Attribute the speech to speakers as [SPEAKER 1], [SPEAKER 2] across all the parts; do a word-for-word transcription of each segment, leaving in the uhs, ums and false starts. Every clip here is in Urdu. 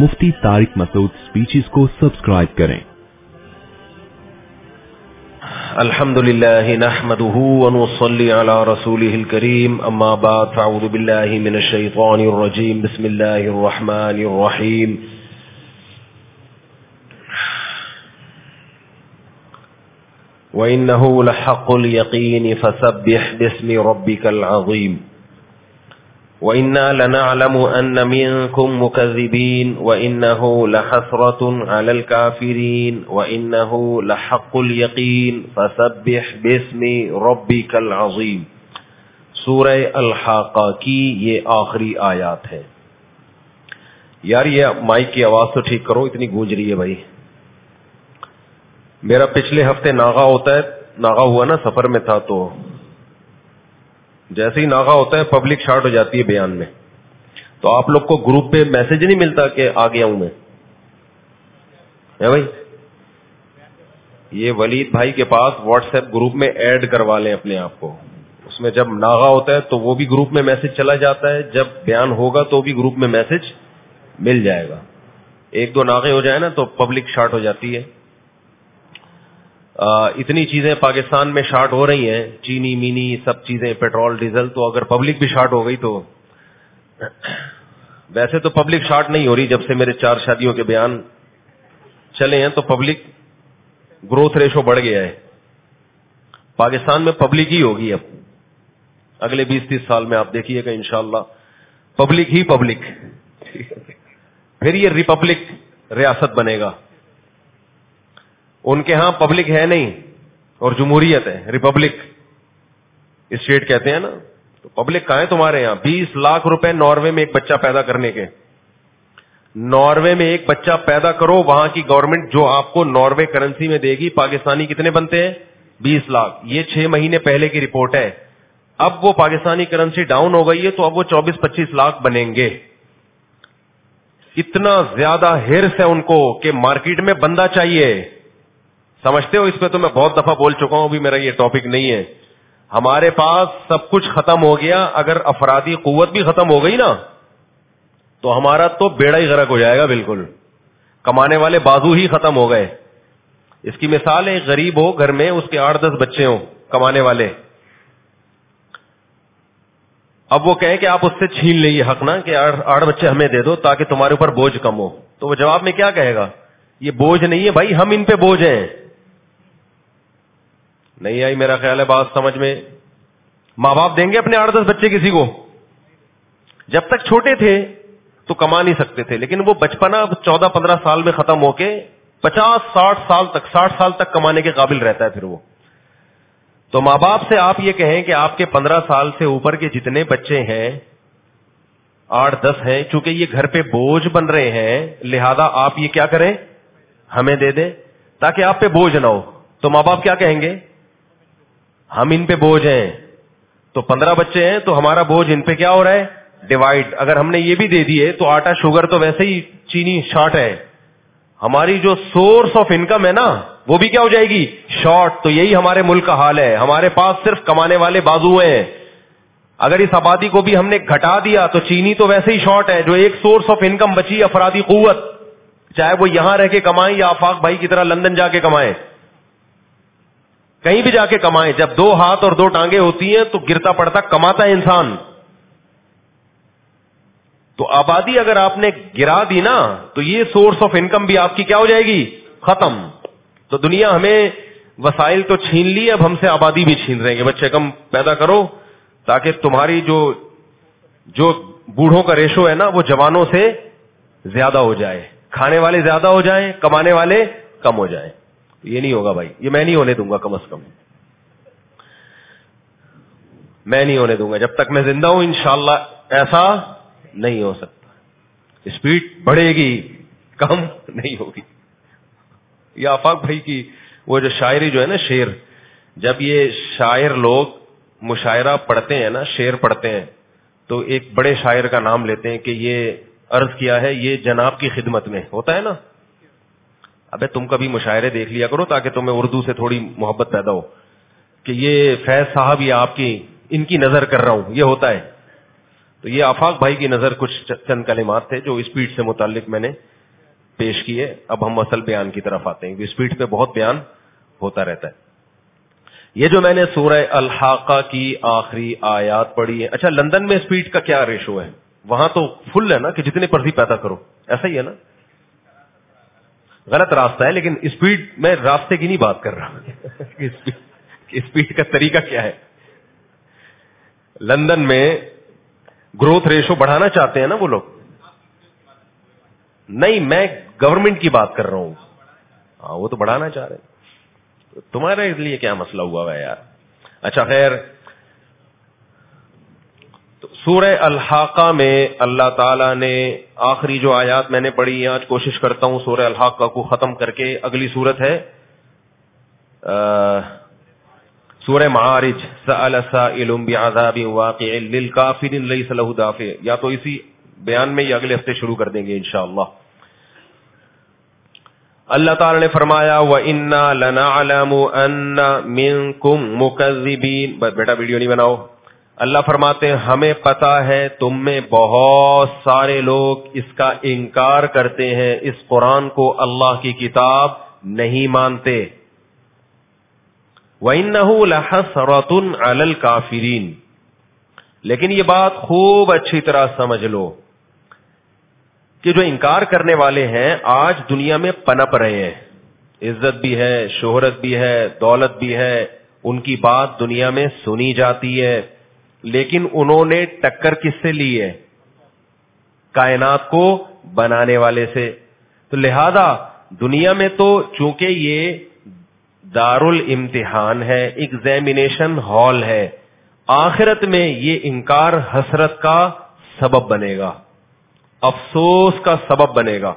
[SPEAKER 1] मुफ्ती तारिक मसूद स्पीचेस को सब्सक्राइब करें।
[SPEAKER 2] अल्हम्दुलिल्लाहि नहमदुहु व नुसल्ली अला रसूलिहिल करीम, अम्मा बाद, फ़अऊज़ु बिल्लाहि मिनश शैतानिर रजीम, बिस्मिल्लाहिर रहमानिर रहीम। व इन्नहु लहक़्क़ुल यक़ीन फसब्बिह बिस्मि रब्बिकल अज़ीम। व इन्ना लनअलमु अन्न मिनकुम मुकज़्ज़िबीन व इन्नहु लहसरतुन अलल काफ़िरीन व इन्नहु लहक़्क़ुल यक़ीन फसब्बिह बिस्मि रब्बिकल अज़ीम। सूरह अल-हाक़ा की ये आखिरी आयत है। यार ये माइक की आवाज तो ठीक करो, इतनी गूंज रही है भाई। मेरा पिछले हफ्ते नागा होता है, नागा हुआ ना, सफर में था, तो जैसे ही नागा होता है पब्लिक शार्ट हो जाती है बयान में। तो आप लोग को ग्रुप पे मैसेज नहीं मिलता कि आ गया हूं मैं, है भाई? ये वलीद भाई के पास व्हाट्सएप ग्रुप में ऐड करवा लें अपने आप को। उसमें जब नागा होता है तो वो भी ग्रुप में मैसेज चला जाता है, जब बयान होगा तो भी ग्रुप में मैसेज मिल जाएगा। एक दो नागे हो जाए ना तो पब्लिक शार्ट हो जाती है। आ, इतनी चीजें पाकिस्तान में शार्ट हो रही हैं, चीनी मीनी सब चीजें, पेट्रोल डीजल, तो अगर पब्लिक भी शार्ट हो गई तो वैसे तो पब्लिक शार्ट नहीं हो रही। जब से मेरे चार शादियों के बयान चले हैं तो पब्लिक ग्रोथ रेशो बढ़ गया है। पाकिस्तान में पब्लिक ही होगी अब अगले बीस तीस साल में, आप देखिएगा इंशाअल्लाह पब्लिक ही पब्लिक। फिर ये रिपब्लिक रियासत बनेगा। उनके यहां पब्लिक है नहीं और जमहूरियत है, रिपब्लिक स्टेट कहते हैं ना। तो पब्लिक कहां है तुम्हारे यहां? बीस लाख रुपए नॉर्वे में एक बच्चा पैदा करने के। नॉर्वे में एक बच्चा पैदा करो, वहां की गवर्नमेंट जो आपको नॉर्वे करेंसी में देगी, पाकिस्तानी कितने बनते हैं? बीस लाख। ये छह महीने पहले की रिपोर्ट है। अब वो पाकिस्तानी करेंसी डाउन हो गई है तो अब वो चौबीस पच्चीस लाख बनेंगे। इतना ज्यादा हिर्स है उनको कि मार्केट में बंदा चाहिए। समझते हो? इस पे तो मैं बहुत दफा बोल चुका हूं, अभी मेरा ये टॉपिक नहीं है। हमारे पास सब कुछ खत्म हो गया, अगर अफरादी कुव्वत भी खत्म हो गई ना तो हमारा तो बेड़ा ही गरक हो जाएगा बिल्कुल। कमाने वाले बाजू ही खत्म हो गए। इसकी मिसाल है, गरीब हो घर में, उसके आठ दस बच्चे हो कमाने वाले, अब वो कहे कि आप उससे छीन लीजिए हक ना कि आठ बच्चे हमें दे दो ताकि तुम्हारे ऊपर बोझ कम हो, तो वो जवाब में क्या कहेगा? ये बोझ नहीं है भाई, हम इन पे बोझ हैं। नहीं आई मेरा ख्याल है बात समझ में? मां बाप देंगे अपने आठ दस बच्चे किसी को? जब तक छोटे थे तो कमा नहीं सकते थे, लेकिन वो बचपना चौदह पंद्रह साल में खत्म होके पचास साठ साल तक साठ साल तक कमाने के काबिल रहता है फिर वो। तो मां बाप से आप ये कहें कि आपके पंद्रह साल से ऊपर के जितने बच्चे हैं, आठ दस हैं, चूंकि ये घर पे बोझ बन रहे हैं, लिहाजा आप ये क्या करें? हमें दे दें ताकि आप पे बोझ ना हो। तो मां बाप क्या कहेंगे? हम इन पे बोझ हैं। तो पंद्रह बच्चे हैं तो हमारा बोझ इन पे क्या हो रहा है? डिवाइड। अगर हमने ये भी दे दिए तो आटा शुगर तो वैसे ही चीनी शॉर्ट है, हमारी जो सोर्स ऑफ इनकम है ना वो भी क्या हो जाएगी? शॉर्ट। तो यही हमारे मुल्क का हाल है। हमारे पास सिर्फ कमाने वाले बाजू हैं। अगर इस आबादी को भी हमने घटा दिया तो चीनी तो वैसे ही शॉर्ट है। जो एक सोर्स ऑफ इनकम बची अफरादी कुव्वत, चाहे वो यहां रह के कमाएं या आफाक भाई की तरह लंदन जाके कमाएं, कहीं भी जाके कमाएं, जब दो हाथ और दो टांगे होती हैं तो गिरता पड़ता कमाता है इंसान। तो आबादी अगर आपने गिरा दी ना तो ये सोर्स ऑफ इनकम भी आपकी क्या हो जाएगी? खत्म। तो दुनिया हमें वसाइल तो छीन ली, अब हमसे आबादी भी छीन रहे हैं। बच्चे कम पैदा करो ताकि तुम्हारी जो जो बूढ़ों का रेशो है ना वो जवानों से ज्यादा हो जाए, खाने वाले ज्यादा हो जाएं, कमाने वाले कम हो जाएं। ये नहीं होगा भाई, ये मैं नहीं होने दूंगा, कम से कम मैं नहीं होने दूंगा। जब तक मैं जिंदा हूं इंशाअल्लाह ऐसा नहीं हो सकता। स्पीड बढ़ेगी, कम नहीं होगी। ये आफाक भाई की वो जो शायरी जो है ना, शेर, जब ये शायर लोग मुशायरा पढ़ते हैं ना, शेर पढ़ते हैं, तो एक बड़े शायर का नाम लेते हैं कि ये अर्ज किया है, ये जनाब की खिदमत में होता है ना। अबे तुम कभी मुशायरे देख लिया करो ताकि तुम्हें उर्दू से थोड़ी मोहब्बत पैदा हो कि ये फैज साहब या आपकी इनकी नजर कर रहा हूं, ये होता है। تو یہ آفاق بھائی کی نظر کچھ چند کلمات تھے جو اسپیڈ سے متعلق میں نے پیش کیے. اب ہم اصل بیان کی طرف آتے ہیں. اسپیڈ پہ بہت بیان ہوتا رہتا ہے. یہ جو میں نے سورہ الحاقہ کی آخری آیات پڑھی ہے. اچھا, لندن میں اسپیڈ کا کیا ریشو ہے؟ وہاں تو فل ہے نا کہ جتنے پرزی پیدا کرو, ایسا ہی ہے نا؟ غلط راستہ ہے, لیکن اسپیڈ میں راستے کی نہیں بات کر رہا. اسپیڈ کا طریقہ کیا ہے؟ لندن میں گروتھ ریشو بڑھانا چاہتے ہیں نا وہ لوگ. نہیں, میں گورنمنٹ کی بات کر رہا ہوں. ہاں, وہ تو بڑھانا چاہ رہے ہیں. تمہارے لیے کیا مسئلہ ہوا ہے یار؟ اچھا خیر, تو سورہ الحاقہ میں اللہ تعالیٰ نے آخری جو آیات میں نے پڑھی, آج کوشش کرتا ہوں سورہ الحاقہ کو ختم کر کے. اگلی سورت ہے سورہ معارج, سأل سائل بعذاب واقع للکافرین لیس لہ دافع. یا تو اسی بیان میں یا اگلے ہفتے شروع کر دیں گے انشاءاللہ. اللہ تعالی نے فرمایا وَإِنَّا لَنَعْلَمُ أَنَّ مِنْكُمْ مُكَذِّبِينَ. بیٹا ویڈیو نہیں بناؤ. اللہ فرماتے ہیں ہمیں پتا ہے تم میں بہت سارے لوگ اس کا انکار کرتے ہیں, اس قرآن کو, اللہ کی کتاب نہیں مانتے. وَإِنَّهُ لَحَسْرَةٌ عَلَى الْكَافِرِينَ. لیکن یہ بات خوب اچھی طرح سمجھ لو کہ جو انکار کرنے والے ہیں آج دنیا میں پنپ رہے ہیں. عزت بھی ہے, شہرت بھی ہے, دولت بھی ہے, ان کی بات دنیا میں سنی جاتی ہے, لیکن انہوں نے ٹکر کس سے لی ہے؟ کائنات کو بنانے والے سے. تو لہذا دنیا میں تو چونکہ یہ دار الامتحان ہے, ایگزامینیشن ہال ہے, آخرت میں یہ انکار حسرت کا سبب بنے گا, افسوس کا سبب بنے گا.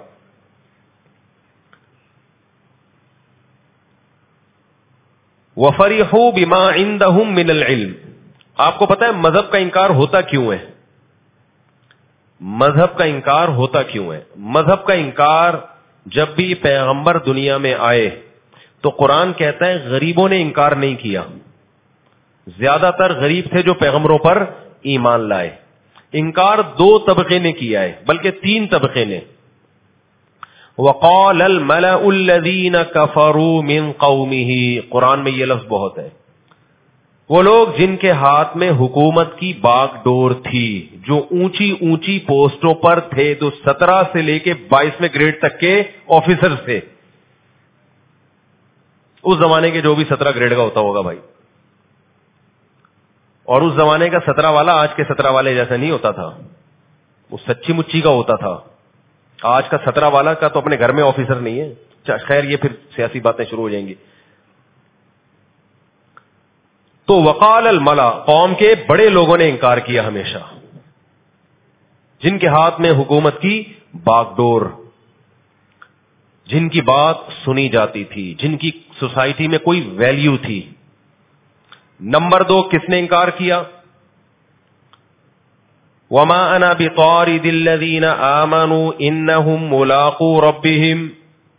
[SPEAKER 2] وَفَرِحُوا بِمَا عِندَهُم مِّنَ الْعِلْمِ. آپ کو پتا ہے مذہب کا انکار ہوتا کیوں ہے؟ مذہب کا انکار ہوتا کیوں ہے؟ مذہب کا انکار جب بھی پیغمبر دنیا میں آئے تو قرآن کہتا ہے غریبوں نے انکار نہیں کیا. زیادہ تر غریب تھے جو پیغمبروں پر ایمان لائے. انکار دو طبقے نے کیا ہے, بلکہ تین طبقے نے. وَقَالَ الْمَلَأُ الَّذِينَ كَفَرُوا مِنْ قَوْمِهِ. قرآن میں یہ لفظ بہت ہے. وہ لوگ جن کے ہاتھ میں حکومت کی باغ ڈور تھی, جو اونچی اونچی پوسٹوں پر تھے, جو سترہ سے لے کے بائیسویں گریڈ تک کے آفیسر تھے. اس زمانے کے جو بھی سترہ گریڈ کا ہوتا ہوگا بھائی, اور اس زمانے کا سترہ والا آج کے سترہ والے جیسا نہیں ہوتا تھا, وہ سچی مچی کا ہوتا تھا. آج کا سترہ والا کا تو اپنے گھر میں آفیسر نہیں ہے. خیر یہ پھر سیاسی باتیں شروع ہو جائیں گی. تو وقال الملا, قوم کے بڑے لوگوں نے انکار کیا ہمیشہ, جن کے ہاتھ میں حکومت کی باغ ڈور, جن کی بات سنی جاتی تھی, جن کی سوسائٹی میں کوئی ویلیو تھی. نمبر دو کس نے انکار کیا؟ وما انا بطارد الذین آمنوا انہم ملاقو ربہم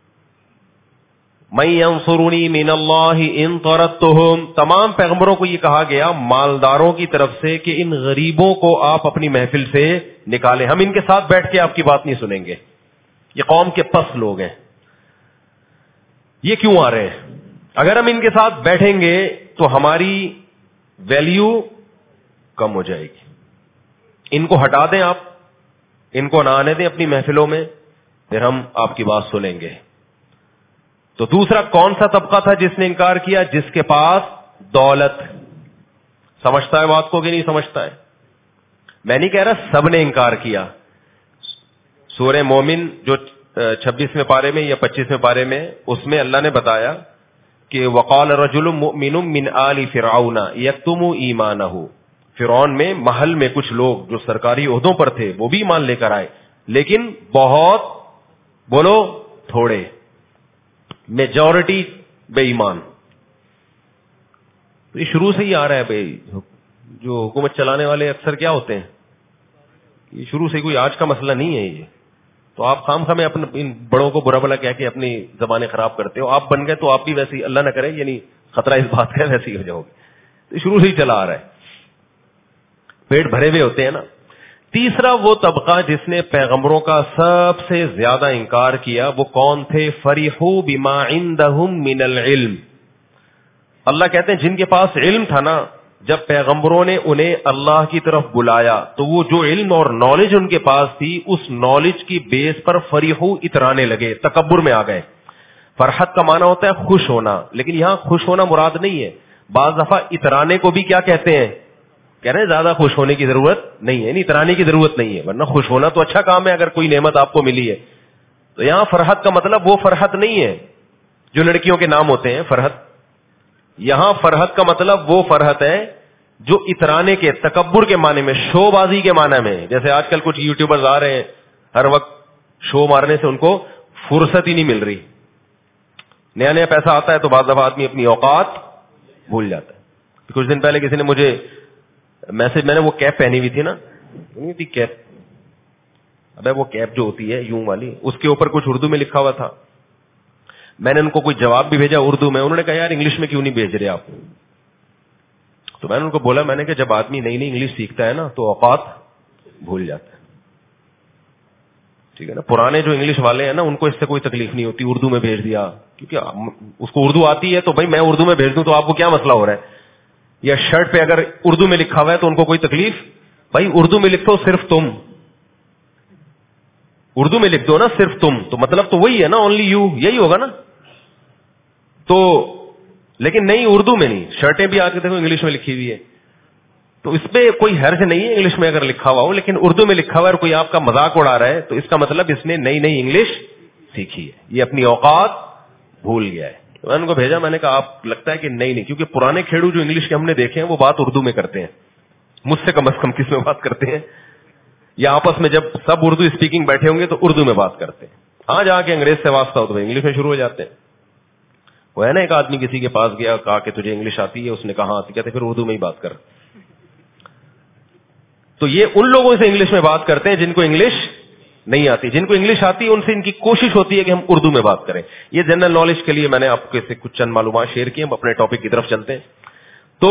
[SPEAKER 2] من ینصرنی من اللہ ان طردتہم. تمام پیغمبروں کو یہ کہا گیا مالداروں کی طرف سے کہ ان غریبوں کو آپ اپنی محفل سے نکالیں, ہم ان کے ساتھ بیٹھ کے آپ کی بات نہیں سنیں گے. یہ قوم کے پس لوگ ہیں. یہ کیوں آ رہے ہیں؟ اگر ہم ان کے ساتھ بیٹھیں گے تو ہماری ویلیو کم ہو جائے گی. ان کو ہٹا دیں آپ, ان کو نہ آنے دیں اپنی محفلوں میں, پھر ہم آپ کی بات سنیں گے. تو دوسرا کون سا طبقہ تھا جس نے انکار کیا؟ جس کے پاس دولت. سمجھتا ہے بات کو کہ نہیں سمجھتا ہے؟ میں نہیں کہہ رہا سب نے انکار کیا. سورہ مومن جو چھبیسویں پارے میں یا پچیسویں پارے میں, اس میں اللہ نے بتایا کہ وقال رجل مؤمن من آل فرعون یکتم ایمانہ. فرعون میں محل میں کچھ لوگ جو سرکاری عہدوں پر تھے وہ بھی ایمان لے کر آئے, لیکن بہت بولو تھوڑے, میجورٹی بے ایمان. یہ شروع سے ہی آ رہا ہے بھائی, جو حکومت چلانے والے اکثر کیا ہوتے ہیں, یہ شروع سے کوئی آج کا مسئلہ نہیں ہے یہ. تو آپ خام خامے اپنے ان بڑوں کو برا بلا کہہ کے اپنی زبانیں خراب کرتے ہو. آپ بن گئے تو آپ بھی ویسے ہی, اللہ نہ کرے یعنی خطرہ اس بات کا, ویسے ہی ہو جاؤ گے. تو شروع سے ہی چلا آ رہا ہے, پیٹ بھرے ہوئے ہوتے ہیں نا. تیسرا وہ طبقہ جس نے پیغمبروں کا سب سے زیادہ انکار کیا، وہ کون تھے؟ فریحوا بما عندهم من العلم. اللہ کہتے ہیں جن کے پاس علم تھا نا، جب پیغمبروں نے انہیں اللہ کی طرف بلایا تو وہ جو علم اور نالج ان کے پاس تھی، اس نالج کی بیس پر فریحو اترانے لگے، تکبر میں آ گئے. فرحت کا معنی ہوتا ہے خوش ہونا، لیکن یہاں خوش ہونا مراد نہیں ہے. بعض دفعہ اترانے کو بھی کیا کہتے ہیں؟ کہہ رہے ہیں زیادہ خوش ہونے کی ضرورت نہیں ہے، نہیں اترانے کی ضرورت نہیں ہے، ورنہ خوش ہونا تو اچھا کام ہے اگر کوئی نعمت آپ کو ملی ہے. تو یہاں فرحت کا مطلب وہ فرحت نہیں ہے جو لڑکیوں کے نام ہوتے ہیں فرحت. یہاں فرحت کا مطلب وہ فرحت ہے جو اترانے کے، تکبر کے معنی میں، شو بازی کے معنی میں. جیسے آج کل کچھ یوٹیوبرز آ رہے ہیں، ہر وقت شو مارنے سے ان کو فرصت ہی نہیں مل رہی. نیا نیا پیسہ آتا ہے تو بعض دفعہ آدمی اپنی اوقات بھول جاتا ہے. کچھ دن پہلے کسی نے مجھے میسج، میں نے وہ کیپ پہنی ہوئی تھی نا، نہیں تھی کیپ، ابے وہ کیپ جو ہوتی ہے یوں والی، اس کے اوپر کچھ اردو میں لکھا ہوا تھا. میں نے ان کو کوئی جواب بھی بھیجا اردو میں، انہوں نے کہا یار انگلش میں کیوں نہیں بھیج رہے آپ؟ تو میں نے ان کو بولا، میں نے کہا جب آدمی نئی نئی انگلش سیکھتا ہے نا تو اوقات بھول جاتا ہے. ٹھیک ہے نا. پرانے جو انگلش والے ہیں نا ان کو اس سے کوئی تکلیف نہیں ہوتی، اردو میں بھیج دیا، کیونکہ اس کو اردو آتی ہے تو بھائی میں اردو میں بھیج دوں تو آپ کو کیا مسئلہ ہو رہا ہے. یا شرٹ پہ اگر اردو میں لکھا ہوا ہے تو ان کو کوئی تکلیف، بھائی اردو میں لکھو صرف تم، اردو میں لکھ دو نا صرف تم، تو مطلب تو وہی ہے نا، اونلی یو، یہی ہوگا نا. تو لیکن نہیں، اردو میں نہیں. شرٹیں بھی آ کے دیکھو انگلش میں لکھی ہوئی ہے، تو اس پہ کوئی حرج نہیں ہے انگلش میں اگر لکھا ہوا ہو، لیکن اردو میں لکھا ہوا ہے اور کوئی آپ کا مذاق اڑا رہا ہے تو اس کا مطلب اس نے نئی نئی انگلش سیکھی ہے، یہ اپنی اوقات بھول گیا ہے. میں نے ان کو بھیجا، میں نے کہا آپ لگتا ہے کہ نہیں نہیں، کیونکہ پرانے کھیڑو جو انگلش کے ہم نے دیکھے ہیں وہ بات اردو میں کرتے ہیں، مجھ سے کم از کم کس میں بات کرتے ہیں؟ یا آپس میں جب سب اردو اسپیکنگ بیٹھے ہوں گے تو اردو میں بات کرتے ہیں. ہاں جا کے انگریز سے واسطہ ہو تو انگلش میں شروع ہو جاتے ہیں. وہ ہے نا ایک آدمی کسی کے پاس گیا، کہا کہ تجھے انگلش آتی ہے؟ اس نے کہا آتی. کہتے پھر اردو میں ہی بات کر. تو یہ ان لوگوں سے انگلش میں بات کرتے ہیں جن کو انگلش نہیں آتی. جن کو انگلش آتی ہے ان سے ان کی کوشش ہوتی ہے کہ ہم اردو میں بات کریں. یہ جنرل نالج کے لیے میں نے آپ کے سے کچھ چند معلومات شیئر کی. ہم اپنے ٹاپک کی طرف چلتے ہیں. تو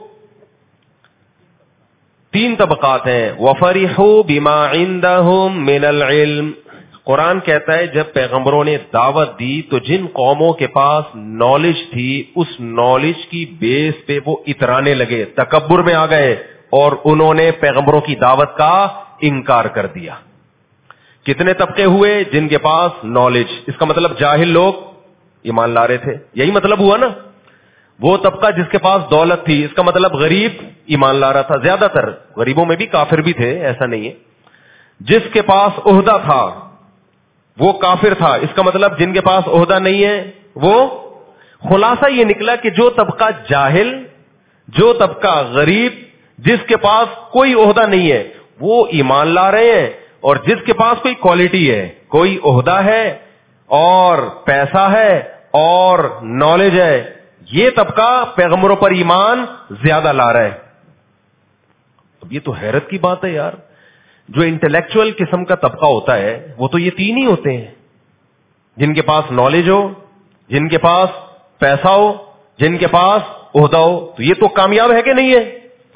[SPEAKER 2] تین طبقات ہیں. وَفَرِحُوا بِمَا عِندَهُم مِّنَ الْعِلْمِ. قرآن کہتا ہے جب پیغمبروں نے دعوت دی تو جن قوموں کے پاس نالج تھی اس نالج کی بیس پہ وہ اترانے لگے، تکبر میں آ گئے اور انہوں نے پیغمبروں کی دعوت کا انکار کر دیا. کتنے طبقے ہوئے؟ جن کے پاس نالج، اس کا مطلب جاہل لوگ ایمان لا رہے تھے، یہی مطلب ہوا نا. وہ طبقہ جس کے پاس دولت تھی، اس کا مطلب غریب ایمان لا رہا تھا. زیادہ تر غریبوں میں بھی کافر بھی تھے، ایسا نہیں ہے. جس کے پاس عہدہ تھا وہ کافر تھا، اس کا مطلب جن کے پاس عہدہ نہیں ہے وہ. خلاصہ یہ نکلا کہ جو طبقہ جاہل، جو طبقہ غریب، جس کے پاس کوئی عہدہ نہیں ہے وہ ایمان لا رہے ہیں، اور جس کے پاس کوئی کوالٹی ہے، کوئی عہدہ ہے اور پیسہ ہے اور نالج ہے، یہ طبقہ پیغمبروں پر ایمان زیادہ لا رہا ہے. اب یہ تو حیرت کی بات ہے یار. جو انٹلیکچوئل قسم کا طبقہ ہوتا ہے وہ تو یہ تین ہی ہوتے ہیں، جن کے پاس نالج ہو، جن کے پاس پیسہ ہو، جن کے پاس عہدہ ہو. تو یہ تو کامیاب ہے کہ نہیں ہے؟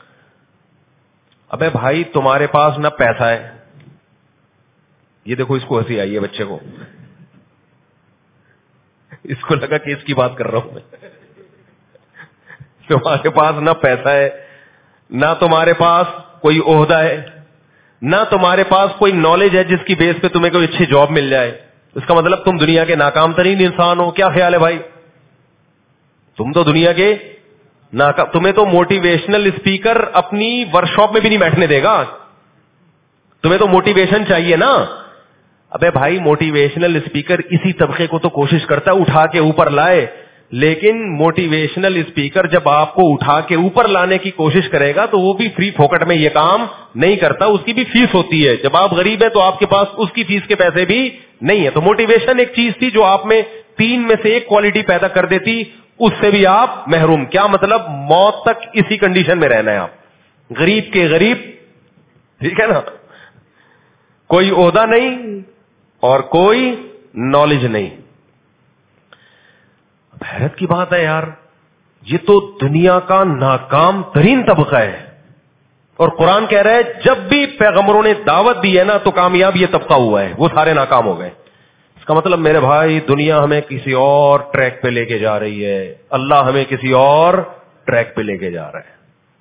[SPEAKER 2] ابے بھائی تمہارے پاس نہ پیسہ ہے، یہ دیکھو اس کو ہنسی آئی ہے بچے کو، اس کو لگا کہ اس کی بات کر رہا ہوں میں. تمہارے پاس نہ پیسہ ہے، نہ تمہارے پاس کوئی عہدہ ہے، نہ تمہارے پاس کوئی نالج ہے جس کی بیس پہ تمہیں کوئی اچھی جاب مل جائے. اس کا مطلب تم دنیا کے ناکام ترین انسان ہو. کیا خیال ہے بھائی؟ تم تو دنیا کے ناکام، تمہیں تو موٹیویشنل اسپیکر اپنی ورک شاپ میں بھی نہیں بیٹھنے دے گا. تمہیں تو موٹیویشن چاہیے نا. ابے بھائی موٹیویشنل اسپیکر اسی طبقے کو تو کوشش کرتا ہے اٹھا کے اوپر لائے، لیکن موٹیویشنل اسپیکر جب آپ کو اٹھا کے اوپر لانے کی کوشش کرے گا تو وہ بھی فری پھوکٹ میں یہ کام نہیں کرتا، اس کی بھی فیس ہوتی ہے. جب آپ غریب ہیں تو آپ کے پاس اس کی فیس کے پیسے بھی نہیں ہے. تو موٹیویشن ایک چیز تھی جو آپ میں تین میں سے ایک کوالٹی پیدا کر دیتی، اس سے بھی آپ محروم. کیا مطلب؟ موت تک اسی کنڈیشن میں رہنا ہے آپ، غریب کے غریب. ٹھیک ہے نا. کوئی عہدہ نہیں اور کوئی نالج نہیں. حیرت کی بات ہے یار، یہ تو دنیا کا ناکام ترین طبقہ ہے. اور قرآن کہہ رہا ہے جب بھی پیغمبروں نے دعوت دی ہے نا تو کامیاب یہ طبقہ ہوا ہے, وہ سارے ناکام ہو گئے. اس کا مطلب میرے بھائی دنیا ہمیں کسی اور ٹریک پہ لے کے جا رہی ہے, اللہ ہمیں کسی اور ٹریک پہ لے کے جا رہا ہے.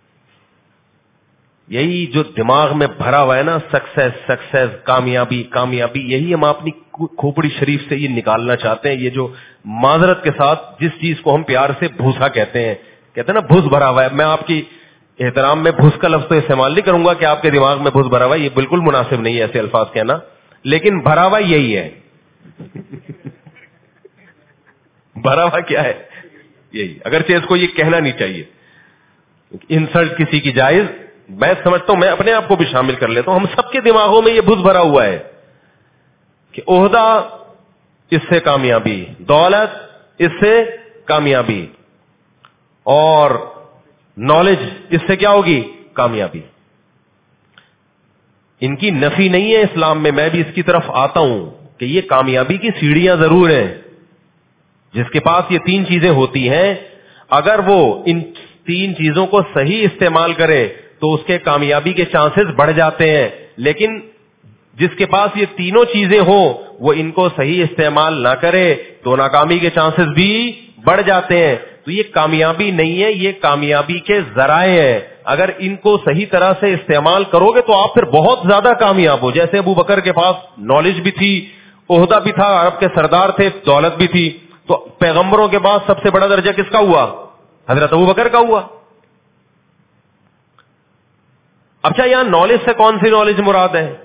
[SPEAKER 2] یہی جو دماغ میں بھرا ہوا ہے نا, سکسیس سکسیس کامیابی کامیابی, یہی ہم اپنی کھوپڑی شریف سے یہ نکالنا چاہتے ہیں. یہ جو معذرت کے ساتھ جس چیز کو ہم پیار سے بھوسا کہتے ہیں, کہتے ہیں نا بھوس بھرا ہوا ہے. میں آپ کی احترام میں بھوس کا لفظ تو استعمال نہیں کروں گا کہ آپ کے دماغ میں بھوس بھرا ہوا ہے, یہ بالکل مناسب نہیں ہے ایسے الفاظ کہنا, لیکن بھرا ہوا یہی ہے. بھرا ہوا کیا ہے یہی, اگرچہ اس کو یہ کہنا نہیں چاہیے, انسلٹ کسی کی جائز. میں سمجھتا ہوں, میں اپنے آپ کو بھی شامل کر لیتا ہوں, ہم سب کے دماغوں میں یہ بھوس بھرا ہوا ہے کہ عہدہ اس سے کامیابی, دولت اس سے کامیابی, اور نالج اس سے کیا ہوگی کامیابی. ان کی نفی نہیں ہے اسلام میں, میں بھی اس کی طرف آتا ہوں کہ یہ کامیابی کی سیڑھیاں ضرور ہیں. جس کے پاس یہ تین چیزیں ہوتی ہیں, اگر وہ ان تین چیزوں کو صحیح استعمال کرے تو اس کے کامیابی کے چانسز بڑھ جاتے ہیں. لیکن جس کے پاس یہ تینوں چیزیں ہوں وہ ان کو صحیح استعمال نہ کرے تو ناکامی کے چانسز بھی بڑھ جاتے ہیں. تو یہ کامیابی نہیں ہے, یہ کامیابی کے ذرائع ہیں. اگر ان کو صحیح طرح سے استعمال کرو گے تو آپ پھر بہت زیادہ کامیاب ہو. جیسے ابو بکر کے پاس نالج بھی تھی, عہدہ بھی تھا, عرب کے سردار تھے, دولت بھی تھی, تو پیغمبروں کے بعد سب سے بڑا درجہ کس کا ہوا؟ حضرت ابو بکر کا ہوا. اچھا یہاں نالج سے کون سی نالج مراد ہے؟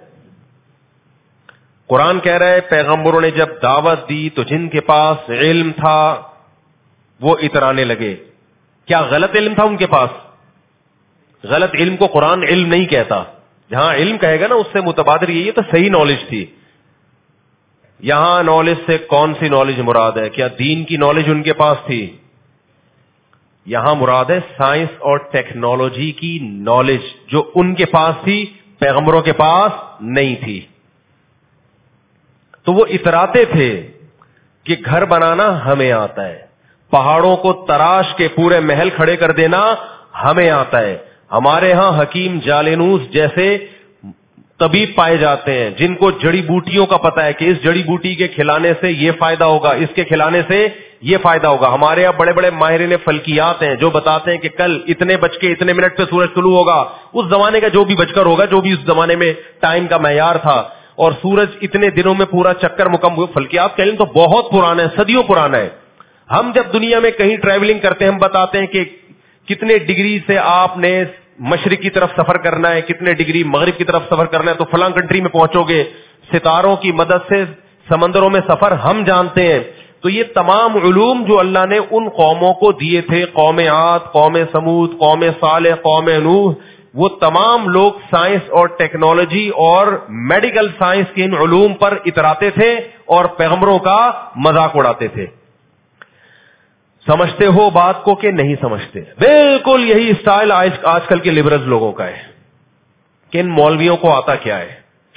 [SPEAKER 2] قرآن کہہ رہا ہے پیغمبروں نے جب دعوت دی تو جن کے پاس علم تھا وہ اترانے لگے. کیا غلط علم تھا ان کے پاس؟ غلط علم کو قرآن علم نہیں کہتا. جہاں علم کہے گا نا اس سے متبادر یہی ہے, تو صحیح نالج تھی. یہاں نالج سے کون سی نالج مراد ہے؟ کیا دین کی نالج ان کے پاس تھی؟ یہاں مراد ہے سائنس اور ٹیکنالوجی کی نالج, جو ان کے پاس تھی پیغمبروں کے پاس نہیں تھی. تو وہ اتراتے تھے کہ گھر بنانا ہمیں آتا ہے, پہاڑوں کو تراش کے پورے محل کھڑے کر دینا ہمیں آتا ہے. ہمارے ہاں حکیم جالینوس جیسے طبیب پائے جاتے ہیں جن کو جڑی بوٹیوں کا پتا ہے کہ اس جڑی بوٹی کے کھلانے سے یہ فائدہ ہوگا, اس کے کھلانے سے یہ فائدہ ہوگا. ہمارے یہاں بڑے بڑے ماہرین فلکیات ہیں جو بتاتے ہیں کہ کل اتنے بج کے اتنے منٹ پہ سورج طلوع ہوگا. اس زمانے کا جو بھی بج کر ہوگا, جو بھی اس زمانے میں ٹائم کا معیار تھا, اور سورج اتنے دنوں میں پورا چکر مکمل. فلکیات کا علم تو بہت پرانا ہے, صدیوں پرانا ہے. ہم جب دنیا میں کہیں ٹریولنگ کرتے ہیں ہم بتاتے ہیں کہ کتنے ڈگری سے آپ نے مشرق کی طرف سفر کرنا ہے, کتنے ڈگری مغرب کی طرف سفر کرنا ہے تو فلاں کنٹری میں پہنچو گے. ستاروں کی مدد سے سمندروں میں سفر ہم جانتے ہیں. تو یہ تمام علوم جو اللہ نے ان قوموں کو دیے تھے, قوم عاد, قوم سمود, قوم صالح, قوم نوح, وہ تمام لوگ سائنس اور ٹیکنالوجی اور میڈیکل سائنس کے ان علوم پر اتراتے تھے اور پیغمبروں کا مذاق اڑاتے تھے. سمجھتے ہو بات کو کہ نہیں سمجھتے؟ بالکل یہی اسٹائل آج آج کل کے لبرل لوگوں کا ہے کہ ان مولویوں کو آتا کیا ہے,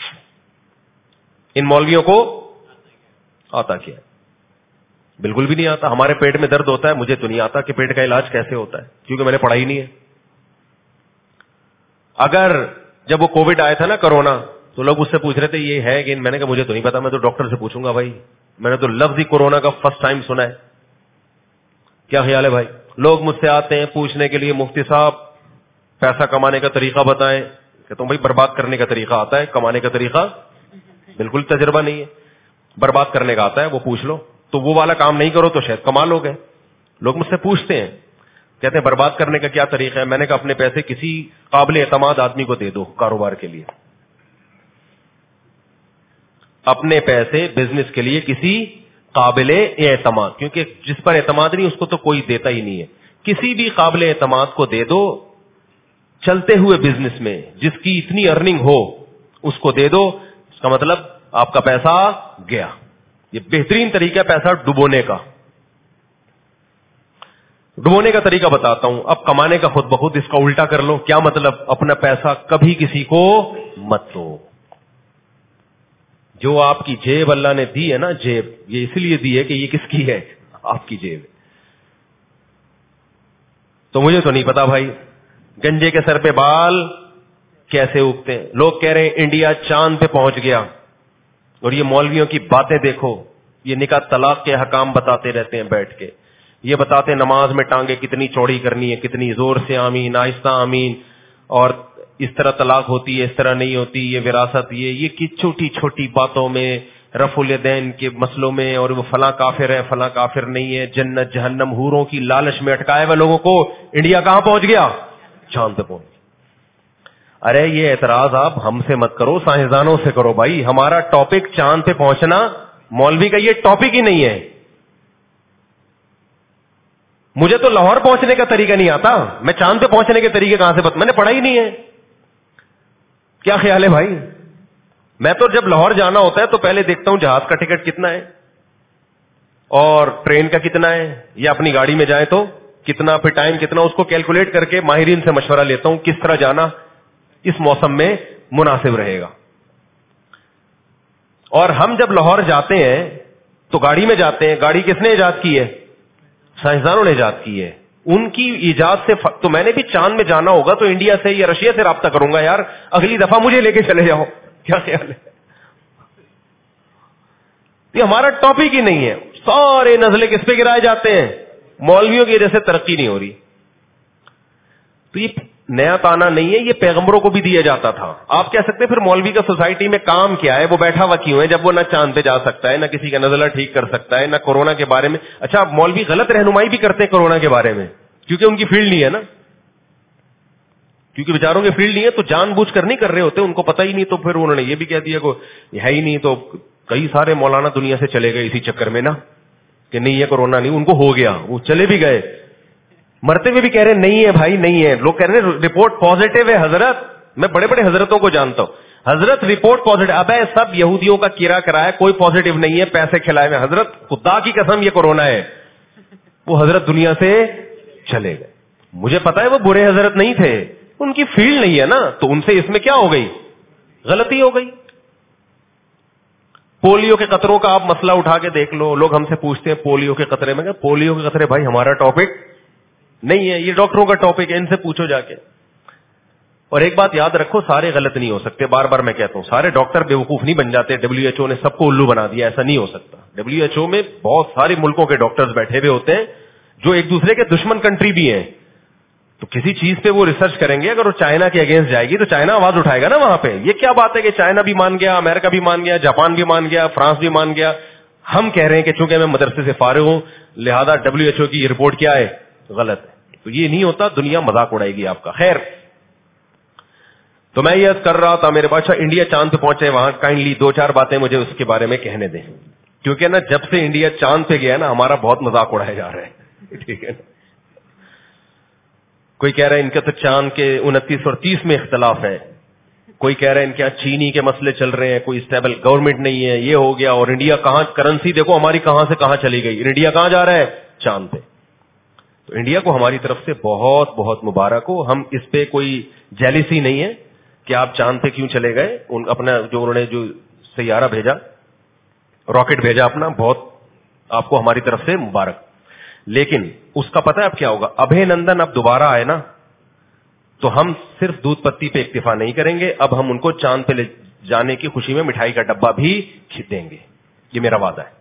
[SPEAKER 2] ان مولویوں کو آتا کیا ہے؟ بالکل بھی نہیں آتا. ہمارے پیٹ میں درد ہوتا ہے, مجھے تو نہیں آتا کہ پیٹ کا علاج کیسے ہوتا ہے, کیونکہ میں نے پڑھائی نہیں ہے. اگر جب وہ کووڈ آیا تھا نا, کرونا, تو لوگ اس سے پوچھ رہے تھے یہ ہے کہ, میں نے کہا مجھے تو نہیں پتا, میں تو ڈاکٹر سے پوچھوں گا بھائی, میں نے تو لفظ ہی کورونا کا فرسٹ ٹائم سنا ہے. کیا خیال ہے بھائی؟ لوگ مجھ سے آتے ہیں پوچھنے کے لیے, مفتی صاحب پیسہ کمانے کا طریقہ بتائیں. کہتا ہوں بھائی برباد کرنے کا طریقہ آتا ہے, کمانے کا طریقہ بالکل تجربہ نہیں ہے. برباد کرنے کا آتا ہے, وہ پوچھ لو, تو وہ والا کام نہیں کرو تو شاید کما لو گے. لوگ مجھ سے پوچھتے ہیں, کہتے ہیں برباد کرنے کا کیا طریقہ ہے؟ میں نے کہا اپنے پیسے کسی قابل اعتماد آدمی کو دے دو کاروبار کے لیے, اپنے پیسے بزنس کے لیے کسی قابل اعتماد, کیونکہ جس پر اعتماد نہیں اس کو تو کوئی دیتا ہی نہیں ہے. کسی بھی قابل اعتماد کو دے دو, چلتے ہوئے بزنس میں جس کی اتنی ارننگ ہو اس کو دے دو. اس کا مطلب آپ کا پیسہ گیا. یہ بہترین طریقہ ہے پیسہ ڈبونے کا. ڈبونے کا طریقہ بتاتا ہوں. اب کمانے کا خود بخود اس کا الٹا کر لو. کیا مطلب؟ اپنا پیسہ کبھی کسی کو مت دو. جو آپ کی جیب اللہ نے دی ہے نا, جیب یہ اس لیے دی ہے کہ یہ کس کی ہے؟ آپ کی جیب. تو مجھے تو نہیں پتا بھائی, گنجے کے سر پہ بال کیسے اگتے ہیں. لوگ کہہ رہے ہیں انڈیا چاند پہ پہنچ گیا, اور یہ مولویوں کی باتیں دیکھو, یہ نکاح طلاق کے حکام بتاتے رہتے ہیں بیٹھ کے, یہ بتاتے ہیں نماز میں ٹانگیں کتنی چوڑی کرنی ہے, کتنی زور سے آمین, آہستہ آمین, اور اس طرح طلاق ہوتی ہے, اس طرح نہیں ہوتی, یہ وراثت, یہ یہ کی چھوٹی چھوٹی باتوں میں, رفع الیدین کے مسئلوں میں, اور وہ فلاں کافر ہے فلاں کافر نہیں ہے, جنت جہنم حوروں کی لالچ میں اٹکائے ہوئے لوگوں کو انڈیا کہاں پہنچ گیا؟ چاند پہ پہنچ گیا. ارے یہ اعتراض آپ ہم سے مت کرو, سائنسدانوں سے کرو بھائی. ہمارا ٹاپک چاند پہ پہنچنا, مولوی کا یہ ٹاپک ہی نہیں ہے. مجھے تو لاہور پہنچنے کا طریقہ نہیں آتا, میں چاند پہ پہنچنے کے طریقے کہاں سے بتا, میں نے پڑھا ہی نہیں ہے. کیا خیال ہے بھائی؟ میں تو جب لاہور جانا ہوتا ہے تو پہلے دیکھتا ہوں جہاز کا ٹکٹ کتنا ہے اور ٹرین کا کتنا ہے, یا اپنی گاڑی میں جائے تو کتنا, پھر ٹائم کتنا, اس کو کیلکولیٹ کر کے ماہرین سے مشورہ لیتا ہوں کس طرح جانا اس موسم میں مناسب رہے گا. اور ہم جب لاہور جاتے ہیں تو گاڑی میں جاتے ہیں. گاڑی کس نے ایجاد کی ہے؟ سائنسدانوں نے ایجاد کی ہے. ان کی ایجاد سے ف... تو میں نے بھی چاند میں جانا ہوگا تو انڈیا سے یا رشیا سے رابطہ کروں گا یار, اگلی دفعہ مجھے لے کے چلے جاؤ. کیا خیال ہے؟ یہ ہمارا ٹاپک ہی نہیں ہے. سارے نزلے کس پہ گرائے جاتے ہیں؟ مولویوں کی وجہ سے ترقی نہیں ہو رہی. تو یہ نیا تانا نہیں ہے, یہ پیغمبروں کو بھی دیا جاتا تھا. آپ کہہ سکتے پھر مولوی کا سوسائٹی میں کام کیا ہے, وہ بیٹھا ہوا کیوں ہے جب وہ نہ چاند پہ جا سکتا ہے, نہ کسی کا نزلہ ٹھیک کر سکتا ہے, نہ کورونا کے بارے میں. اچھا مولوی غلط رہنمائی بھی کرتے ہیں کورونا کے بارے میں, کیونکہ ان کی فیلڈ نہیں ہے نا, کیونکہ بیچاروں کی فیلڈ نہیں ہے تو جان بوجھ کر نہیں کر رہے ہوتے, ان کو پتہ ہی نہیں. تو پھر انہوں نے یہ بھی کہہ دیا کہ یہ ہے ہی نہیں, تو کئی سارے مولانا دنیا سے چلے گئے اسی چکر میں نا, کہ نہیں یہ کورونا نہیں, ان کو ہو گیا, وہ چلے بھی گئے. مرتے ہوئے بھی کہہ رہے نہیں ہے بھائی نہیں ہے. لوگ کہہ رہے ہیں رپورٹ پازیٹو ہے. حضرت میں بڑے بڑے حضرتوں کو جانتا ہوں, حضرت رپورٹ پازیٹو. اب ہے سب یہودیوں کا کیرا کرایا, کوئی پازیٹو نہیں ہے, پیسے کھلائے ہوئے. حضرت خدا کی قسم یہ کورونا ہے. وہ حضرت دنیا سے چلے گئے. مجھے پتا ہے وہ برے حضرت نہیں تھے, ان کی فیلڈ نہیں ہے نا, تو ان سے اس میں کیا ہو گئی, غلطی ہو گئی. پولیو کے قطروں کا آپ مسئلہ اٹھا کے دیکھ لو. لوگ ہم سے پوچھتے ہیں پولیو کے قطرے میں, کہ پولیو کے قطرے بھائی ہمارا ٹاپک نہیں ہے, یہ ڈاکٹروں کا ٹاپک ہے, ان سے پوچھو جا کے. اور ایک بات یاد رکھو, سارے غلط نہیں ہو سکتے. بار بار میں کہتا ہوں سارے ڈاکٹر بیوقوف نہیں بن جاتے. ڈبلیو ایچ او نے سب کو الو بنا دیا, ایسا نہیں ہو سکتا. ڈبلیو ایچ او میں بہت سارے ملکوں کے ڈاکٹرز بیٹھے ہوئے ہوتے ہیں جو ایک دوسرے کے دشمن کنٹری بھی ہیں. تو کسی چیز پہ وہ ریسرچ کریں گے, اگر وہ چائنا کے اگینسٹ جائے گی تو چائنا آواز اٹھائے گا نا وہاں پہ. یہ کیا بات ہے کہ چائنا بھی مان گیا, امریکہ بھی مان گیا, جاپان بھی مان گیا, فرانس بھی مان گیا. ہم کہہ رہے ہیں کہ چونکہ میں مدرسے سے فارغ ہوں لہذا ڈبلیو ایچ او کی یہ رپورٹ کیا ہے, غلط ہے. تو یہ نہیں ہوتا, دنیا مذاق اڑائے گی آپ کا. خیر, تو میں یہ کر رہا تھا میرے بادشاہ انڈیا چاند پہ پہنچے, وہاں کائنڈلی دو چار باتیں مجھے اس کے بارے میں کہنے دیں, کیونکہ نا جب سے انڈیا چاند پہ گیا نا ہمارا بہت مذاق اڑایا جا رہا ہے. ٹھیک ہے نا, کوئی کہہ رہا ہے ان کے تو چاند کے انتیس اور تیس میں اختلاف ہے, کوئی کہہ رہا ہے ان کے یہاں چینی کے مسئلے چل رہے ہیں, کوئی اسٹیبل گورنمنٹ نہیں ہے, یہ ہو گیا. اور انڈیا کہاں, کرنسی دیکھو ہماری کہاں سے کہاں چلی گئی, انڈیا کہاں جا رہا ہے, چاند پہ. تو انڈیا کو ہماری طرف سے بہت بہت مبارک ہو. ہم اس پہ کوئی جیلیسی نہیں ہے کہ آپ چاند پہ کیوں چلے گئے. ان اپنا جو انہوں نے جو سیارہ بھیجا, راکٹ بھیجا اپنا, بہت آپ کو ہماری طرف سے مبارک. لیکن اس کا پتہ ہے اب کیا ہوگا, ابھے نندن اب دوبارہ آئے نا تو ہم صرف دودھ پتی پہ اکتفا نہیں کریں گے, اب ہم ان کو چاند پہ لے جانے کی خوشی میں مٹھائی کا ڈبہ بھی دیں گے. یہ میرا وعدہ ہے.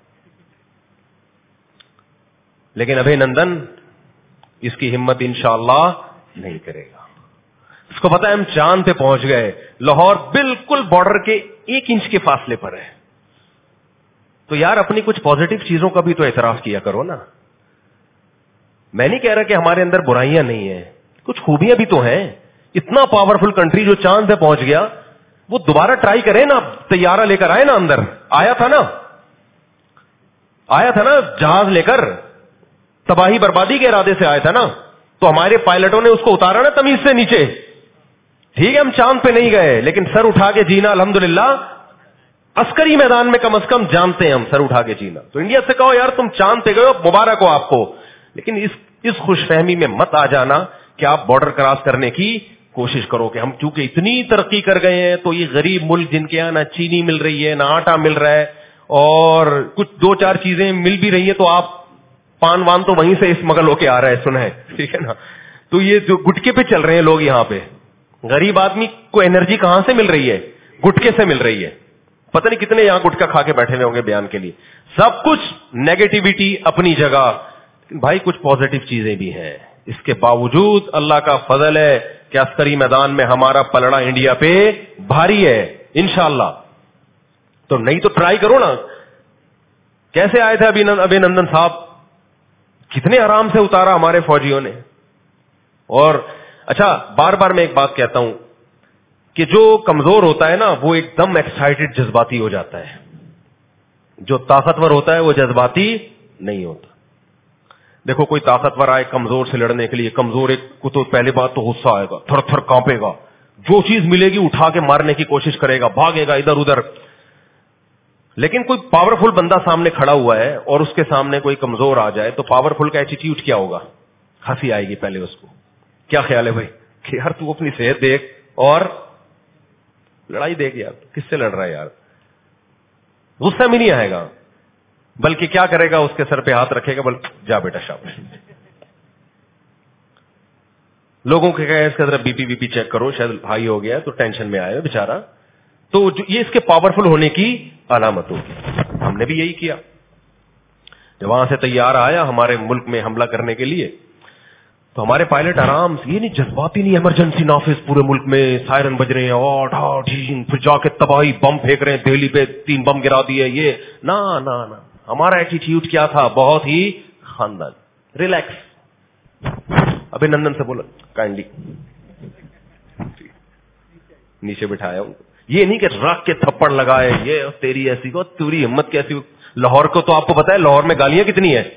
[SPEAKER 2] لیکن ابھے نندن اس کی ہمت انشاءاللہ نہیں کرے گا. اس کو پتا ہے ہم چاند پہ پہنچ گئے, لاہور بالکل بارڈر کے ایک انچ کے فاصلے پر ہے. تو یار اپنی کچھ پازیٹو چیزوں کا بھی تو اعتراف کیا کرو نا. میں نہیں کہہ رہا کہ ہمارے اندر برائیاں نہیں ہیں, کچھ خوبیاں بھی تو ہیں. اتنا پاورفل کنٹری جو چاند پہ پہنچ گیا, وہ دوبارہ ٹرائی کرے نا, طیارہ لے کر آئے نا, اندر آیا تھا نا, آیا تھا نا جہاز لے کر, تباہی بربادی کے ارادے سے آیا تھا نا, تو ہمارے پائلٹوں نے اس کو اتارا نا تمیز سے نیچے. ٹھیک ہے ہم چاند پہ نہیں گئے, لیکن سر اٹھا کے جینا الحمدللہ عسکری میدان میں کم از کم جانتے ہیں ہم سر اٹھا کے جینا. تو انڈیا سے کہو یار تم چاند پہ گئے ہو, مبارک ہو آپ کو, لیکن اس اس خوش فہمی میں مت آ جانا کہ آپ بارڈر کراس کرنے کی کوشش کرو کہ ہم چونکہ اتنی ترقی کر گئے ہیں تو یہ غریب ملک جن کے یہاں نہ چینی مل رہی ہے, نہ آٹا مل رہا ہے, اور کچھ دو چار چیزیں مل بھی رہی ہیں تو آپ پان وان تو وہیں سے اس مغل ہو کے آ رہا ہے, سنا ہے. ٹھیک ہے نا, تو یہ جو گٹکے پہ چل رہے ہیں لوگ یہاں پہ, غریب آدمی کو انرجی کہاں سے مل رہی ہے؟ گٹکے سے مل رہی ہے. پتہ نہیں کتنے یہاں گٹکا کھا کے بیٹھے ہوئے ہوں گے بیان کے لیے. سب کچھ نیگیٹیوٹی اپنی جگہ, بھائی کچھ پازیٹو چیزیں بھی ہیں. اس کے باوجود اللہ کا فضل ہے کہ عسکری میدان میں ہمارا پلڑا انڈیا پہ بھاری ہے انشاءاللہ. تو نہیں تو ٹرائی کرو نا. کیسے آئے تھے ابھی ابھینندن صاحب, کتنے آرام سے اتارا ہمارے فوجیوں نے. اور اچھا بار بار میں ایک بات کہتا ہوں کہ جو کمزور ہوتا ہے نا وہ ایک دم ایکسائٹڈ جذباتی ہو جاتا ہے, جو طاقتور ہوتا ہے وہ جذباتی نہیں ہوتا. دیکھو کوئی طاقتور آئے کمزور سے لڑنے کے لیے, کمزور ایک کو تو پہلی بات تو غصہ آئے گا, تھر تھر کانپے گا, جو چیز ملے گی اٹھا کے مارنے کی کوشش کرے گا, بھاگے گا ادھر ادھر. لیکن کوئی پاورفل بندہ سامنے کھڑا ہوا ہے اور اس کے سامنے کوئی کمزور آ جائے تو پاورفل کا ایٹیٹیوڈ کیا ہوگا؟ ہنسی آئے گی پہلے اس کو. کیا خیال ہے بھائی کہ یار تو اپنی صحت دیکھ اور لڑائی دیکھ, یار کس سے لڑ رہا ہے یار. غصہ بھی نہیں آئے گا, بلکہ کیا کرے گا, اس کے سر پہ ہاتھ رکھے گا, بل جا بیٹا شاباش. لوگوں کے کہے اس کا ذرا B P B P check کرو, شاید ہائی ہو گیا تو ٹینشن میں آیا بےچارا. تو یہ اس کے پاورفل ہونے کی علامت ہوگی. ہم نے بھی یہی کیا. جب وہاں سے تیار آیا ہمارے ملک میں حملہ کرنے کے لیے تو ہمارے پائلٹ آرام سے, یہ نہیں جذباتی نہیں, ایمرجنسی نافذ پورے ملک میں سائرن بج رہے ہیں, اور پھر جا کے تباہی بم پھینک رہے ہیں, دہلی پہ تین بم گرا دیے, یہ نہ نہ نہ. ہمارا ایٹیٹیوڈ کیا تھا؟ بہت ہی خاندان, ریلیکس. ابھی نندن سے بولا کائنڈلی نیچے بٹھایا ان کو. یہ نہیں کہ رکھ کے تھپڑ لگائے, یہ تیری ایسی کو, تیری ہمت کیسی. لاہور کو تو آپ کو پتا ہے لاہور میں گالیاں کتنی ہیں.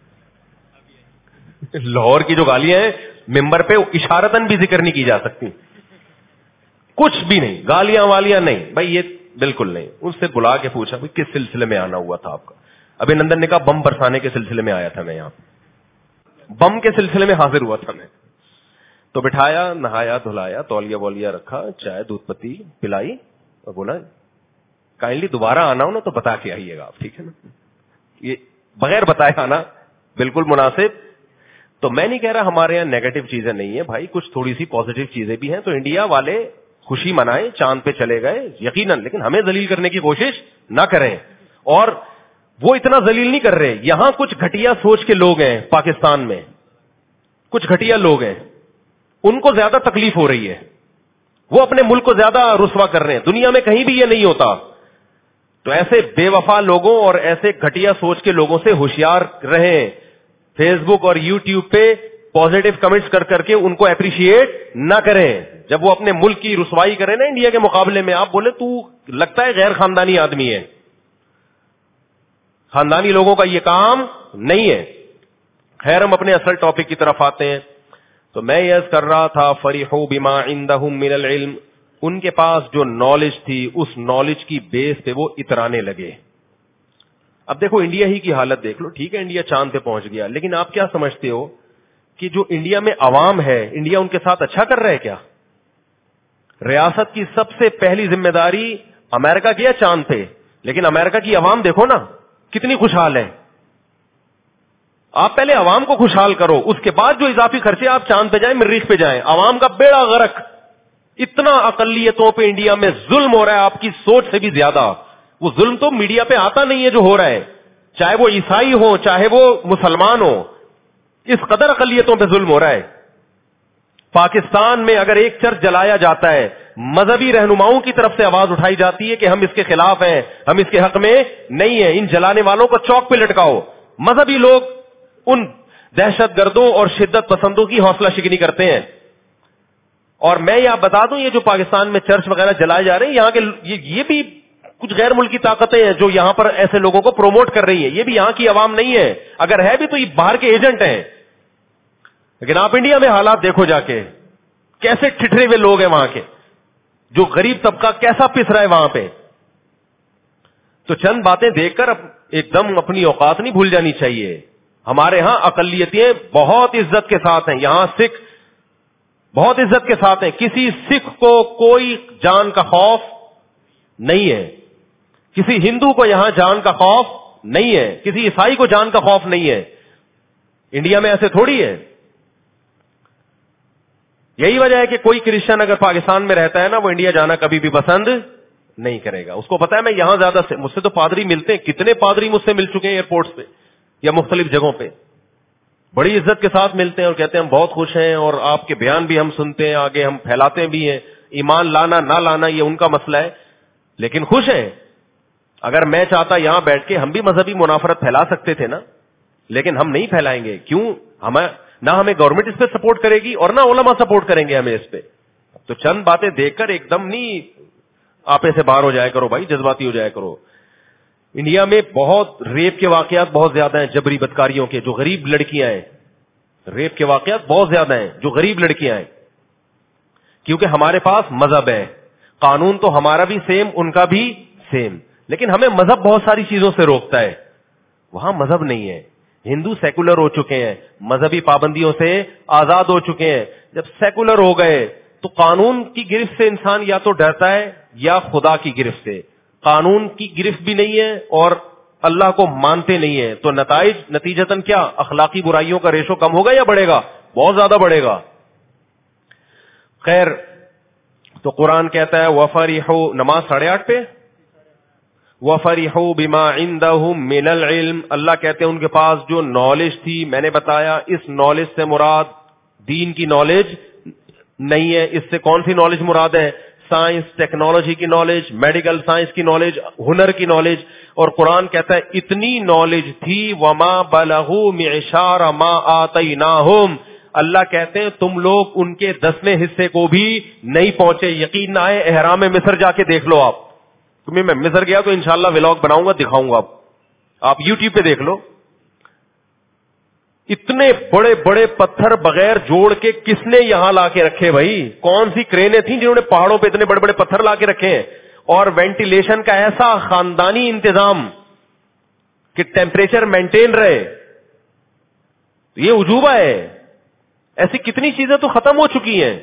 [SPEAKER 2] لاہور کی جو گالیاں ہیں ممبر پہ اشارتاً بھی ذکر نہیں کی جا سکتی, کچھ بھی نہیں, گالیاں والیاں نہیں بھائی, یہ بالکل نہیں. اس سے بلا کے پوچھا بھائی کس سلسلے میں آنا ہوا تھا آپ کا؟ ابھی نندن نے کہا بم برسانے کے سلسلے میں آیا تھا میں, یہاں بم کے سلسلے میں حاضر ہوا تھا میں. تو بٹھایا, نہایا دھلایا, تولیہ وولیا رکھا, چائے دودھ پتی پلائی اور بولا کائنڈلی دوبارہ آنا ہو نا تو بتا کے آئیے گا آپ, ٹھیک ہے نا. یہ بغیر بتائے آنا بالکل مناسب. تو میں نہیں کہہ رہا ہمارے یہاں نیگیٹو چیزیں نہیں ہیں بھائی, کچھ تھوڑی سی پازیٹو چیزیں بھی ہیں. تو انڈیا والے خوشی منائیں, چاند پہ چلے گئے یقیناً, لیکن ہمیں ذلیل کرنے کی کوشش نہ کریں. اور وہ اتنا ذلیل نہیں کر رہے. یہاں کچھ گھٹیا سوچ کے لوگ ہیں پاکستان میں, کچھ گھٹیا لوگ ہیں, ان کو زیادہ تکلیف ہو رہی ہے, وہ اپنے ملک کو زیادہ رسوا کر رہے ہیں. دنیا میں کہیں بھی یہ نہیں ہوتا. تو ایسے بے وفا لوگوں اور ایسے گھٹیا سوچ کے لوگوں سے ہوشیار رہیں. فیس بک اور یوٹیوب پہ پازیٹو کمنٹس کر کر کے ان کو اپریشیٹ نہ کریں. جب وہ اپنے ملک کی رسوائی کریں نا انڈیا کے مقابلے میں, آپ بولے تو لگتا ہے غیر خاندانی آدمی ہے. خاندانی لوگوں کا یہ کام نہیں ہے. خیر ہم اپنے اصل ٹاپک کی طرف آتے ہیں. تو میں یہ عرض کر رہا تھا فریحوا بما عندهم من العلم, ان کے پاس جو نالج تھی اس نالج کی بیس پہ وہ اترانے لگے. اب دیکھو انڈیا ہی کی حالت دیکھ لو, ٹھیک ہے انڈیا چاند پہ پہنچ گیا, لیکن آپ کیا سمجھتے ہو کہ جو انڈیا میں عوام ہے, انڈیا ان کے ساتھ اچھا کر رہا ہے کیا؟ ریاست کی سب سے پہلی ذمہ داری امریکہ کی ہے چاند پہ, لیکن امریکہ کی عوام دیکھو نا کتنی خوشحال ہے. آپ پہلے عوام کو خوشحال کرو, اس کے بعد جو اضافی خرچے آپ چاند پہ جائیں, مریخ پہ جائیں. عوام کا بیڑا غرق. اتنا اقلیتوں پہ انڈیا میں ظلم ہو رہا ہے آپ کی سوچ سے بھی زیادہ. وہ ظلم تو میڈیا پہ آتا نہیں ہے جو ہو رہا ہے, چاہے وہ عیسائی ہو چاہے وہ مسلمان ہو, اس قدر اقلیتوں پہ ظلم ہو رہا ہے. پاکستان میں اگر ایک چرچ جلایا جاتا ہے, مذہبی رہنماؤں کی طرف سے آواز اٹھائی جاتی ہے کہ ہم اس کے خلاف ہیں, ہم اس کے حق میں نہیں ہیں, ان جلانے والوں کو چوک پہ لٹکاؤ. مذہبی لوگ ان دہشت گردوں اور شدت پسندوں کی حوصلہ شکنی کرتے ہیں. اور میں یہ آپ بتا دوں, یہ جو پاکستان میں چرچ وغیرہ جلائے جا رہے ہیں, یہاں کے یہ بھی کچھ غیر ملکی طاقتیں ہیں جو یہاں پر ایسے لوگوں کو پروموٹ کر رہی ہیں. یہ بھی یہاں کی عوام نہیں ہے, اگر ہے بھی تو یہ باہر کے ایجنٹ ہیں. لیکن آپ انڈیا میں حالات دیکھو جا کے, کیسے ٹھٹرے ہوئے لوگ ہیں وہاں کے, جو غریب طبقہ کیسا پس رہا ہے وہاں پہ. تو چند باتیں دیکھ کر ایک دم اپنی اوقات نہیں بھول جانی چاہیے. ہمارے ہاں اقلیتیں بہت عزت کے ساتھ ہیں, یہاں سکھ بہت عزت کے ساتھ ہیں. کسی سکھ کو کوئی جان کا خوف نہیں ہے, کسی ہندو کو یہاں جان کا خوف نہیں ہے, کسی عیسائی کو جان کا خوف نہیں ہے. انڈیا میں ایسے تھوڑی ہے. یہی وجہ ہے کہ کوئی کرسچن اگر پاکستان میں رہتا ہے نا وہ انڈیا جانا کبھی بھی پسند نہیں کرے گا. اس کو پتا ہے میں یہاں زیادہ سے, مجھ سے تو پادری ملتے ہیں, کتنے پادری مجھ سے مل چکے ہیں ایئرپورٹ پہ یا مختلف جگہوں پہ, بڑی عزت کے ساتھ ملتے ہیں اور کہتے ہیں ہم بہت خوش ہیں اور آپ کے بیان بھی ہم سنتے ہیں, آگے ہم پھیلاتے بھی ہیں. ایمان لانا نہ لانا یہ ان کا مسئلہ ہے, لیکن خوش ہیں. اگر میں چاہتا یہاں بیٹھ کے ہم بھی مذہبی منافرت پھیلا سکتے تھے نا, لیکن ہم نہیں پھیلائیں گے. کیوں؟ ہمیں نہ ہمیں گورنمنٹ اس پہ سپورٹ کرے گی اور نہ علماء سپورٹ کریں گے ہمیں اس پہ. تو چند باتیں دیکھ کر ایک دم نہیں آپے سے باہر ہو جایا کرو بھائی, جذباتی ہو جایا کرو. انڈیا میں بہت ریپ کے واقعات بہت زیادہ ہیں, جبری بدکاریوں کے, جو غریب لڑکیاں ہیں. ریپ کے واقعات بہت زیادہ ہیں جو غریب لڑکیاں ہیں, کیونکہ ہمارے پاس مذہب ہے. قانون تو ہمارا بھی سیم ان کا بھی سیم, لیکن ہمیں مذہب بہت ساری چیزوں سے روکتا ہے. وہاں مذہب نہیں ہے. ہندو سیکولر ہو چکے ہیں, مذہبی پابندیوں سے آزاد ہو چکے ہیں. جب سیکولر ہو گئے تو قانون کی گرفت سے انسان یا تو ڈرتا ہے یا خدا کی گرفت سے. قانون کی گرفت بھی نہیں ہے اور اللہ کو مانتے نہیں ہیں, تو نتائج نتیجتاً کیا, اخلاقی برائیوں کا ریشو کم ہوگا یا بڑھے گا؟ بہت زیادہ بڑھے گا. خیر, تو قرآن کہتا ہے وَفَرِحُوا, نماز ساڑھے آٹھ پہ, وَفَرِحُوا بِمَا عِندَهُم مِّنَ الْعِلْمِ, اللہ کہتے ہیں ان کے پاس جو نالج تھی, میں نے بتایا اس نالج سے مراد دین کی نالج نہیں ہے. اس سے کون سی نالج مراد ہے؟ سائنس ٹیکنالوجی کی نالج, میڈیکل سائنس کی نالج, ہنر کی نالج. اور قرآن کہتا ہے اتنی نالج تھی وَمَا بَلَغُوا مِعْشَارَ مَا آتَيْنَاهُمْ, اللہ کہتے ہیں تم لوگ ان کے دسویں حصے کو بھی نہیں پہنچے. یقین نہ آئے احرام مصر جا کے دیکھ لو آپ, کیونکہ میں مصر گیا تو انشاءاللہ ولاگ بناؤں گا, دکھاؤں گا. آپ یوٹیوب پہ دیکھ لو, اتنے بڑے بڑے پتھر بغیر جوڑ کے کس نے یہاں لا کے رکھے بھائی؟ کون سی کرینیں تھیں جنہوں نے پہاڑوں پہ اتنے بڑے بڑے پتھر لا کے رکھے ہیں؟ اور وینٹیلیشن کا ایسا خاندانی انتظام کہ ٹیمپریچر مینٹین رہے. یہ عجوبہ ہے. ایسی کتنی چیزیں تو ختم ہو چکی ہیں.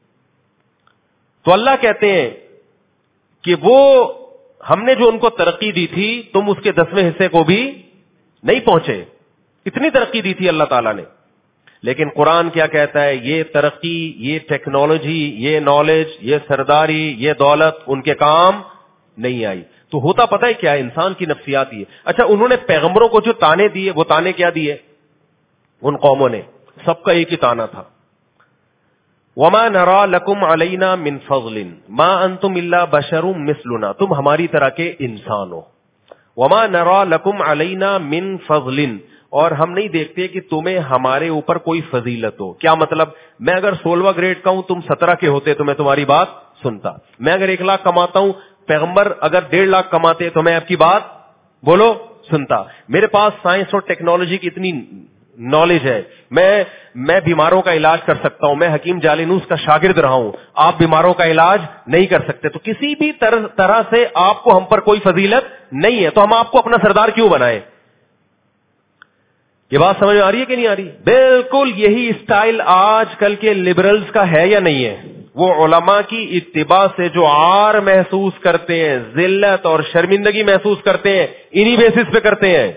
[SPEAKER 2] تو اللہ کہتے ہیں کہ وہ ہم نے جو ان کو ترقی دی تھی تم اس کے دسویں حصے کو بھی نہیں پہنچے. اتنی ترقی دی تھی اللہ تعالیٰ نے. لیکن قرآن کیا کہتا ہے؟ یہ ترقی, یہ ٹیکنالوجی, یہ نالج, یہ سرداری, یہ دولت ان کے کام نہیں آئی. تو ہوتا پتہ ہے کیا ہے؟ انسان کی نفسیات ہی ہے. اچھا, انہوں نے پیغمبروں کو جو تانے دیے وہ تانے کیا دیے ان قوموں نے؟ سب کا ایک ہی تانا تھا, وَمَا نَرَى لَكُمْ عَلَيْنَا مِنْ فَضْلٍ مَا أَنْتُمْ إِلَّا بَشَرٌ مِثْلُنَا, تم ہماری طرح کے انسان ہو. وَمَا نَرَى لَكُمْ عَلَيْنَا مِنْ فَضْلٍ, اور ہم نہیں دیکھتے کہ تمہیں ہمارے اوپر کوئی فضیلت ہو. کیا مطلب؟ میں اگر سولہواں گریڈ کا ہوں, تم سترہ کے ہوتے تو میں تمہاری بات سنتا. میں اگر ایک لاکھ کماتا ہوں, پیغمبر اگر ڈیڑھ لاکھ کماتے تو میں آپ کی بات بولو سنتا. میرے پاس سائنس اور ٹیکنالوجی کی اتنی نالج ہے, میں میں بیماروں کا علاج کر سکتا ہوں. میں حکیم جالینوس کا شاگرد رہا ہوں, آپ بیماروں کا علاج نہیں کر سکتے. تو کسی بھی طرح سے آپ کو ہم پر کوئی فضیلت نہیں ہے, تو ہم آپ کو اپنا سردار کیوں بنائیں؟ یہ بات سمجھ میں آ رہی ہے کہ نہیں آ رہی؟ بالکل یہی اسٹائل آج کل کے لبرلز کا ہے یا نہیں ہے؟ وہ علماء کی اتباع سے جو عار محسوس کرتے ہیں, ذلت اور شرمندگی محسوس کرتے ہیں, انہی بیسس پہ کرتے ہیں,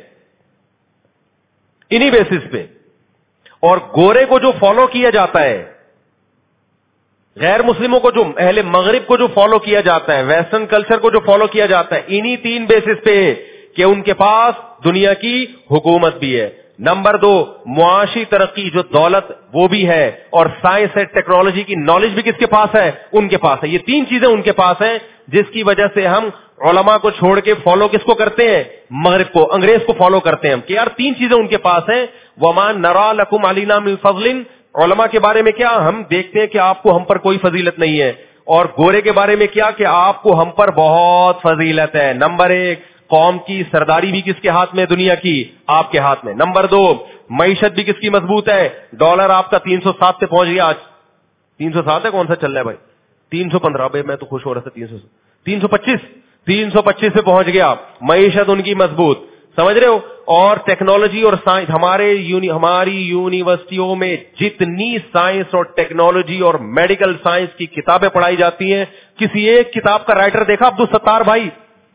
[SPEAKER 2] انہی بیسس پہ. اور گورے کو جو فالو کیا جاتا ہے, غیر مسلموں کو جو, اہل مغرب کو جو فالو کیا جاتا ہے, ویسٹرن کلچر کو جو فالو کیا جاتا ہے, انہی تین بیسس پہ کہ ان کے پاس دنیا کی حکومت بھی ہے, نمبر دو معاشی ترقی جو دولت وہ بھی ہے, اور سائنس اینڈ ٹیکنالوجی کی نالج بھی کس کے پاس ہے؟ ان کے پاس ہے. یہ تین چیزیں ان کے پاس ہیں, جس کی وجہ سے ہم علماء کو چھوڑ کے فالو کس کو کرتے ہیں؟ مغرب کو, انگریز کو فالو کرتے ہیں ہم, کہ یار تین چیزیں ان کے پاس ہیں. وَمَا نَرَى لَكُمْ عَلَيْنَا مِنْ فَضْلٍ, علماء کے بارے میں کیا؟ ہم دیکھتے ہیں کہ آپ کو ہم پر کوئی فضیلت نہیں ہے. اور گورے کے بارے میں کیا؟ کہ آپ کو ہم پر بہت فضیلت ہے. نمبر ایک, قوم کی سرداری بھی کس کے ہاتھ میں؟ دنیا کی, آپ کے ہاتھ میں. نمبر دو, معیشت بھی کس کی مضبوط ہے؟ ڈالر آپ کا تین سو سات پہ پہنچ گیا آج. تین سو سات ہے, کون سا چل رہا ہے بھائی؟ تین سو پندرہ. بھائی میں تو خوش ہو رہا تھا. تین سو تین سو پچیس تین سو پچیس پہ پہنچ گیا. معیشت ان کی مضبوط, سمجھ رہے ہو؟ اور ٹیکنالوجی اور سائنس, ہمارے یونی ہماری یونیورسٹیوں میں جتنی سائنس اور ٹیکنالوجی اور میڈیکل سائنس کی کتابیں پڑھائی جاتی ہیں, کسی ایک کتاب کا رائٹر دیکھا عبدالستار بھائی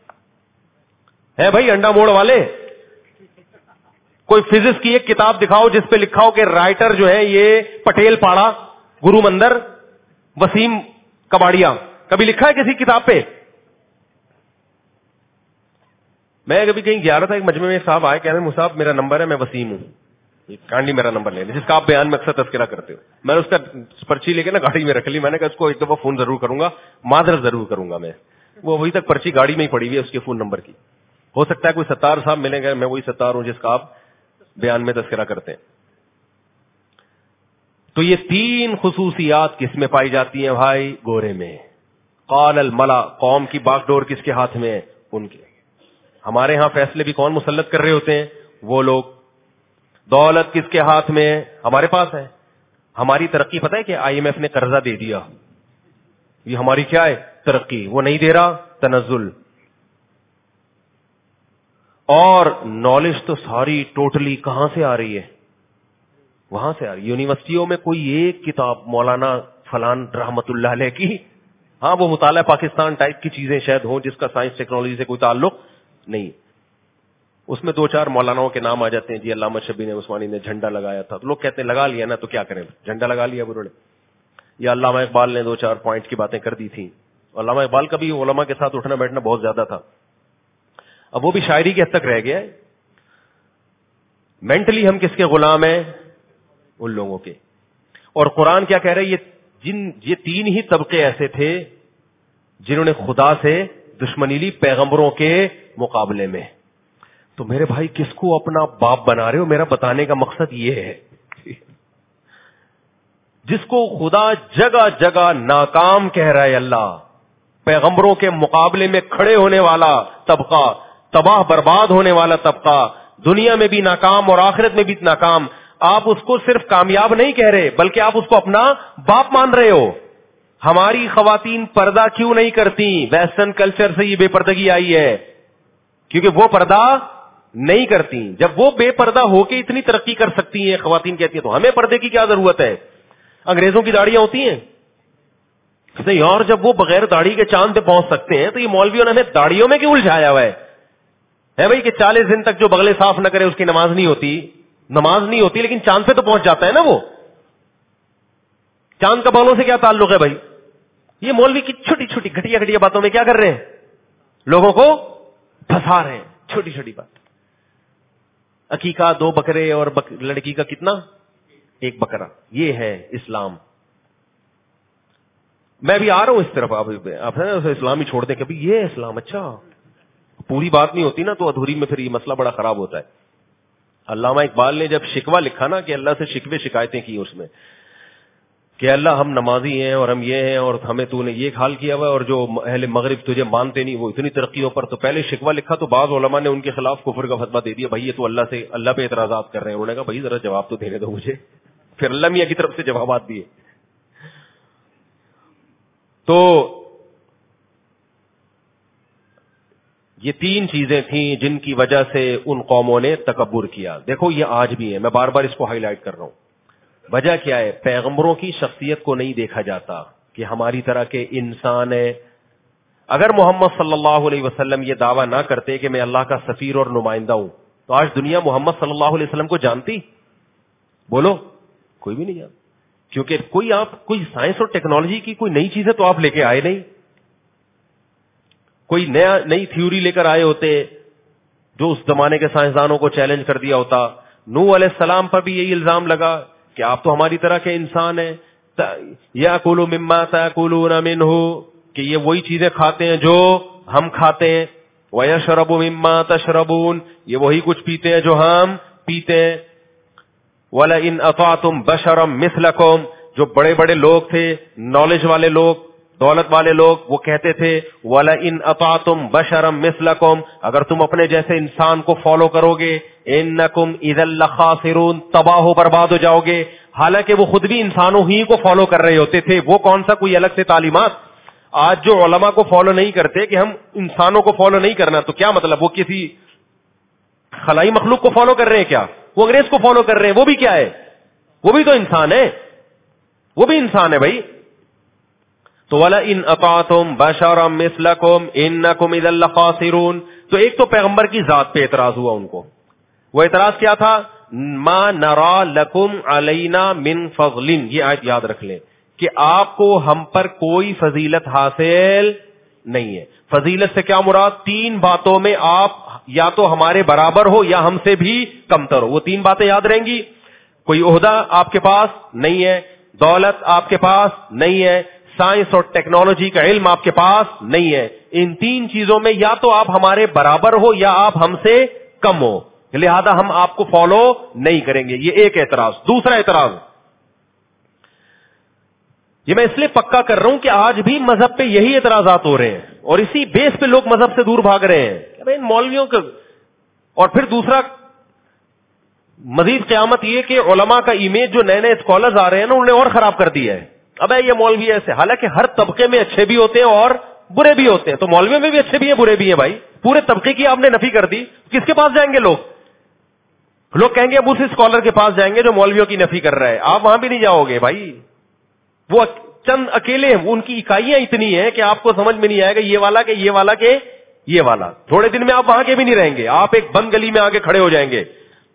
[SPEAKER 2] ہے بھائی انڈا موڑ والے؟ کوئی فزکس کی ایک کتاب دکھاؤ جس پہ لکھا ہو کہ رائٹر جو ہے یہ پٹیل پاڑا, گرو مندر وسیم کباڑیا, کبھی لکھا ہے کسی کتاب پہ؟ میں کبھی کہیں گیا رہا تھا, ایک مجمع میں ایک صاحب آئے, کہہ رہے ہیں صاحب میرا نمبر ہے, میں وسیم ہوں, کانڈی میرا نمبر لے لیں, جس کا آپ بیان میں اکثر تذکرہ کرتے ہو. میں نے اس کا پرچی لے کے نا گاڑی میں رکھ لی, میں نے کہا اس کو ایک دفعہ فون ضرور کروں گا, معذرت ضرور کروں گا میں. وہ ابھی تک پرچی گاڑی میں ہی پڑی ہوئی ہے اس کے فون نمبر کی. ہو سکتا ہے کوئی ستار صاحب ملیں گے, میں وہی ستار ہوں جس کا آپ بیان میں تذکرہ کرتے ہیں. تو یہ تین خصوصیات کس میں پائی جاتی ہیں بھائی؟ گورے میں. قال الملا, قوم کی باغ ڈور کس کے ہاتھ میں ہے؟ ان کے. ہمارے ہاں فیصلے بھی کون مسلط کر رہے ہوتے ہیں؟ وہ لوگ. دولت کس کے ہاتھ میں ہے؟ ہمارے پاس ہے. ہماری ترقی پتہ ہے کہ آئی ایم ایف نے قرضہ دے دیا, یہ ہماری کیا ہے؟ ترقی. وہ نہیں دے رہا, تنزل. اور نالج تو ساری ٹوٹلی کہاں سے آ رہی ہے؟ وہاں سے آ رہی ہے. یونیورسٹیوں میں کوئی ایک کتاب مولانا فلان رحمت اللہ علیہ کی, ہاں وہ مطالعہ پاکستان ٹائپ کی چیزیں شاید ہوں جس کا سائنس ٹیکنالوجی سے کوئی تعلق نہیں, اس میں دو چار مولاناؤں کے نام آ جاتے ہیں. جی علامہ شبیر عثمانی نے جھنڈا لگایا تھا, تو لوگ کہتے ہیں لگا لیا نا تو کیا کریں, جھنڈا لگا لیا انہوں نے. یا علامہ اقبال نے دو چار پوائنٹ کی باتیں کر دی تھیں. علامہ اقبال کا بھی علماء کے ساتھ اٹھنا بیٹھنا بہت زیادہ تھا. اب وہ بھی شاعری کے حد تک رہ گیا ہے. مینٹلی ہم کس کے غلام ہیں؟ ان لوگوں کے. اور قرآن کیا کہہ رہے ہیں؟ یہ جن یہ تین ہی طبقے ایسے تھے جنہوں نے خدا سے دشمنی لی پیغمبروں کے مقابلے میں. تو میرے بھائی کس کو اپنا باپ بنا رہے ہو؟ میرا بتانے کا مقصد یہ ہے, جس کو خدا جگہ جگہ ناکام کہہ رہا ہے اللہ, پیغمبروں کے مقابلے میں کھڑے ہونے والا طبقہ, تباہ برباد ہونے والا طبقہ, دنیا میں بھی ناکام اور آخرت میں بھی ناکام, آپ اس کو صرف کامیاب نہیں کہہ رہے بلکہ آپ اس کو اپنا باپ مان رہے ہو. ہماری خواتین پردہ کیوں نہیں کرتی؟ ویسٹرن کلچر سے یہ بے پردگی آئی ہے, کیونکہ وہ پردہ نہیں کرتی. جب وہ بے پردہ ہو کے اتنی ترقی کر سکتی ہیں, خواتین کہتی ہیں تو ہمیں پردے کی کیا ضرورت ہے؟ انگریزوں کی داڑیاں ہوتی ہیں نہیں, اور جب وہ بغیر داڑھی کے چاند پہ پہنچ سکتے ہیں تو یہ مولویوں نے ہمیں داڑیوں میں کیوں الجھایا ہوا ہے ہے بھائی کہ چالیس دن تک جو بغلے صاف نہ کرے اس کی نماز نہیں ہوتی. نماز نہیں ہوتی لیکن چاند پہ تو پہنچ جاتا ہے نا. وہ چاند کا بالوں سے کیا تعلق ہے بھائی؟ یہ مولوی کی چھوٹی چھوٹی گھٹیا گھٹیا باتوں میں کیا کر رہے ہیں؟ لوگوں کو پھنسا رہے ہیں. چھوٹی چھوٹی بات. عقیقہ دو بکرے اور بک... لڑکی کا کتنا؟ ایک بکرا. یہ ہے اسلام. میں بھی آ رہا ہوں اس طرف. آپ اسلام ہی چھوڑ دیں کبھی, یہ اسلام. اچھا پوری بات نہیں ہوتی نا تو ادھوری میں پھر یہ مسئلہ بڑا خراب ہوتا ہے. علامہ اقبال نے جب شکوہ لکھا نا کہ اللہ سے شکوے شکایتیں کی اس میں کہ اللہ ہم نمازی ہیں اور ہم یہ ہیں اور ہمیں تو نے یہ حال کیا ہوا ہے اور جو اہل مغرب تجھے مانتے نہیں وہ اتنی ترقیوں پر, تو پہلے شکوہ لکھا تو بعض علماء نے ان کے خلاف کفر کا فتویٰ دے دیا. بھائی یہ تو اللہ سے اللہ پہ اعتراضات کر رہے ہیں. انہوں نے کہا بھائی ذرا جواب تو دینے دو مجھے. پھر اللہ میاں کی طرف سے جوابات دیے. تو یہ تین چیزیں تھیں جن کی وجہ سے ان قوموں نے تکبر کیا. دیکھو یہ آج بھی ہے, میں بار بار اس کو ہائی لائٹ کر رہا ہوں. وجہ کیا ہے؟ پیغمبروں کی شخصیت کو نہیں دیکھا جاتا کہ ہماری طرح کے انسان ہیں. اگر محمد صلی اللہ علیہ وسلم یہ دعویٰ نہ کرتے کہ میں اللہ کا سفیر اور نمائندہ ہوں تو آج دنیا محمد صلی اللہ علیہ وسلم کو جانتی؟ بولو, کوئی بھی نہیں جانتا. کیونکہ کوئی آپ کوئی سائنس اور ٹیکنالوجی کی کوئی نئی چیزیں تو آپ لے کے آئے نہیں. کوئی نیا نئی تھیوری لے کر آئے ہوتے جو اس زمانے کے سائنسدانوں کو چیلنج کر دیا ہوتا. نوح علیہ السلام پر بھی یہی الزام لگا کہ آپ تو ہماری طرح کے انسان ہیں. یاکلوا مما تاکلون منہ, کہ یہ وہی چیزیں کھاتے ہیں جو ہم کھاتے ہیں. ویشرب مما تشربون, یہ وہی کچھ پیتے ہیں جو ہم پیتے ہیں. وَلَئِنْ أَطَعْتُمْ بَشَرًا مِثْلَكُمْ, جو بڑے بڑے لوگ تھے, نالج والے لوگ, دولت والے لوگ, وہ کہتے تھے وَلَئِنْ أَطَعْتُمْ بَشَرًا مِثْلَكُمْ, اگر تم اپنے جیسے انسان کو فالو کرو گے إِنَّكُمْ إِذًا لَخَاسِرُونَ, تباہ و برباد ہو جاؤ گے. حالانکہ وہ خود بھی انسانوں ہی کو فالو کر رہے ہوتے تھے. وہ کون سا کوئی الگ سے تعلیمات. آج جو علماء کو فالو نہیں کرتے کہ ہم انسانوں کو فالو نہیں کرنا, تو کیا مطلب وہ کسی خلائی مخلوق کو فالو کر رہے ہیں کیا؟ وہ انگریز کو فالو کر رہے ہیں. وہ بھی کیا ہے؟ وہ بھی تو انسان ہے. وہ بھی انسان ہے بھائی. تو وَلَئِنْ أَطَعْتُمْ بَشَرًا مِثْلَكُمْ إِنَّكُمْ إِذًا لَخَاسِرُونَ. تو ایک تو پیغمبر کی ذات پہ اعتراض ہوا ان کو. وہ اعتراض کیا تھا؟ ما نرا لکم علینا من فضل, یہ آیت یاد رکھ لیں کہ آپ کو ہم پر کوئی فضیلت حاصل نہیں ہے. فضیلت سے کیا مراد؟ تین باتوں میں آپ یا تو ہمارے برابر ہو یا ہم سے بھی کمتر ہو. وہ تین باتیں یاد رہیں گی. کوئی عہدہ آپ کے پاس نہیں ہے, دولت آپ کے پاس نہیں ہے, سائنس اور ٹیکنالوجی کا علم آپ کے پاس نہیں ہے. ان تین چیزوں میں یا تو آپ ہمارے برابر ہو یا آپ ہم سے کم ہو, لہذا ہم آپ کو فالو نہیں کریں گے. یہ ایک اعتراض. دوسرا اعتراض, یہ میں اس لیے پکا کر رہا ہوں کہ آج بھی مذہب پہ یہی اعتراضات ہو رہے ہیں اور اسی بیس پہ لوگ مذہب سے دور بھاگ رہے ہیں کہ ان مولویوں کا. اور پھر دوسرا مزید قیامت یہ کہ علماء کا امیج جو نئے نئے اسکالرز آ رہے ہیں نا, انہوں نے اور خراب کر دیا ہے. اب یہ مولوی ایسے, حالانکہ ہر طبقے میں اچھے بھی ہوتے ہیں اور برے بھی ہوتے ہیں. تو مولویوں میں بھی اچھے بھی ہیں برے بھی ہیں بھائی. پورے طبقے کی آپ نے نفی کر دی, کس کے پاس جائیں گے لوگ؟ لوگ کہیں گے اب اس اسکالر کے پاس جائیں گے جو مولویوں کی نفی کر رہا ہے. آپ وہاں بھی نہیں جاؤ گے بھائی. وہ چند اکیلے, ان کی اکائیاں اتنی ہیں کہ آپ کو سمجھ میں نہیں آئے گا یہ والا کہ یہ والا کہ یہ والا. تھوڑے دن میں آپ وہاں کے بھی نہیں رہیں گے, آپ ایک بند گلی میں آگے کھڑے ہو جائیں گے.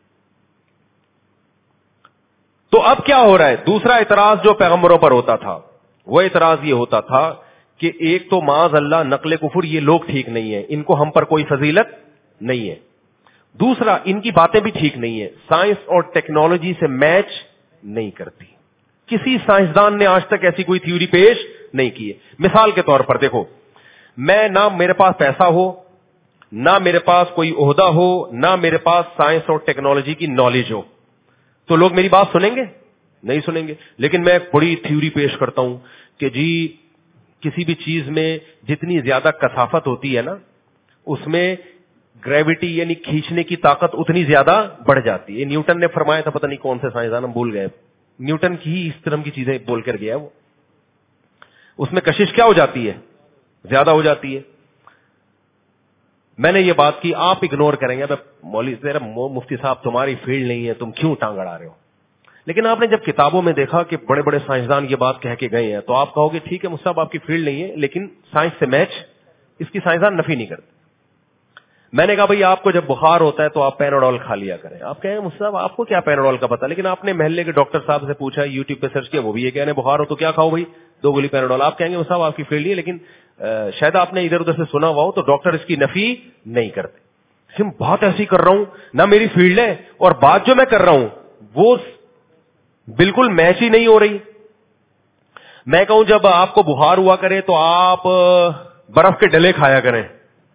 [SPEAKER 2] تو اب کیا ہو رہا ہے؟ دوسرا اعتراض جو پیغمبروں پر ہوتا تھا وہ اعتراض یہ ہوتا تھا کہ ایک تو معاذ اللہ نقل کفر, یہ لوگ ٹھیک نہیں ہیں, ان کو ہم پر کوئی فضیلت نہیں ہے. دوسرا ان کی باتیں بھی ٹھیک نہیں ہے, سائنس اور ٹیکنالوجی سے میچ نہیں کرتی. کسی سائنسدان نے آج تک ایسی کوئی تھیوری پیش نہیں کی ہے. مثال کے طور پر دیکھو, میں نہ میرے پاس پیسہ ہو, نہ میرے پاس کوئی عہدہ ہو, نہ میرے پاس سائنس اور ٹیکنالوجی کی نالج ہو, تو لوگ میری بات سنیں گے؟ نہیں سنیں گے. لیکن میں ایک بڑی تھیوری پیش کرتا ہوں کہ جی کسی بھی چیز میں جتنی زیادہ کثافت ہوتی ہے نا, اس میں گریوٹی یعنی کھینچنے کی طاقت اتنی زیادہ بڑھ جاتی ہے. نیوٹن نے فرمایا تھا, پتہ نہیں کون سے سائنسدان, ہم بھول گئے. نیوٹن کی ہی اس طرح کی چیزیں بول کر گیا وہ. اس میں کشش کیا ہو جاتی ہے؟ زیادہ ہو جاتی ہے. میں نے یہ بات کی, آپ اگنور کریں گے, مولوی مفتی صاحب تمہاری فیلڈ نہیں ہے, تم کیوں ٹانگ اڑا رہے ہو. لیکن آپ نے جب کتابوں میں دیکھا کہ بڑے بڑے سائنسدان یہ بات کہہ کے گئے ہیں, تو آپ کہو گے ٹھیک ہے مفتی صاحب آپ کی فیلڈ نہیں ہے, لیکن سائنس سے میچ اس کی سائنسدان نفی نہیں کرتے. میں نے کہا بھائی آپ کو جب بخار ہوتا ہے تو آپ پیناڈول کھا لیا کریں. آپ کہیں مفتی صاحب آپ کو کیا پیناڈول کا پتا, لیکن آپ نے محلے کے ڈاکٹر صاحب سے پوچھا, یوٹیوب پہ سرچ کیا, وہ بھی یہ کہنے بخار ہو تو کیا کھاؤ بھائی, دو گولی پیناڈول. آپ کہیں گے مفتی صاحب آپ کی فیلڈ نہیں ہے, لیکن شاید آپ نے ادھر ادھر سے سنا ہوا ہو, تو ڈاکٹر اس کی نفی نہیں کرتے. بات ایسی کر رہا ہوں, نہ میری فیلڈ ہے, اور بات جو میں کر رہا ہوں وہ بالکل میچ ہی نہیں ہو رہی. میں کہوں جب آپ کو بخار ہوا کرے تو آپ برف کے ڈلے کھایا کریں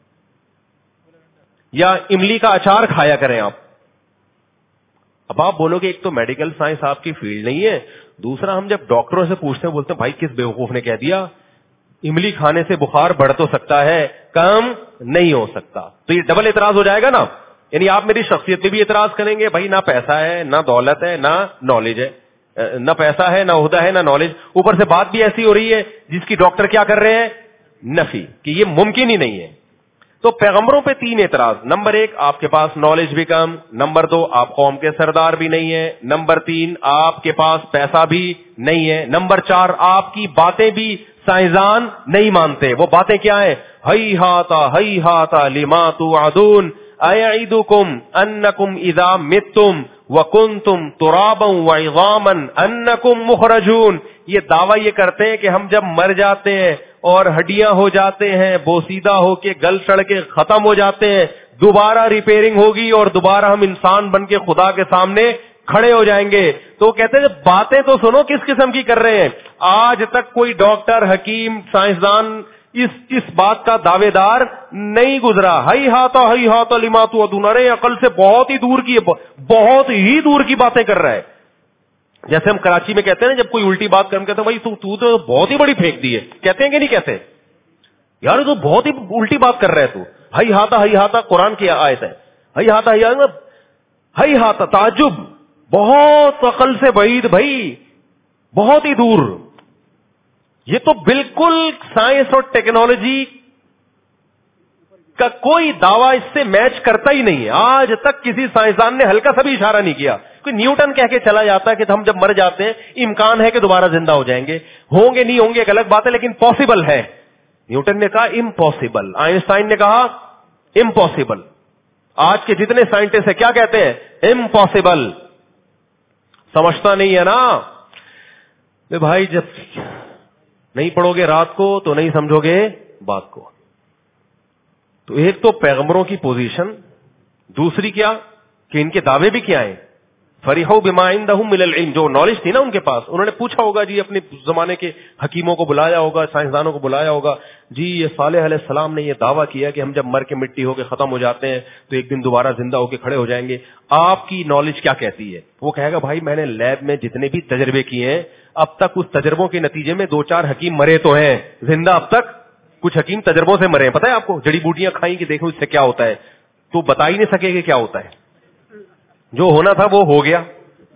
[SPEAKER 2] یا املی کا اچار کھایا کریں آپ. اب آپ بولو کہ ایک تو میڈیکل سائنس آپ کی فیلڈ نہیں ہے, دوسرا ہم جب ڈاکٹروں سے پوچھتے ہیں بولتے ہیں بھائی کس بیوقوف نے کہہ دیا املی کھانے سے بخار بڑھ تو سکتا ہے, کم نہیں ہو سکتا. تو یہ ڈبل اعتراض ہو جائے گا نا. یعنی آپ میری شخصیت پہ بھی اعتراض کریں گے, بھائی نہ پیسہ ہے, نہ دولت ہے, نہ نالج ہے, نہ پیسہ ہے, نہ عہدہ ہے, نہ نالج, اوپر سے بات بھی ایسی ہو رہی ہے جس کی ڈاکٹر کیا کر رہے ہیں, نفی, کہ یہ ممکن ہی نہیں ہے. تو پیغمبروں پہ تین اعتراض. نمبر ایک, آپ کے پاس نالج بھی کم. نمبر دو, آپ قوم کے سردار بھی نہیں ہیں. نمبر تین, آپ کے پاس پیسہ بھی نہیں ہے. نمبر چار, آپ کی باتیں بھی سائنسدان نہیں مانتے. وہ باتیں کیا ہیں؟ ہی ہاتا ہی ہاتا لما توعدون ایعدکم انکم اذا متم وکنتم ترابا وعظاما انکم مخرجون. یہ دعویٰ یہ کرتے ہیں کہ ہم جب مر جاتے ہیں اور ہڈیاں ہو جاتے ہیں, بوسیدہ ہو کے گل سڑ کے ختم ہو جاتے ہیں, دوبارہ ریپیئرنگ ہوگی اور دوبارہ ہم انسان بن کے خدا کے سامنے کھڑے ہو جائیں گے. تو کہتے ہیں باتیں تو سنو کس قسم کی کر رہے ہیں. آج تک کوئی ڈاکٹر, حکیم, سائنسدان اس اس بات کا دعوے دار نہیں گزرا. ہی ہاتھا ہی ہاتھا لما توعدون, ارے عقل سے بہت ہی دور کی بہت ہی دور کی باتیں کر رہا ہے. جیسے ہم کراچی میں کہتے ہیں نا, جب کوئی الٹی بات کرتے ہیں بھائی تو تو تو بہت ہی بڑی پھینک دی ہے, کہتے ہیں کہ نہیں کہتے, یار تو بہت ہی الٹی بات کر رہے ہے تو. ہی ہاتھا ہی ہاتھا قرآن کی آیت ہے, ہی ہاتھا ہی ہاتھا ہی ہاتھا تعجب, بہت عقل سے بعید بھائی, بہت ہی دور. یہ تو بالکل سائنس اور ٹیکنالوجی کا کوئی دعویٰ اس سے میچ کرتا ہی نہیں ہے. آج تک کسی سائنسدان نے ہلکا سا بھی اشارہ نہیں کیا. کوئی نیوٹن کہہ کے چلا جاتا ہے کہ ہم جب مر جاتے ہیں امکان ہے کہ دوبارہ زندہ ہو جائیں گے. ہوں گے نہیں ہوں گے ایک الگ بات ہے, لیکن پاسبل ہے. نیوٹن نے کہا امپاسبل, آئنسٹائن نے کہا امپاسبل. آج کے جتنے سائنٹسٹ ہیں کیا کہتے ہیں, امپاسبل. سمجھتا نہیں ہے نا بھائی, جب نہیں پڑھو گے رات کو تو نہیں سمجھو گے بات کو. تو ایک تو پیغمبروں کی پوزیشن, دوسری کیا کہ ان کے دعوے بھی کیا ہیں, فریحوا بما عندهم من العلم, جو نالج تھی نا ان کے پاس, انہوں نے پوچھا ہوگا جی, اپنے زمانے کے حکیموں کو بلایا ہوگا, سائنسدانوں کو بلایا ہوگا, جی یہ صالح علیہ السلام نے یہ دعویٰ کیا کہ ہم جب مر کے مٹی ہو کے ختم ہو جاتے ہیں تو ایک دن دوبارہ زندہ ہو کے کھڑے ہو جائیں گے, آپ کی نالج کیا کہتی ہے؟ وہ کہے گا بھائی میں نے لیب میں جتنے بھی تجربے کیے ہیں اب تک اس تجربوں کے نتیجے میں دو چار حکیم مرے تو ہیں, زندہ اب تک کچھ حکیم تجربوں سے مرے ہیں. پتہ ہے آپ کو, جڑی بوٹیاں کھائیں کہ دیکھو اس سے کیا ہوتا ہے, تو بتا ہی نہیں سکے کہ کیا ہوتا ہے. جو ہونا تھا وہ ہو گیا,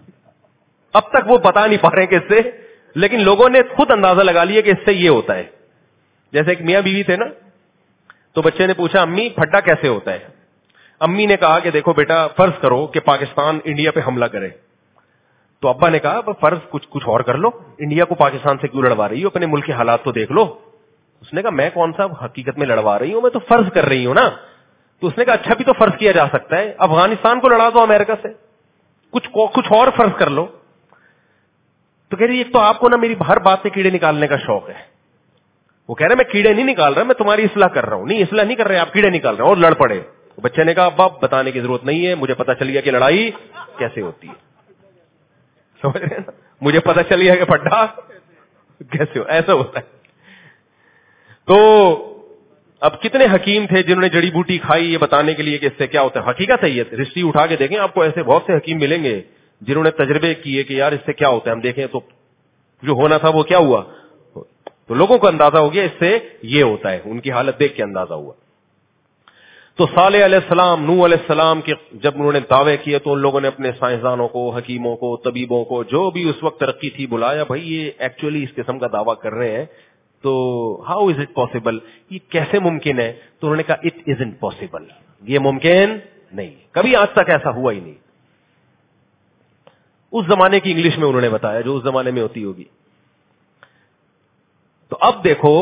[SPEAKER 2] اب تک وہ بتا نہیں پا رہے کہ اس سے, لیکن لوگوں نے خود اندازہ لگا لیا کہ اس سے یہ ہوتا ہے. جیسے ایک میاں بیوی تھے نا, تو بچے نے پوچھا امی پھڈا کیسے ہوتا ہے؟ امی نے کہا کہ دیکھو بیٹا, فرض کرو کہ پاکستان انڈیا پہ حملہ کرے, تو ابا نے کہا فرض کچھ کچھ اور کر لو, انڈیا کو پاکستان سے کیوں لڑوا رہی ہو, اپنے ملک کے حالات تو دیکھ لو. اس نے کہا میں کون سا حقیقت میں لڑوا رہی ہوں, میں تو فرض کر رہی ہوں نا. تو اس نے کہا اچھا بھی تو فرض کیا جا سکتا ہے, افغانستان کو لڑا دو امریکہ سے, کچھ کچھ اور فرض کر لو. تو کہہ رہی ایک تو آپ کو نا میری ہر بات سے کیڑے نکالنے کا شوق ہے. وہ کہہ رہے میں کیڑے نہیں نکال رہا, میں تمہاری اصلاح کر رہا ہوں. نہیں اصلاح نہیں کر رہے آپ, کیڑے نکال رہے ہیں, اور لڑ پڑے. بچے نے کہا ابا بتانے کی ضرورت نہیں ہے, مجھے پتا چل گیا کہ لڑائی کیسے ہوتی ہے. سمجھ رہے ہیں نا, مجھے پتا چل گیا کہ پھڈا کیسے ہو, ایسا ہوتا ہے. تو اب کتنے حکیم تھے جنہوں نے جڑی بوٹی کھائی یہ بتانے کے لیے کہ اس سے کیا ہوتا ہے. حقیقت ہے یہ, ہسٹری اٹھا کے دیکھیں آپ کو ایسے بہت سے حکیم ملیں گے جنہوں نے تجربے کیے کہ یار اس سے کیا ہوتا ہے, ہم دیکھیں تو جو ہونا تھا وہ کیا ہوا. تو لوگوں کو اندازہ ہو گیا اس سے یہ ہوتا ہے, ان کی حالت دیکھ کے اندازہ ہوا. تو صالح علیہ السلام, نوح علیہ السلام کے جب انہوں نے دعوے کیے تو ان لوگوں نے اپنے سائنسدانوں کو, حکیموں کو, طبیبوں کو, جو بھی اس وقت ترقی تھی بلایا, بھائی یہ ایکچولی اس قسم کا دعویٰ کر رہے ہیں, تو ہاؤ از اٹ پاسبل, یہ کیسے ممکن ہے؟ تو انہوں نے کہا اٹ ازنٹ پاسبل, یہ ممکن نہیں, کبھی آج تک ایسا ہوا ہی نہیں. اس زمانے کی انگلش میں انہوں نے بتایا جو اس زمانے میں ہوتی ہوگی. تو اب دیکھو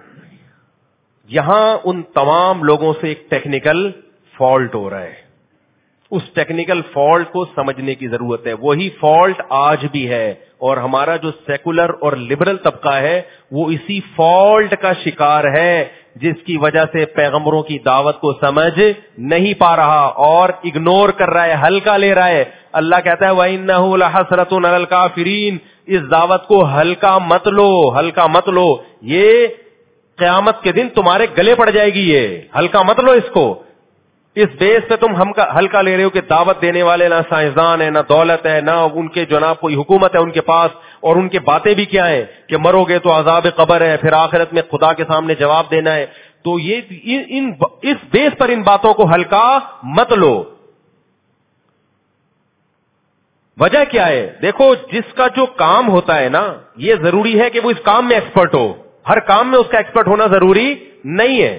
[SPEAKER 2] یہاں ان تمام لوگوں سے ایک ٹیکنیکل فالٹ ہو رہا ہے. اس ٹیکنیکل فالٹ کو سمجھنے کی ضرورت ہے. وہی فالٹ آج بھی ہے, اور ہمارا جو سیکولر اور لبرل طبقہ ہے وہ اسی فالٹ کا شکار ہے, جس کی وجہ سے پیغمبروں کی دعوت کو سمجھ نہیں پا رہا اور اگنور کر رہا ہے, ہلکا لے رہا ہے. اللہ کہتا ہے وَإِنَّهُ لَحَسْرَةٌ عَلَى الْكَافِرِينَ, اس دعوت کو ہلکا مت لو, ہلکا مت لو, یہ قیامت کے دن تمہارے گلے پڑ جائے گی, یہ ہلکا مت لو اس کو. اس بیس پہ تم ہم کا ہلکا لے رہے ہو کہ دعوت دینے والے نہ سائنسدان ہے, نہ دولت ہے, نہ ان کے جناب کوئی حکومت ہے ان کے پاس, اور ان کے باتیں بھی کیا ہیں کہ مرو گے تو عذاب قبر ہے, پھر آخرت میں خدا کے سامنے جواب دینا ہے. تو یہ ان اس بیس پر ان باتوں کو ہلکا مت لو. وجہ کیا ہے؟ دیکھو جس کا جو کام ہوتا ہے نا, یہ ضروری ہے کہ وہ اس کام میں ایکسپرٹ ہو. ہر کام میں اس کا ایکسپرٹ ہونا ضروری نہیں ہے.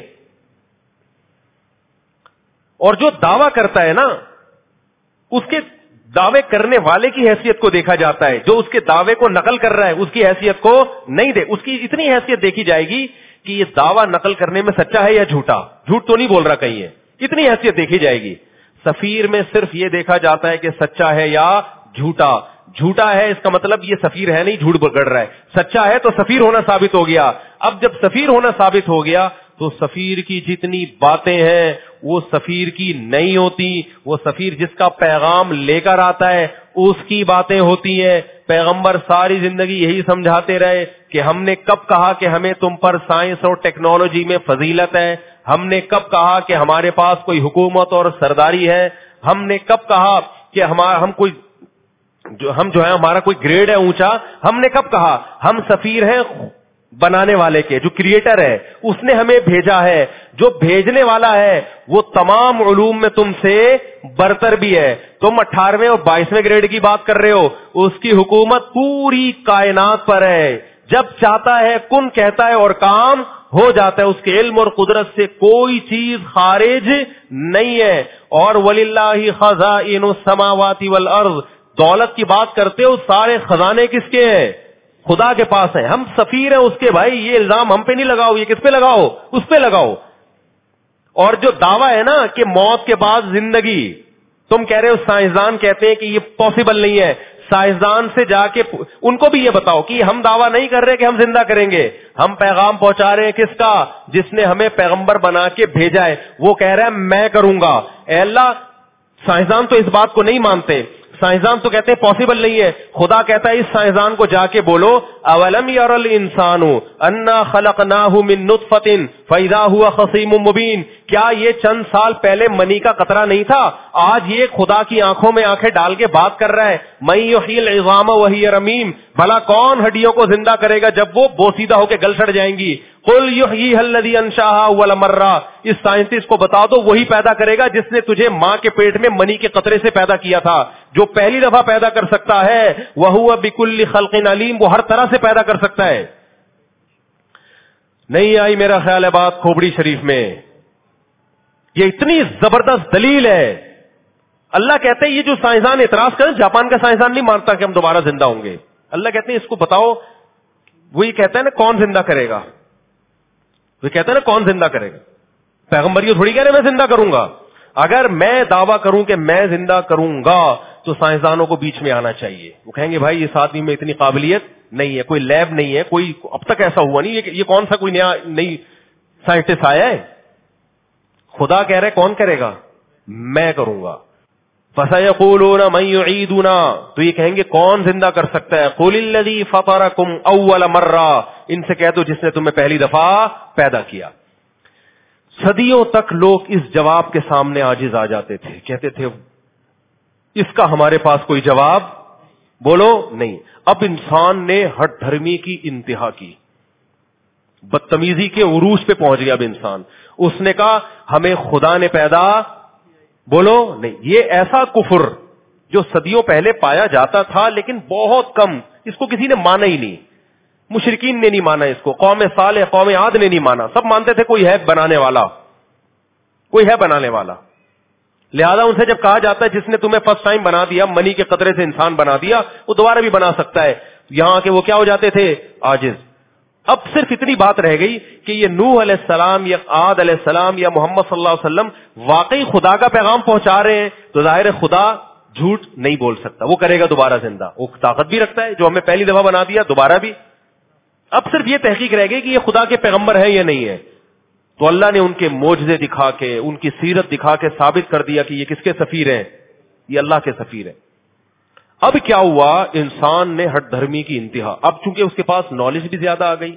[SPEAKER 2] اور جو دعویٰ کرتا ہے نا, اس کے دعوے کرنے والے کی حیثیت کو دیکھا جاتا ہے. جو اس کے دعوے کو نقل کر رہا ہے اس کی حیثیت کو نہیں دے, اس کی اتنی حیثیت دیکھی جائے گی کہ یہ دعویٰ نقل کرنے میں سچا ہے یا جھوٹا. جھوٹ تو نہیں بول رہا کہیں ہے, اتنی حیثیت دیکھی جائے گی. سفیر میں صرف یہ دیکھا جاتا ہے کہ سچا ہے یا جھوٹا. جھوٹا ہے اس کا مطلب یہ سفیر ہے نہیں, جھوٹ بگڑ رہا ہے. سچا ہے تو سفیر ہونا ثابت ہو گیا. اب جب سفیر ہونا ثابت ہو گیا تو سفیر کی جتنی باتیں ہیں وہ سفیر کی نہیں ہوتی. وہ سفیر جس کا پیغام لے کر آتا ہے اس کی باتیں ہوتی ہیں. پیغمبر ساری زندگی یہی سمجھاتے رہے کہ ہم نے کب کہا کہ ہمیں تم پر سائنس اور ٹیکنالوجی میں فضیلت ہے, ہم نے کب کہا کہ ہمارے پاس کوئی حکومت اور سرداری ہے, ہم نے کب کہا کہ ہمارا ہم کوئی جو ہم جو ہے ہمارا کوئی گریڈ ہے اونچا, ہم نے کب کہا؟ ہم سفیر ہیں بنانے والے کے, جو کریٹر ہے اس نے ہمیں بھیجا ہے. جو بھیجنے والا ہے وہ تمام علوم میں تم سے برتر بھی ہے. تم اٹھارہویں اور بائیسویں گریڈ کی بات کر رہے ہو, اس کی حکومت پوری کائنات پر ہے. جب چاہتا ہے کن کہتا ہے اور کام ہو جاتا ہے. اس کے علم اور قدرت سے کوئی چیز خارج نہیں ہے. اور وَلِلَّهِ خَزَائِنُ السَّمَاوَاتِ وَالْأَرْضِ, دولت کی بات کرتے ہو, سارے خزانے کس کے ہیں؟ خدا کے پاس ہیں. ہم سفیر ہیں اس کے. بھائی یہ الزام ہم پہ نہیں لگاؤ, یہ کس پہ لگاؤ؟ اس پہ لگاؤ. اور جو دعویٰ ہے نا کہ موت کے بعد زندگی, تم کہہ رہے ہو سائنسدان کہتے ہیں کہ یہ پاسبل نہیں ہے. سائنسدان سے جا کے ان کو بھی یہ بتاؤ کہ ہم دعویٰ نہیں کر رہے کہ ہم زندہ کریں گے, ہم پیغام پہنچا رہے ہیں کس کا؟ جس نے ہمیں پیغمبر بنا کے بھیجا ہے. وہ کہہ رہا ہے میں کروں گا. اے اللہ, سائنسدان تو اس بات کو نہیں مانتے, سائنسدان تو کہتے ہیں پاسبل نہیں ہے. خدا کہتا ہے اس سائنسدان کو جا کے بولو اولم یر الانسان انا خلقناہ من نطفۃ فاذا هو خصیم مبین, کیا یہ چند سال پہلے منی کا قطرہ نہیں تھا, آج یہ خدا کی آنکھوں میں آنکھیں ڈال کے بات کر رہا ہے. من یحیی العظام وہی رمیم, بھلا کون ہڈیوں کو زندہ کرے گا جب وہ بوسیدہ ہو کے گل سڑ جائیں گی. قل یحییھا الذی انشاھا اول مرہ, اس سائنٹسٹ کو بتا دو وہی پیدا کرے گا جس نے تجھے ماں کے پیٹ میں منی کے قطرے سے پیدا کیا تھا. جو پہلی دفعہ پیدا کر سکتا ہے وہو بکل خلق علیم, وہ ہر طرح سے پیدا کر سکتا ہے. نہیں آئی میرا خیال ہے بات کھوپڑی شریف میں. یہ اتنی زبردست دلیل ہے. اللہ کہتے ہیں یہ جو سائنسدان اعتراض کریں, جاپان کا سائنسدان نہیں مانتا کہ ہم دوبارہ زندہ ہوں گے. اللہ کہتے ہیں اس کو بتاؤ, وہی کہتا ہے نا کون زندہ کرے گا, وہ کہتا ہے نا کون زندہ کرے گا. پیغمبر یہ تھوڑی کہہ رہے میں زندہ کروں گا. اگر میں دعویٰ کروں کہ میں زندہ کروں گا تو سائنسدانوں کو بیچ میں آنا چاہیے. وہ کہیں گے بھائی اس آدمی میں اتنی قابلیت نہیں ہے, کوئی لیب نہیں ہے, کوئی اب تک ایسا ہوا نہیں, یہ کون سا کوئی نیا نئی سائنٹسٹ آیا ہے. خدا کہہ رہے کون کرے گا, میں کروں گا. فَسَيَقُولُونَ مَن يُعِيدُنَا, تو یہ کہیں گے کون زندہ کر سکتا ہے. قُلِ الَّذِي فَطَرَكُمْ أَوَّلَ مَرَّةٍ, ان سے کہہ دو جس نے تمہیں پہلی دفعہ پیدا کیا. صدیوں تک لوگ اس جواب کے سامنے عاجز آ جاتے تھے, کہتے تھے اس کا ہمارے پاس کوئی جواب بولو نہیں. اب انسان نے ہٹ دھرمی کی انتہا کی, بدتمیزی کے عروج پہ پہنچ گیا. اب انسان اس نے کہا ہمیں خدا نے پیدا بولو نہیں. یہ ایسا کفر جو صدیوں پہلے پایا جاتا تھا لیکن بہت کم, اس کو کسی نے مانا ہی نہیں. مشرکین نے نہیں مانا اس کو, قوم صالح قوم عاد نے نہیں مانا. سب مانتے تھے کوئی ہے بنانے والا, کوئی ہے بنانے والا. لہذا ان سے جب کہا جاتا ہے جس نے تمہیں فرسٹ ٹائم بنا دیا, منی کے قطرے سے انسان بنا دیا, وہ دوبارہ بھی بنا سکتا ہے. یہاں کے وہ کیا ہو جاتے تھے, عاجز. اب صرف اتنی بات رہ گئی کہ یہ نوح علیہ السلام یا عاد علیہ السلام یا محمد صلی اللہ علیہ وسلم واقعی خدا کا پیغام پہنچا رہے ہیں, تو ظاہر خدا جھوٹ نہیں بول سکتا, وہ کرے گا دوبارہ زندہ. وہ طاقت بھی رکھتا ہے جو ہمیں پہلی دفعہ بنا دیا دوبارہ بھی. اب صرف یہ تحقیق رہ گئی کہ یہ خدا کے پیغمبر ہے یا نہیں ہے. تو اللہ نے ان کے معجزے دکھا کے, ان کی سیرت دکھا کے ثابت کر دیا کہ یہ کس کے سفیر ہیں, یہ اللہ کے سفیر ہیں. اب کیا ہوا, انسان نے ہٹ دھرمی کی انتہا. اب چونکہ اس کے پاس نالج بھی زیادہ آ گئی,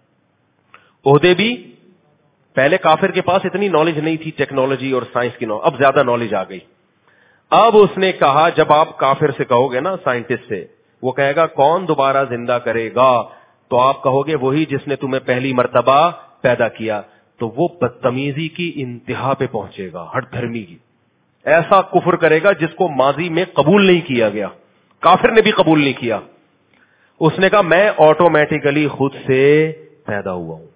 [SPEAKER 2] عہدے بھی, پہلے کافر کے پاس اتنی نالج نہیں تھی ٹیکنالوجی اور سائنس کی, اب زیادہ نالج آ گئی. اب اس نے کہا جب آپ کافر سے کہو گے نا, سائنٹسٹ سے, وہ کہے گا کون دوبارہ زندہ کرے گا, تو آپ کہو گے وہی جس نے تمہیں پہلی مرتبہ پیدا کیا. تو وہ بدتمیزی کی انتہا پہ پہنچے گا, ہٹ دھرمی کی. ایسا کفر کرے گا جس کو ماضی میں قبول نہیں کیا گیا, کافر نے بھی قبول نہیں کیا. اس نے کہا میں آٹومیٹیکلی خود سے پیدا ہوا ہوں,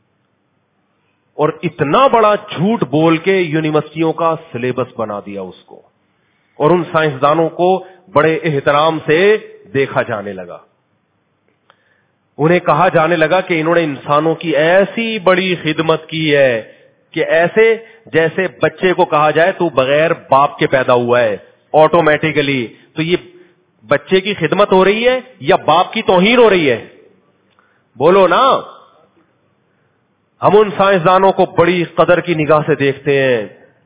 [SPEAKER 2] اور اتنا بڑا جھوٹ بول کے یونیورسٹیوں کا سلیبس بنا دیا اس کو, اور ان سائنسدانوں کو بڑے احترام سے دیکھا جانے لگا. انہیں کہا جانے لگا کہ انہوں نے انسانوں کی ایسی بڑی خدمت کی ہے کہ ایسے جیسے بچے کو کہا جائے تو بغیر باپ کے پیدا ہوا ہے آٹومیٹیکلی. تو یہ بچے کی خدمت ہو رہی ہے یا باپ کی توہین ہو رہی ہے, بولو نا. ہم ان سائنسدانوں کو بڑی قدر کی نگاہ سے دیکھتے ہیں.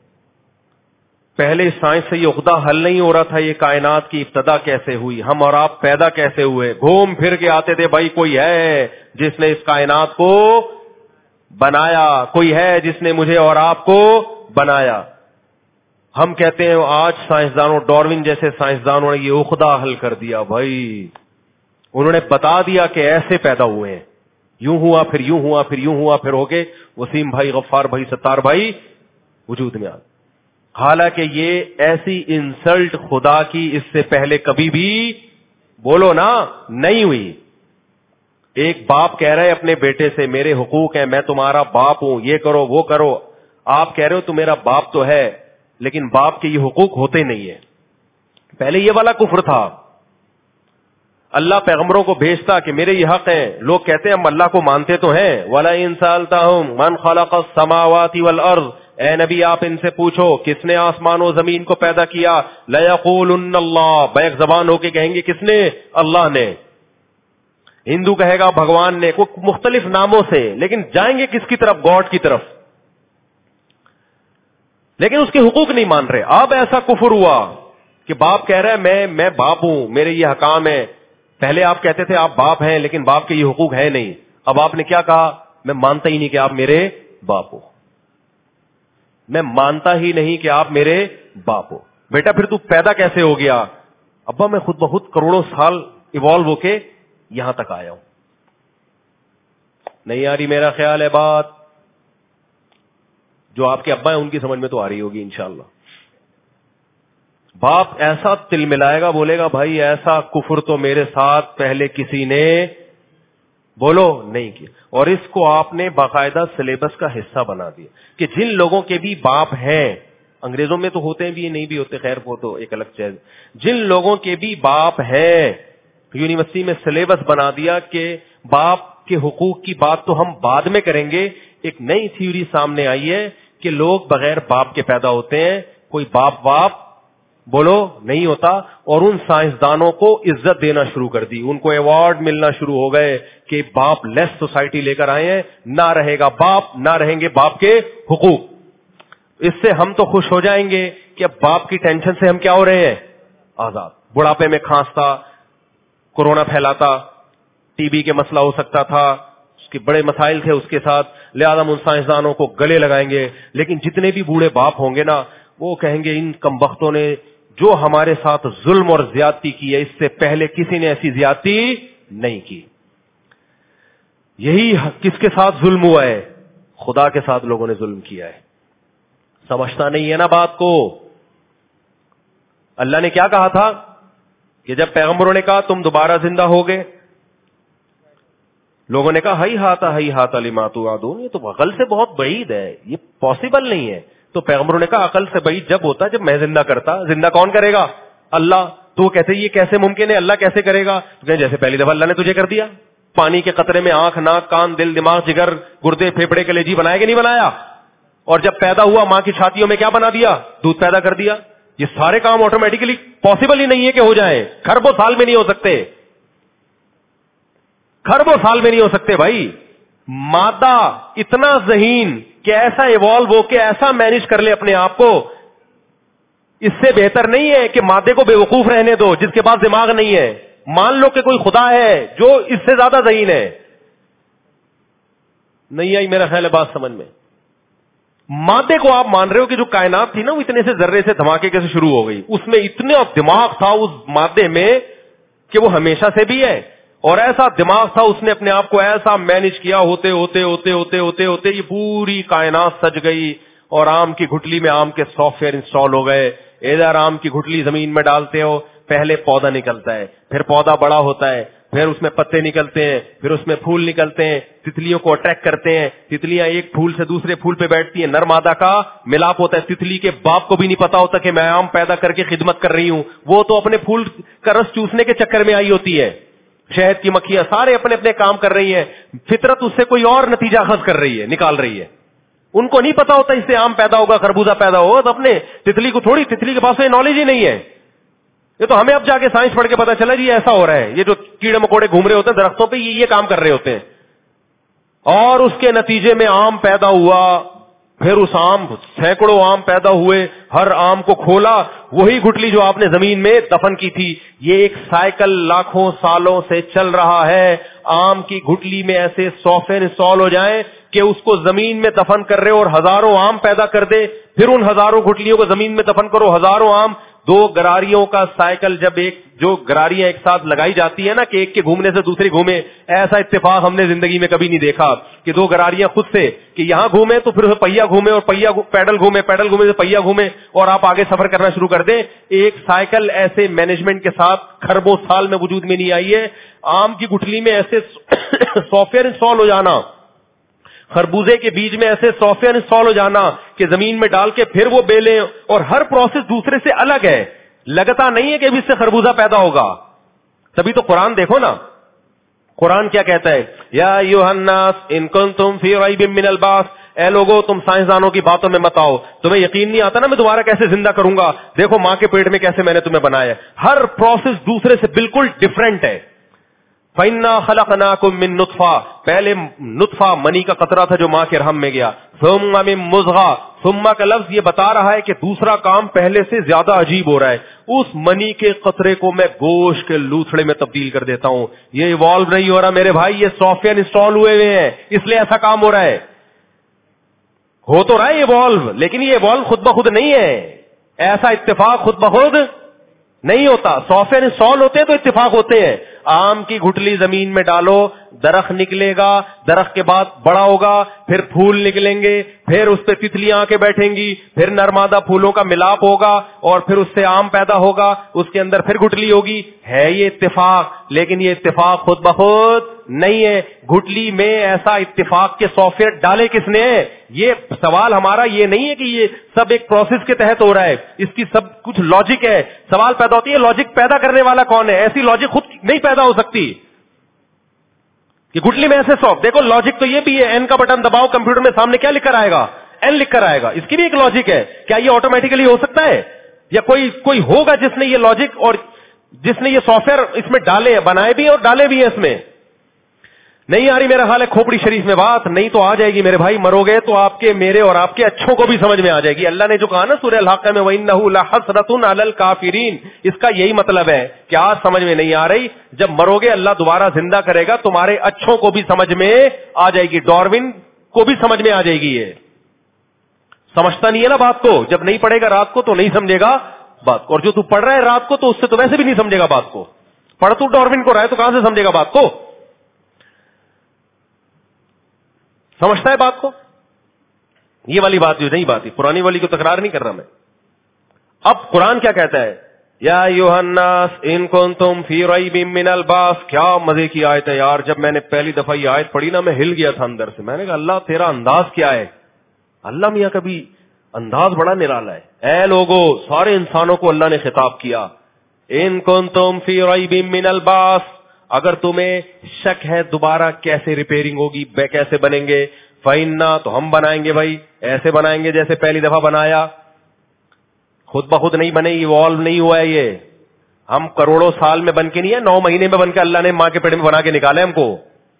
[SPEAKER 2] پہلے سائنس سے یہ عقدہ حل نہیں ہو رہا تھا یہ کائنات کی ابتدا کیسے ہوئی, ہم اور آپ پیدا کیسے ہوئے. گھوم پھر کے آتے تھے بھائی کوئی ہے جس نے اس کائنات کو بنایا, کوئی ہے جس نے مجھے اور آپ کو بنایا. ہم کہتے ہیں آج سائنسدانوں, ڈاروین جیسے سائنسدانوں نے یہ عقدہ حل کر دیا بھائی, انہوں نے بتا دیا کہ ایسے پیدا ہوئے ہیں, یوں ہوا پھر یوں ہوا پھر یوں ہوا پھر ہو کے وسیم بھائی, غفار بھائی, ستار بھائی وجود میں آ. حالانکہ یہ ایسی انسلٹ خدا کی اس سے پہلے کبھی بھی بولو نا نہیں ہوئی. ایک باپ کہہ رہے اپنے بیٹے سے میرے حقوق ہیں, میں تمہارا باپ ہوں, یہ کرو وہ کرو. آپ کہہ رہے ہو تو میرا باپ تو ہے لیکن باپ کے یہ حقوق ہوتے نہیں ہیں. پہلے یہ والا کفر تھا. اللہ پیغمبروں کو بھیجتا کہ میرے یہ حق ہیں, لوگ کہتے ہیں ہم اللہ کو مانتے تو ہیں. وَلَئِن سَأَلْتَهُمْ مَنْ خَلَقَ السَّمَاوَاتِ وَالْأَرْضَ, اے نبی آپ ان سے پوچھو کس نے آسمان و زمین کو پیدا کیا؟ لَيَقُولُنَّ اللَّهُ، بیک زبان ہو کے کہیں گے کس نے؟ اللہ نے. ہندو کہے گا بھگوان نے، کوئی مختلف ناموں سے، لیکن جائیں گے کس کی طرف؟ گاڈ کی طرف. لیکن اس کے حقوق نہیں مان رہے. اب ایسا کفر ہوا کہ باپ کہہ رہا ہے میں میں باپ ہوں، میرے یہ حکام ہے. پہلے آپ کہتے تھے آپ باپ ہیں لیکن باپ کے یہ حقوق ہے نہیں. اب آپ نے کیا کہا؟ میں مانتا ہی نہیں کہ آپ میرے باپ ہو، میں مانتا ہی نہیں کہ آپ میرے باپ ہو. بیٹا پھر تو پیدا کیسے ہو گیا؟ ابا میں خود بخود کروڑوں سال ایوالو ہو کے یہاں تک آیا ہوں. نہیں آ رہی میرا خیال ہے بات؟ جو آپ کے ابا ہیں ان کی سمجھ میں تو آ رہی ہوگی انشاءاللہ. باپ ایسا تل ملائے گا، بولے گا بھائی ایسا کفر تو میرے ساتھ پہلے کسی نے بولو نہیں کیا. اور اس کو آپ نے باقاعدہ سلیبس کا حصہ بنا دیا کہ جن لوگوں کے بھی باپ ہیں، انگریزوں میں تو ہوتے ہیں بھی نہیں بھی ہوتے، خیر وہ تو ایک الگ چیز، جن لوگوں کے بھی باپ ہیں یونیورسٹی میں سلیبس بنا دیا کہ باپ کے حقوق کی بات تو ہم بعد میں کریں گے. ایک نئی تھیوری سامنے آئی ہے کہ لوگ بغیر باپ کے پیدا ہوتے ہیں، کوئی باپ باپ بولو نہیں ہوتا. اور ان سائنسدانوں کو عزت دینا شروع کر دی، ان کو ایوارڈ ملنا شروع ہو گئے کہ باپ لیس سوسائٹی لے کر آئے ہیں، نہ رہے گا باپ، نہ رہیں گے باپ کے حقوق. اس سے ہم تو خوش ہو جائیں گے کہ اب باپ کی ٹینشن سے ہم کیا ہو رہے ہیں؟ آزاد. بڑھاپے میں کھانستا، کورونا پھیلاتا، ٹی بی کے مسئلہ ہو سکتا تھا، اس کے بڑے مسائل تھے اس کے ساتھ، لہذا ان سائنسدانوں کو گلے لگائیں گے. لیکن جتنے بھی بوڑھے باپ ہوں گے نا، وہ کہیں گے ان کمبختوں نے جو ہمارے ساتھ ظلم اور زیادتی کی ہے، اس سے پہلے کسی نے ایسی زیادتی نہیں کی. یہی کس کے ساتھ ظلم ہوا ہے؟ خدا کے ساتھ لوگوں نے ظلم کیا ہے. سمجھتا نہیں ہے نا بات کو. اللہ نے کیا کہا تھا کہ جب پیغمبروں نے کہا تم دوبارہ زندہ ہوگے، لوگوں نے کہا ہئی ہاتھا ہئی ہاتھا لما توعدون، یہ تو عقل سے بہت بعید ہے، یہ پاسبل نہیں ہے. تو پیغمبروں نے کہا عقل سے بعید جب ہوتا جب میں زندہ کرتا. زندہ کون کرے گا؟ اللہ. تو وہ کہتے یہ کیسے ممکن ہے، اللہ کیسے کرے گا؟ تو کہیں جیسے پہلی دفعہ اللہ نے تجھے کر دیا، پانی کے قطرے میں آنکھ ناک کان دل دماغ جگر گردے پھیپڑے کلیجی بنایا کہ نہیں بنایا؟ اور جب پیدا ہوا ماں کی چھاتیوں میں کیا بنا دیا؟ دودھ پیدا کر دیا. یہ سارے کام آٹومیٹکلی پاسبل ہی نہیں ہے کہ ہو جائیں. کھربوں سال میں نہیں ہو سکتے، کھربوں سال میں نہیں ہو سکتے بھائی. مادہ اتنا ذہین کہ ایسا ایوالو ہو کے ایسا مینج کر لے اپنے آپ کو، اس سے بہتر نہیں ہے کہ مادے کو بے وقوف رہنے دو جس کے پاس دماغ نہیں ہے. مان لو کہ کوئی خدا ہے جو اس سے زیادہ ذہین ہے. نہیں آئی میرا خیال ہے بات سمجھ میں؟ مادے کو آپ مان رہے ہو کہ جو کائنات تھی نا وہ اتنے سے ذرے سے دھماکے کیسے شروع ہو گئی، اس میں اتنا دماغ تھا اس مادے میں کہ وہ ہمیشہ سے بھی ہے، اور ایسا دماغ تھا اس نے اپنے آپ کو ایسا مینج کیا، ہوتے ہوتے ہوتے ہوتے ہوتے ہوتے یہ پوری کائنات سج گئی. اور آم کی گھٹلی میں آم کے سافٹ ویئر انسٹال ہو گئے. ادھر آم کی گھٹلی زمین میں ڈالتے ہو، پہلے پودا نکلتا ہے، پھر پودا بڑا ہوتا ہے، پھر اس میں پتے نکلتے ہیں، پھر اس میں پھول نکلتے ہیں، تتلیوں کو اٹریکٹ کرتے ہیں، تتلیاں ایک پھول سے دوسرے پھول پہ بیٹھتی ہیں، نر مادہ کا ملاپ ہوتا ہے. تتلی کے باپ کو بھی نہیں پتا ہوتا کہ میں آم پیدا کر کے خدمت کر رہی ہوں، وہ تو اپنے پھول کا رس چوسنے کے چکر میں آئی ہوتی ہے. شہد کی مکھیاں سارے اپنے اپنے کام کر رہی ہیں، فطرت اس سے کوئی اور نتیجہ اخذ کر رہی ہے، نکال رہی ہے. ان کو نہیں پتا ہوتا اس سے آم پیدا ہوگا خربوزہ پیدا ہوگا. تو اپنے تتلی کو تھوڑی، تتلی کے پاس نالج ہی نہیں ہے. یہ تو ہمیں اب جا کے سائنس پڑھ کے پتا چلا جی ایسا ہو رہا ہے، یہ جو کیڑے مکوڑے گھوم رہے ہوتے ہیں درختوں پہ یہ یہ کام کر رہے ہوتے ہیں. اور اس کے نتیجے میں آم پیدا ہوا، پھر اس آم سینکڑوں آم پیدا ہوئے، ہر آم کو کھولا، وہی گٹلی جو آپ نے زمین میں دفن کی تھی. یہ ایک سائیکل لاکھوں سالوں سے چل رہا ہے. آم کی گٹلی میں ایسے سافٹ ویئر انسٹال ہو جائیں کہ اس کو زمین میں دفن کر رہے اور ہزاروں آم پیدا کر دے، پھر ان ہزاروں گٹلیوں کو زمین میں دفن کرو، ہزاروں آم. دو گراریوں کا سائیکل جب ایک جو گراریاں ایک ساتھ لگائی جاتی ہے نا کہ ایک کے گھومنے سے دوسری گھومے، ایسا اتفاق ہم نے زندگی میں کبھی نہیں دیکھا کہ دو گراریاں خود سے کہ یہاں گھومے تو پھر پہیا گھومے اور پہیا پیڈل گھومے، پیڈل گھومے سے پہیا گھومے اور آپ آگے سفر کرنا شروع کر دیں. ایک سائیکل ایسے مینجمنٹ کے ساتھ کھربوں سال میں وجود میں نہیں آئی ہے. آم کی گٹھلی میں ایسے سافٹ ویئر انسٹال ہو جانا، خربوزے کے بیج میں ایسے سافٹ ویئر انسٹال ہو جانا کہ زمین میں ڈال کے پھر وہ بیلیں، اور ہر پروسیس دوسرے سے الگ ہے. لگتا نہیں ہے کہ اب اس سے خربوزہ پیدا ہوگا. تبھی تو قرآن دیکھو نا، قرآن کیا کہتا ہے؟ یا ایھا الناس ان کنتم فی ریب من البعث، اے لوگوں تم سائنسدانوں کی باتوں میں مت آؤ, تمہیں یقین نہیں آتا نا میں دوبارہ کیسے زندہ کروں گا, دیکھو ماں کے پیٹ میں کیسے میں نے تمہیں بنایا ہے. ہر پروسیس دوسرے سے بالکل ڈفرینٹ ہے. فَإِنَّا خَلَقْنَاكُم مِّن نُطْفَةٍ, پہلے نطفہ منی کا قطرہ تھا جو ماں کے رحم میں گیا. ثُمَّ مِن مُضْغَةٍ, ثُمَّ کا لفظ یہ بتا رہا ہے کہ دوسرا کام پہلے سے زیادہ عجیب ہو رہا ہے. اس منی کے قطرے کو میں گوشت کے لوتھڑے میں تبدیل کر دیتا ہوں. یہ ایوالو نہیں ہو رہا میرے بھائی, یہ سافٹ ویئر انسٹال ہوئے ہوئے ہیں اس لیے ایسا کام ہو رہا ہے. ہو تو رہا ہے ایوالو, لیکن یہ ایوالو خود بخود نہیں ہے. ایسا اتفاق خود بخود نہیں ہوتا. سافٹ ویئر انسٹال ہوتے ہیں تو اتفاق ہوتے ہیں. آم کی گھٹلی زمین میں ڈالو, درخت نکلے گا, درخت کے بعد بڑا ہوگا, پھر پھول نکلیں گے, پھر اس پہ تتلیاں آ کے بیٹھیں گی, پھر نرمادہ پھولوں کا ملاپ ہوگا اور پھر اس سے آم پیدا ہوگا, اس کے اندر پھر گھٹلی ہوگی. ہے یہ اتفاق, لیکن یہ اتفاق خود بخود نہیں ہے. گھٹلی میں ایسا اتفاق کے سافٹ ویئر ڈالے کس نے؟ یہ سوال ہمارا یہ نہیں ہے کہ یہ سب ایک پروسیس کے تحت ہو رہا ہے, اس کی سب کچھ لاجک ہے. سوال پیدا ہوتی ہے لاجک پیدا کرنے والا کون ہے؟ ایسی لاجک خود نہیں پیدا ہو سکتی کہ گٹلی میں ایسے سافٹ. دیکھو لاجک تو یہ بھی ہے, این کا بٹن دباؤ کمپیوٹر میں سامنے کیا لکھ کر آئے گا؟ این لکھ کر آئے گا. اس کی بھی ایک لاجک ہے. کیا یہ آٹومیٹیکلی ہو سکتا ہے یا کوئی کوئی ہوگا جس نے یہ لاجک اور جس نے یہ سافٹ ویئر اس میں ڈالے, بنائے بھی اور ڈالے بھی ہیں اس میں؟ نہیں آ رہی میرا خیال ہے کھوپڑی شریف میں بات, نہیں تو آ جائے گی میرے بھائی. مرو گے تو آپ کے میرے اور آپ کے اچھوں کو بھی سمجھ میں آ جائے گی. اللہ نے جو کہا نا سورہ الحاقہ میں وَإِنَّهُ لَحَسْرَةٌ عَلَى الْكَافِرِينَ, اس کا یہی مطلب ہے کہ آج سمجھ میں نہیں آ رہی, جب مرو گے اللہ دوبارہ زندہ کرے گا, تمہارے اچھوں کو بھی سمجھ میں آ جائے گی. ڈاروین کو بھی سمجھ میں آ جائے گی. یہ سمجھتا نہیں ہے نا بات کو, جب نہیں پڑھے گا رات کو تو نہیں سمجھے گا بات کو, اور جو تو پڑھ رہا ہے رات کو تو اس سے تو ویسے بھی نہیں سمجھے گا بات کو. پڑھ تو ڈاروین کو رہا ہے تو کہاں سے سمجھے گا بات کو؟ سمجھتا ہے بات کو؟ یہ والی بات جو نہیں بات ہے, پرانی والی کو تکرار نہیں کر رہا میں. اب قرآن کیا کہتا ہے؟ یا ایھا الناس ان کنتم فی ریب من البعث. کیا مزے کی آیت ہے یار, جب میں نے پہلی دفعہ یہ آیت پڑھی نا میں ہل گیا تھا اندر سے. میں نے کہا اللہ تیرا انداز کیا ہے, اللہ میاں کبھی انداز بڑا نرالا ہے. اے لوگو, سارے انسانوں کو اللہ نے خطاب کیا, ان کنتم فی ریب من البعث, اگر تمہیں شک ہے دوبارہ کیسے ریپیئرنگ ہوگی, بے کیسے بنیں گے, فَإِنَّا, تو ہم بنائیں گے بھائی, ایسے بنائیں گے جیسے پہلی دفعہ بنایا. خود بخود نہیں بنے, ایوالو نہیں ہوا ہے یہ. ہم کروڑوں سال میں بن کے نہیں ہے, نو مہینے میں بن کے اللہ نے ماں کے پیٹ میں بنا کے نکالے ہم کو.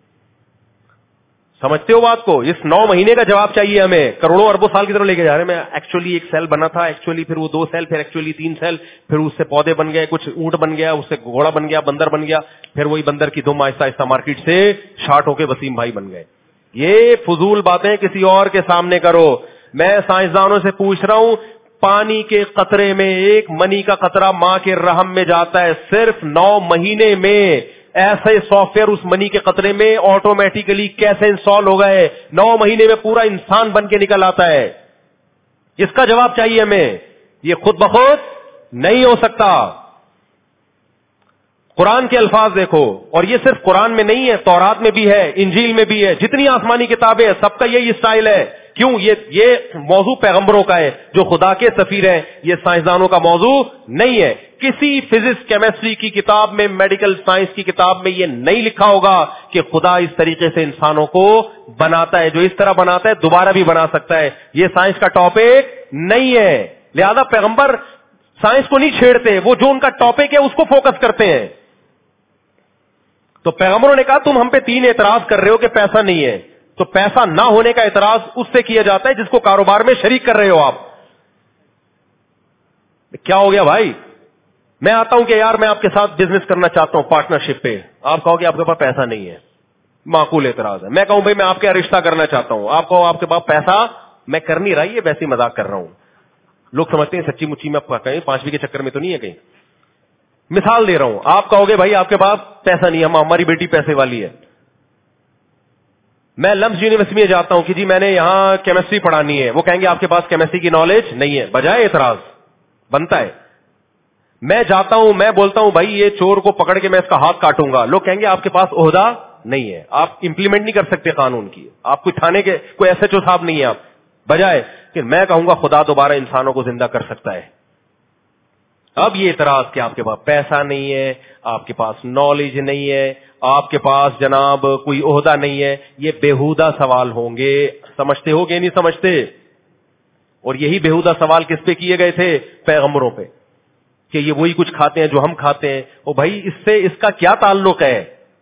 [SPEAKER 2] سمجھتے ہو بات کو؟ اس نو مہینے کا جواب چاہیے ہمیں, کروڑوں اربوں سال کی طرف لے کے جا رہے ہیں. میں ایکچولی ایک سیل بنا تھا, ایکچولی پھر وہ دو سیل, پھر ایکچولی تین سیل, پھر اس سے پودے بن گئے, کچھ اونٹ بن گیا, اس سے گھوڑا بن گیا, بندر بن گیا, پھر وہی بندر کی دم آہستہ آہستہ مارکیٹ سے شارٹ ہو کے وسیم بھائی بن گئے. یہ فضول باتیں کسی اور کے سامنے کرو. میں سائنسدانوں سے پوچھ رہا ہوں, پانی کے قطرے میں ایک منی کا قطرہ ماں کے رحم میں جاتا ہے, صرف نو مہینے میں ایسے سافٹ ویئر اس منی کے قطرے میں آٹومیٹیکلی کیسے انسٹال ہو گئے؟ نو مہینے میں پورا انسان بن کے نکل آتا ہے. اس کا جواب چاہیے ہمیں. یہ خود بخود نہیں ہو سکتا. قرآن کے الفاظ دیکھو, اور یہ صرف قرآن میں نہیں ہے, تورات میں بھی ہے, انجیل میں بھی ہے, جتنی آسمانی کتابیں ہیں سب کا یہی اسٹائل ہے. کیوں؟ یہ یہ موضوع پیغمبروں کا ہے جو خدا کے سفیر ہیں, یہ سائنسدانوں کا موضوع نہیں ہے. کسی فزکس کیمسٹری کی کتاب میں, میڈیکل سائنس کی کتاب میں یہ نہیں لکھا ہوگا کہ خدا اس طریقے سے انسانوں کو بناتا ہے. جو اس طرح بناتا ہے دوبارہ بھی بنا سکتا ہے. یہ سائنس کا ٹاپک نہیں ہے, لہذا پیغمبر سائنس کو نہیں چھیڑتے, وہ جو ان کا ٹاپک ہے اس کو فوکس کرتے ہیں. تو پیغمبروں نے کہا تم ہم پہ تین اعتراض کر رہے ہو کہ پیسہ نہیں ہے, تو پیسہ نہ ہونے کا اعتراض اس سے کیا جاتا ہے جس کو کاروبار میں شریک کر رہے ہو آپ. کیا ہو گیا بھائی؟ میں آتا ہوں کہ یار میں آپ کے ساتھ بزنس کرنا چاہتا ہوں پارٹنرشپ پہ, آپ کہو کہ آپ کے پاس پیسہ نہیں ہے, معقول اعتراض ہے. میں کہوں بھائی میں آپ کے رشتہ کرنا چاہتا ہوں, آپ کہو آپ کے پاس پیسہ, میں کر نہیں رہا, یہ ویسے مذاق کر رہا ہوں. لوگ سمجھتے ہیں سچی مچی میں کہیں پانچویں کے چکر میں تو نہیں ہے. کہیں مثال دے رہا ہوں, آپ کہو گے بھائی آپ کے پاس پیسہ نہیں ہے, ہماری بیٹی پیسے والی ہے. میں لمس یونیورسٹی میں جاتا ہوں کہ جی میں نے یہاں کیمسٹری پڑھانی ہے, وہ کہیں گے آپ کے پاس کیمسٹری کی نالج نہیں ہے. بجائے اعتراض بنتا ہے. میں جاتا ہوں, میں بولتا ہوں بھائی یہ چور کو پکڑ کے میں اس کا ہاتھ کاٹوں گا, لوگ کہیں گے آپ کے پاس عہدہ نہیں ہے, آپ امپلیمنٹ نہیں کر سکتے قانون کی, آپ کوئی تھانے کے کوئی ایس ایچ او صاحب نہیں ہے آپ. بجائے کہ میں کہوں گا خدا دوبارہ انسانوں کو زندہ کر سکتا ہے. اب یہ اعتراض کہ آپ کے پاس پیسہ نہیں ہے, آپ کے پاس نالج نہیں ہے, آپ کے پاس جناب کوئی عہدہ نہیں ہے. یہ بےہودہ سوال ہوں گے. سمجھتے ہو کہ نہیں سمجھتے؟ اور یہی بےہودہ سوال کس پہ کیے گئے تھے؟ پیغمبروں پہ, کہ یہ وہی کچھ کھاتے ہیں جو ہم کھاتے ہیں. او بھائی اس سے اس کا کیا تعلق ہے؟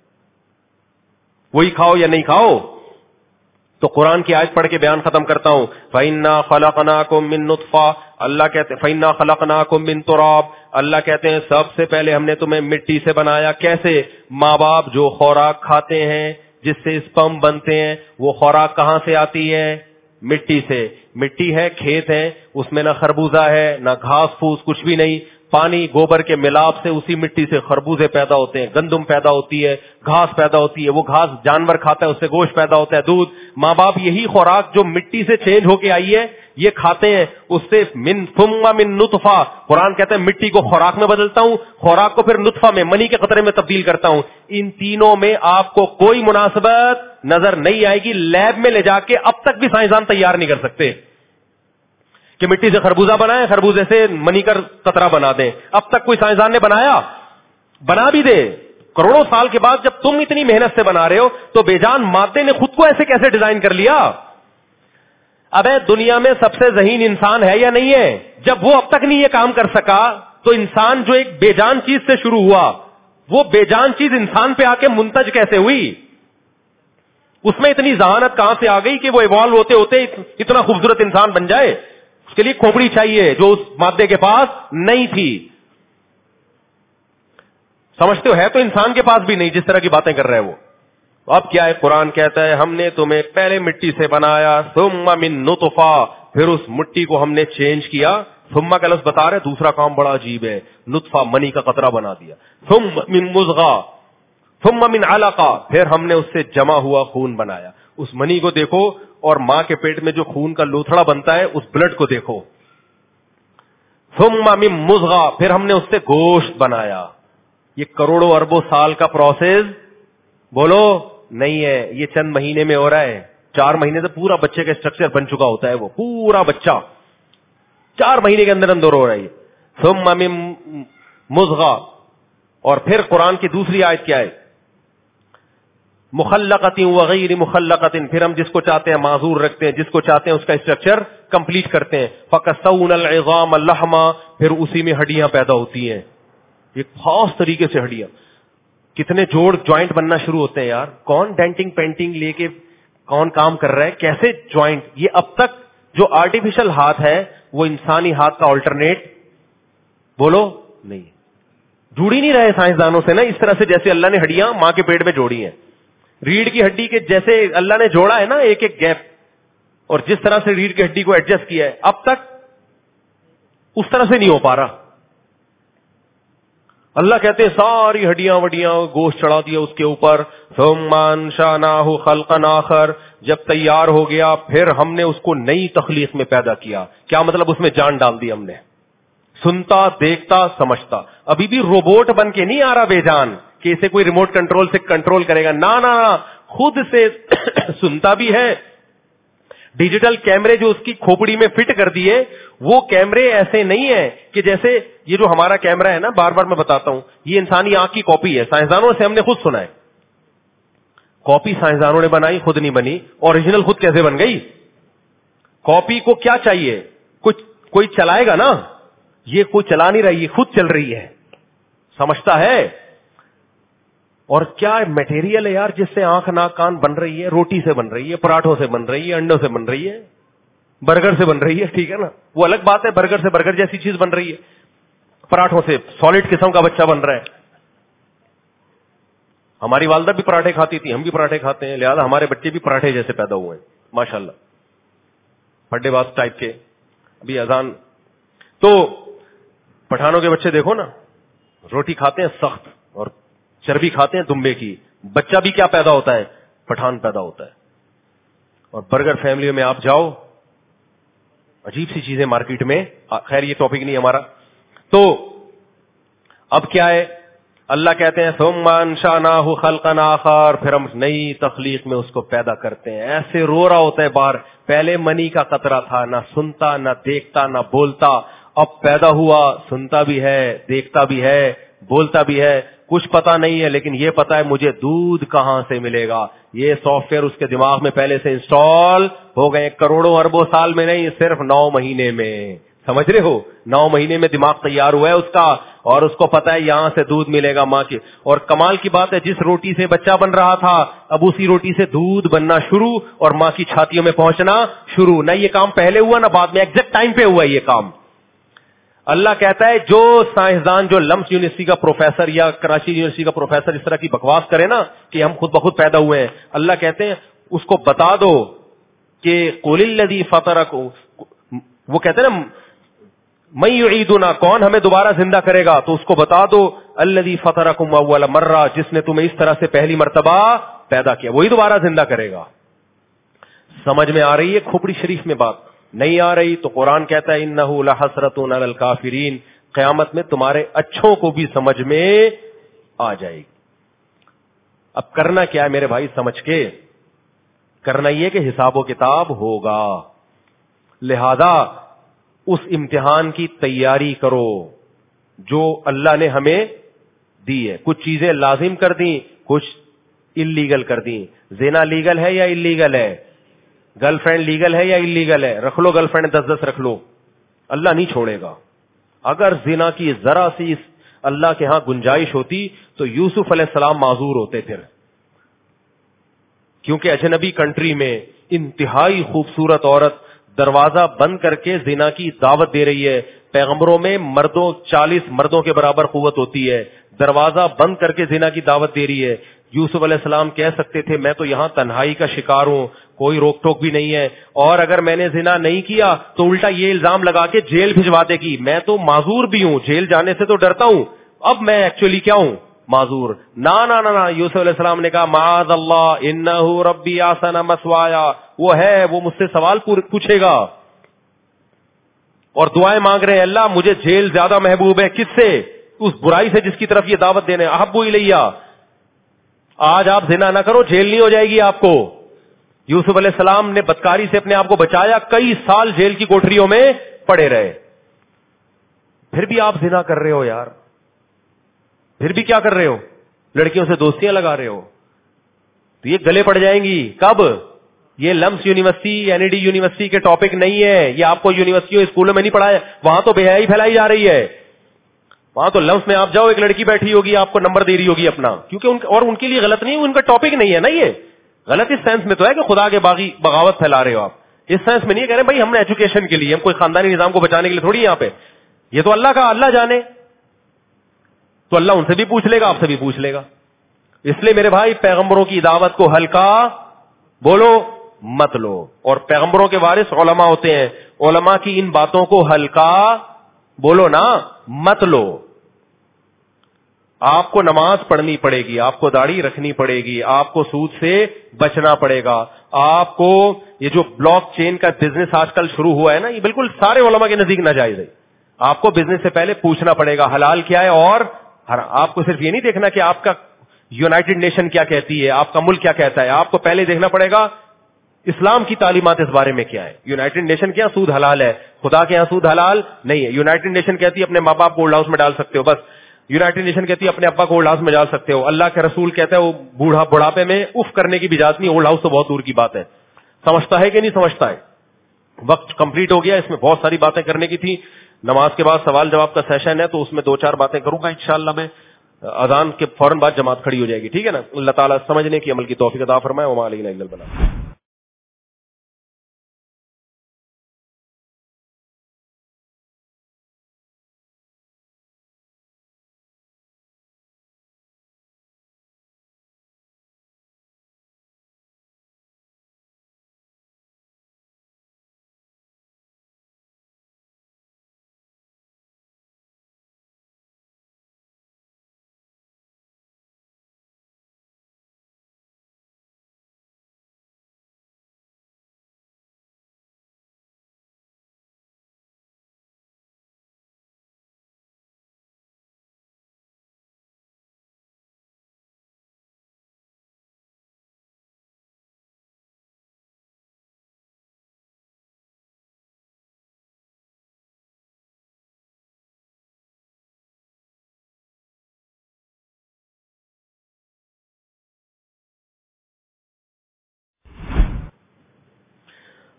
[SPEAKER 2] وہی کھاؤ یا نہیں کھاؤ. تو قرآن کی آیت پڑھ کے بیان ختم کرتا ہوں. فَإِنَّا خَلَقْنَاكُم مِّن نُطْفَةٍ, اللہ کہتے ہیں فَإِنَّا خَلَقْنَاكُم مِّن تُرَابٍ, اللہ کہتے ہیں سب سے پہلے ہم نے تمہیں مٹی سے بنایا. کیسے؟ ماں باپ جو خوراک کھاتے ہیں جس سے اسپم بنتے ہیں, وہ خوراک کہاں سے آتی ہے؟ مٹی سے. مٹی ہے, کھیت ہے, اس میں نہ خربوزہ ہے نہ گھاس پھوس, کچھ بھی نہیں. پانی گوبر کے ملاپ سے اسی مٹی سے خربوزے پیدا ہوتے ہیں, گندم پیدا ہوتی ہے, گھاس پیدا ہوتی ہے, وہ گھاس جانور کھاتا ہے, اس سے گوشت پیدا ہوتا ہے, دودھ. ماں باپ یہی خوراک جو مٹی سے چینج ہو کے آئی ہے یہ کھاتے ہیں. اس سے من ثم من نطفہ, قرآن کہتا ہے مٹی کو خوراک میں بدلتا ہوں, خوراک کو پھر نطفہ میں منی کے قطرے میں تبدیل کرتا ہوں. ان تینوں میں آپ کو کوئی مناسبت نظر نہیں آئے گی. لیب میں لے جا کے اب تک بھی سائنسدان تیار نہیں کر سکتے کہ مٹی سے خربوزہ بنائیں, خربوزے سے منی کر قطرہ بنا دیں. اب تک کوئی سائنسدان نے بنایا؟ بنا بھی دے. کروڑوں سال کے بعد جب تم اتنی محنت سے بنا رہے ہو تو بے جان مادے نے خود کو ایسے کیسے ڈیزائن کر لیا؟ اب دنیا میں سب سے ذہین انسان ہے یا نہیں ہے؟ جب وہ اب تک نہیں یہ کام کر سکا تو انسان جو ایک بے جان چیز سے شروع ہوا, وہ بے جان چیز انسان پہ آ کے منتج کیسے ہوئی؟ اس میں اتنی ذہانت کہاں سے آ گئی کہ وہ ایوالو ہوتے ہوتے اتنا خوبصورت انسان بن جائے؟ اس کے لیے کھوپڑی چاہیے جو اس مادے کے پاس نہیں تھی. سمجھتے ہو؟ ہے تو انسان کے پاس بھی نہیں جس طرح کی باتیں کر رہے ہیں وہ. اب کیا ہے؟ قرآن کہتا ہے ہم نے تمہیں پہلے مٹی سے بنایا, ثم من نطفہ, پھر اس مٹی کو ہم نے چینج کیا. ثم کا لفظ بتا رہے دوسرا کام بڑا عجیب ہے, نطفہ منی کا قطرہ بنا دیا. ثم من مضغہ, ثم من علقہ, پھر ہم نے اس سے جمع ہوا خون بنایا. اس منی کو دیکھو اور ماں کے پیٹ میں جو خون کا لوتھڑا بنتا ہے اس بلڈ کو دیکھو. ثم من مضغہ, پھر ہم نے اس سے گوشت بنایا. یہ کروڑوں اربوں سال کا پروسیس بولو نہیں ہے, یہ چند مہینے میں ہو رہا ہے. چار مہینے سے پورا بچے کا اسٹرکچر بن چکا ہوتا ہے, وہ پورا بچہ چار مہینے کے اندر اندر ہو رہا ہے. ثم من مضغہ, اور پھر قرآن کی دوسری آیت کیا ہے؟ مخلقۃ وغیر مخلقۃ, پھر ہم جس کو چاہتے ہیں معذور رکھتے ہیں, جس کو چاہتے ہیں اس کا اسٹرکچر کمپلیٹ کرتے ہیں. فکسون العظام لحما, پھر اسی میں ہڈیاں پیدا ہوتی ہیں, ایک خاص طریقے سے ہڈیاں. کتنے جوڑ جوائنٹ بننا شروع ہوتے ہیں یار. کون ڈینٹنگ پینٹنگ لے کے کون کام کر رہا ہے, کیسے جوائنٹ. یہ اب تک جو آرٹیفیشل ہاتھ ہے وہ انسانی ہاتھ کا آلٹرنیٹ بولو نہیں, جڑ ہی نہیں رہے سائنسدانوں سے نا اس طرح سے جیسے اللہ نے ہڈیاں ماں کے پیٹ میں جوڑی ہیں. ریڑھ کی ہڈی کے جیسے اللہ نے جوڑا ہے نا ایک ایک گیپ, اور جس طرح سے ریڑھ کی ہڈی کو ایڈجسٹ کیا ہے اب تک اس طرح سے نہیں ہو پا رہا. اللہ کہتے ہیں ساری ہڈیاں وڈیاں گوشت چڑھا دیا اس کے اوپر. ثم انشأناہ خلقا آخر, جب تیار ہو گیا پھر ہم نے اس کو نئی تخلیق میں پیدا کیا. کیا مطلب؟ اس میں جان ڈال دی ہم نے. سنتا, دیکھتا, سمجھتا. ابھی بھی روبوٹ بن کے نہیں آ رہا بے جان کہ اسے کوئی ریموٹ کنٹرول سے کنٹرول کرے گا. نا نا خود سے سنتا بھی ہے. ڈیجیٹل کیمرے جو اس کی کھوپڑی میں فٹ کر دیے, وہ کیمرے ایسے نہیں ہیں کہ جیسے یہ جو ہمارا کیمرہ ہے نا, بار بار میں بتاتا ہوں, یہ انسانی آنکھ کی کاپی ہے. سائنسدانوں سے ہم نے خود سنا ہے, کاپی سائنسدانوں نے بنائی, خود نہیں بنی. اوریجنل خود کیسے بن گئی؟ کاپی کو کیا چاہیے؟ کچھ کوئی چلائے گا نا, یہ کوئی چلا نہیں رہی, یہ خود چل رہی ہے. سمجھتا ہے؟ اور کیا میٹیریل ہے یار جس سے آنکھ ناک کان بن رہی ہے. روٹی سے بن رہی ہے, پراٹھوں سے بن رہی ہے, انڈوں سے بن رہی ہے, برگر سے بن رہی ہے. ٹھیک ہے نا, وہ الگ بات ہے, برگر سے برگر جیسی چیز بن رہی ہے, پراٹھوں سے سالڈ قسم کا بچہ بن رہا ہے. ہماری والدہ بھی پراٹھے کھاتی تھی, ہم بھی پراٹھے کھاتے ہیں, لہذا ہمارے بچے بھی پراٹھے جیسے پیدا ہوئے ہیں ماشاءاللہ, پڈے باز ٹائپ کے. ابھی اذان تو پٹھانوں کے بچے دیکھو نا, روٹی کھاتے ہیں سخت اور چربی کھاتے ہیں دمبے کی. بچہ بھی کیا پیدا ہوتا ہے؟ پٹھان پیدا ہوتا ہے. اور برگر فیملیوں میں آپ جاؤ, عجیب سی چیزیں مارکیٹ میں. خیر یہ ٹاپک نہیں ہمارا. تو اب کیا ہے؟ اللہ کہتے ہیں ثم انشأناہ خلقا آخر, پھر ہم نئی تخلیق میں اس کو پیدا کرتے ہیں. ایسے رو رہا ہوتا ہے باہر, پہلے منی کا قطرہ تھا, نہ سنتا نہ دیکھتا نہ بولتا, اب پیدا ہوا, سنتا بھی ہے, دیکھتا بھی ہے, بولتا بھی ہے. کچھ پتا نہیں ہے لیکن یہ پتا ہے مجھے دودھ کہاں سے ملے گا. یہ سافٹ ویئر اس کے دماغ میں پہلے سے انسٹال ہو گئے, کروڑوں اربوں سال میں نہیں, صرف نو مہینے میں. سمجھ رہے ہو, نو مہینے میں دماغ تیار ہوا ہے اس کا, اور اس کو پتا ہے یہاں سے دودھ ملے گا ماں کی. اور کمال کی بات ہے, جس روٹی سے بچہ بن رہا تھا اب اسی روٹی سے دودھ بننا شروع اور ماں کی چھاتیوں میں پہنچنا شروع. نہ یہ کام پہلے ہوا نہ بعد میں, ایگزیکٹ ٹائم پہ ہوا یہ کام. اللہ کہتا ہے جو سائنسدان جو لمس یونیورسٹی کا پروفیسر یا کراچی یونیورسٹی کا پروفیسر اس طرح کی بکواس کرے نا کہ ہم خود بخود پیدا ہوئے ہیں, اللہ کہتے ہیں اس کو بتا دو کہ قل الذی فطرکم, وہ کہتے ہیں نا من یعیدنا, کون ہمیں دوبارہ زندہ کرے گا, تو اس کو بتا دو الذی فطرکم اول مرہ, جس نے تمہیں اس طرح سے پہلی مرتبہ پیدا کیا وہی دوبارہ زندہ کرے گا. سمجھ میں آ رہی ہے کھوپڑی شریف میں بات؟ نہیں آ رہی تو قرآن کہتا ہے انہ لحسرۃ علی الکافرین, قیامت میں تمہارے اچھوں کو بھی سمجھ میں آ جائے گی. اب کرنا کیا ہے میرے بھائی, سمجھ کے کرنا یہ کہ حساب و کتاب ہوگا, لہذا اس امتحان کی تیاری کرو جو اللہ نے ہمیں دی ہے. کچھ چیزیں لازم کر دیں, کچھ انلیگل کر دیں. زنا لیگل ہے یا انلیگل ہے؟ گرل فرینڈ لیگل ہے یا انلیگل ہے؟ رکھ لو گرل فرینڈ, دس دس رکھ لو, اللہ نہیں چھوڑے گا. اگر زنا کی ذرا سی اللہ کے ہاں گنجائش ہوتی تو یوسف علیہ السلام معذور ہوتے پھر, کیونکہ اجنبی کنٹری میں انتہائی خوبصورت عورت دروازہ بند کر کے زنا کی دعوت دے رہی ہے. پیغمبروں میں مردوں چالیس مردوں کے برابر قوت ہوتی ہے, دروازہ بند کر کے زنا کی دعوت دے رہی ہے. یوسف علیہ السلام کہہ سکتے تھے میں تو یہاں تنہائی کا شکار ہوں, کوئی روک ٹوک بھی نہیں ہے, اور اگر میں نے زنا نہیں کیا تو الٹا یہ الزام لگا کے جیل بھجواتے کی میں تو معذور بھی ہوں, جیل جانے سے تو ڈرتا ہوں, اب میں ایکچولی کیا ہوں, معذور. نا نا نا نا, یوسف علیہ السلام نے کہا معاذ اللہ انہ ربی احسن مثوایا, وہ ہے وہ مجھ سے سوال پوچھے گا, اور دعائیں مانگ رہے ہیں اللہ مجھے جیل زیادہ محبوب ہے. کس سے؟ اس برائی سے جس کی طرف یہ دعوت دینے. احب الیہ, آج آپ زنا نہ کرو, جیل نہیں ہو جائے گی آپ کو. یوسف علیہ السلام نے بدکاری سے اپنے آپ کو بچایا, کئی سال جیل کی کوٹریوں میں پڑے رہے. پھر بھی آپ زنا کر رہے ہو یار, پھر بھی کیا کر رہے ہو, لڑکیوں سے دوستیاں لگا رہے ہو, تو یہ گلے پڑ جائیں گی. کب؟ یہ LUMS university N E D university کے ٹاپک نہیں ہے, یہ آپ کو یونیورسٹیوں اسکولوں میں نہیں پڑھایا, وہاں تو بے حیائی پھیلائی جا رہی ہے. وہاں تو لمس میں آپ جاؤ, ایک لڑکی بیٹھی ہوگی آپ کو نمبر دے رہی ہوگی اپنا, کیونکہ ان اور ان کے لیے غلط نہیں, ان کا ٹاپک نہیں ہے نا. یہ غلط اس سینس میں تو ہے کہ خدا کے باغی بغاوت پھیلا رہے ہو آپ, اس سینس میں نہیں کہہ رہے بھائی ہم نے ایجوکیشن کے لیے, ہم کوئی خاندانی نظام کو بچانے کے لیے تھوڑی یہاں پہ. یہ تو اللہ کا, اللہ جانے, تو اللہ ان سے بھی پوچھ لے گا, آپ سے بھی پوچھ لے گا. اس لیے میرے بھائی پیغمبروں کی دعوت کو ہلکا بولو مت لو, اور پیغمبروں کے وارث علماء ہوتے ہیں, علماء کی ان باتوں کو ہلکا بولو نا مت لو. آپ کو نماز پڑھنی پڑے گی, آپ کو داڑھی رکھنی پڑے گی, آپ کو سود سے بچنا پڑے گا, آپ کو یہ جو بلاک چین کا بزنس آج کل شروع ہوا ہے نا, یہ بالکل سارے علماء کے نزدیک ناجائز ہے. آپ کو بزنس سے پہلے پوچھنا پڑے گا حلال کیا ہے, اور آپ کو صرف یہ نہیں دیکھنا کہ آپ کا یونائٹڈ نیشن کیا کہتی ہے, آپ کا ملک کیا کہتا ہے, آپ کو پہلے دیکھنا پڑے گا اسلام کی تعلیمات اس بارے میں کیا ہے. یونائٹڈ نیشن کیا سود حلال ہے, خدا کے یہاں سود حلال نہیں ہے. یونائٹڈ نیشن کہتی ہے اپنے ماں باپ کو اولڈ ہاؤس میں ڈال سکتے ہو, بس. یونائٹڈ نیشن کہتی ہے اپنے ابا کو اولڈ ہاؤس میں ڈال سکتے ہو. اللہ کے رسول کہتا ہے وہ بوڑھا بڑھاپے میں اف کرنے کی بھی اجازت نہیں, اولڈ ہاؤس تو بہت دور کی بات ہے. سمجھتا ہے کہ نہیں سمجھتا ہے؟ وقت کمپلیٹ ہو گیا, اس میں بہت ساری باتیں کرنے کی تھی. نماز کے بعد سوال جواب کا سیشن ہے تو اس میں دو چار باتیں کروں گا انشاءاللہ میں. اذان کے فوراً بعد جماعت کھڑی ہو جائے گی, ٹھیک ہے نا. اللہ تعالیٰ سمجھنے کی عمل کی توفیق عطا فرمائے. وما علینا الا البلاغ.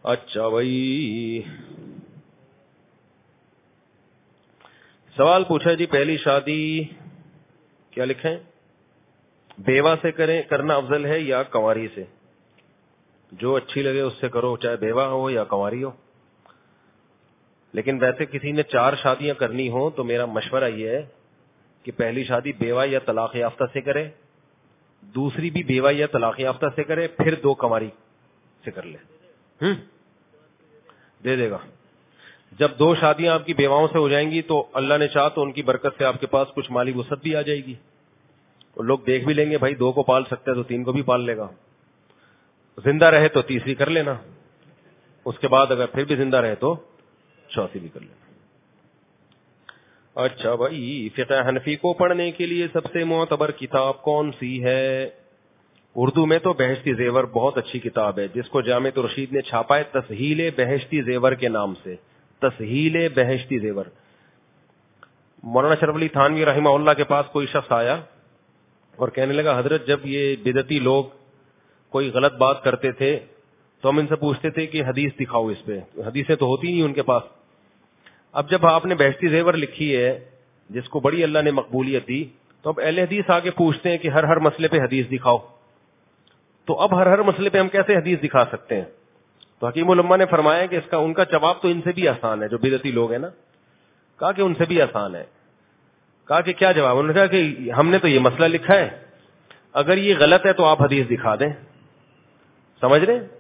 [SPEAKER 2] اچھا بھائی، سوال پوچھا جی، پہلی شادی کیا لکھیں، بیوہ سے کریں کرنا افضل ہے یا کنواری سے؟ جو اچھی لگے اس سے کرو، چاہے بیوہ ہو یا کنواری ہو. لیکن ویسے کسی نے چار شادیاں کرنی ہو تو میرا مشورہ یہ ہے کہ پہلی شادی بیوہ یا طلاق یافتہ سے کرے، دوسری بھی بیوہ یا طلاق یافتہ سے کرے، پھر دو کنواری سے کر لے. ہم دے دے گا. جب دو شادیاں آپ کی بیواؤں سے ہو جائیں گی تو اللہ نے چاہا تو ان کی برکت سے آپ کے پاس کچھ مالی وسعت بھی آ جائے گی. لوگ دیکھ بھی لیں گے بھائی دو کو پال سکتا ہے تو تین کو بھی پال لے گا، زندہ رہے تو تیسری کر لینا، اس کے بعد اگر پھر بھی زندہ رہے تو چوتھی بھی کر لینا. اچھا بھائی، فقہ حنفی کو پڑھنے کے لیے سب سے معتبر کتاب کون سی ہے؟ اردو میں تو بہشتی زیور بہت اچھی کتاب ہے جس کو جامع رشید نے چھاپا ہے تسہیل بہشتی زیور کے نام سے. تسہیل بہشتی زیور. مولانا شرف علی تھانوی رحمہ اللہ کے پاس کوئی شخص آیا اور کہنے لگا حضرت جب یہ بدعتی لوگ کوئی غلط بات کرتے تھے تو ہم ان سے پوچھتے تھے کہ حدیث دکھاؤ اس پہ، حدیثیں تو ہوتی نہیں ان کے پاس. اب جب آپ نے بہشتی زیور لکھی ہے جس کو بڑی اللہ نے مقبولیت دی تو اب اہل حدیث آگے پوچھتے ہیں کہ ہر ہر مسئلے پہ حدیث دکھاؤ. تو اب ہر ہر مسئلے پہ ہم کیسے حدیث دکھا سکتے ہیں؟ تو حکیم علماء نے فرمایا کہ اس کا ان کا جواب تو ان سے بھی آسان ہے، جو بدعتی لوگ ہیں نا، کہا کہ ان سے بھی آسان ہے. کہا کہ کیا جواب؟ انہوں نے کہا کہ ہم نے تو یہ مسئلہ لکھا ہے، اگر یہ غلط ہے تو آپ حدیث دکھا دیں. سمجھ رہے ہیں؟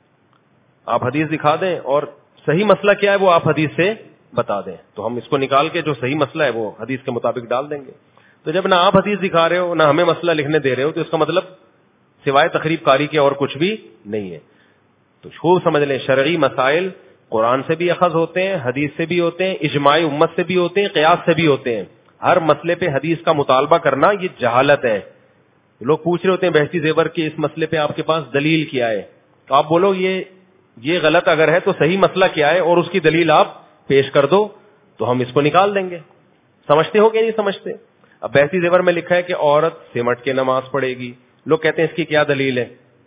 [SPEAKER 2] آپ حدیث دکھا دیں اور صحیح مسئلہ کیا ہے وہ آپ حدیث سے بتا دیں تو ہم اس کو نکال کے جو صحیح مسئلہ ہے وہ حدیث کے مطابق ڈال دیں گے. تو جب نہ آپ حدیث دکھا رہے ہو نہ ہمیں مسئلہ لکھنے دے رہے ہو تو اس کا مطلب سوائے تقریب کاری کے اور کچھ بھی نہیں ہے. تو خوب سمجھ لیں، شرعی مسائل قرآن سے بھی اخذ ہوتے ہیں، حدیث سے بھی ہوتے ہیں، اجماع امت سے بھی ہوتے ہیں، قیاس سے بھی ہوتے ہیں. ہر مسئلے پہ حدیث کا مطالبہ کرنا یہ جہالت ہے. لوگ پوچھ رہے ہوتے ہیں بہشتی زیور کے اس مسئلے پہ آپ کے پاس دلیل کیا ہے، تو آپ بولو یہ یہ غلط اگر ہے تو صحیح مسئلہ کیا ہے اور اس کی دلیل آپ پیش کر دو تو ہم اس کو نکال دیں گے. سمجھتے ہو کہ نہیں سمجھتے؟ اب بہشتی زیور میں لکھا ہے کہ عورت سمٹ کے نماز پڑھے گی. لوگ کہتے ہیں اس کی کیا دلیل ہے؟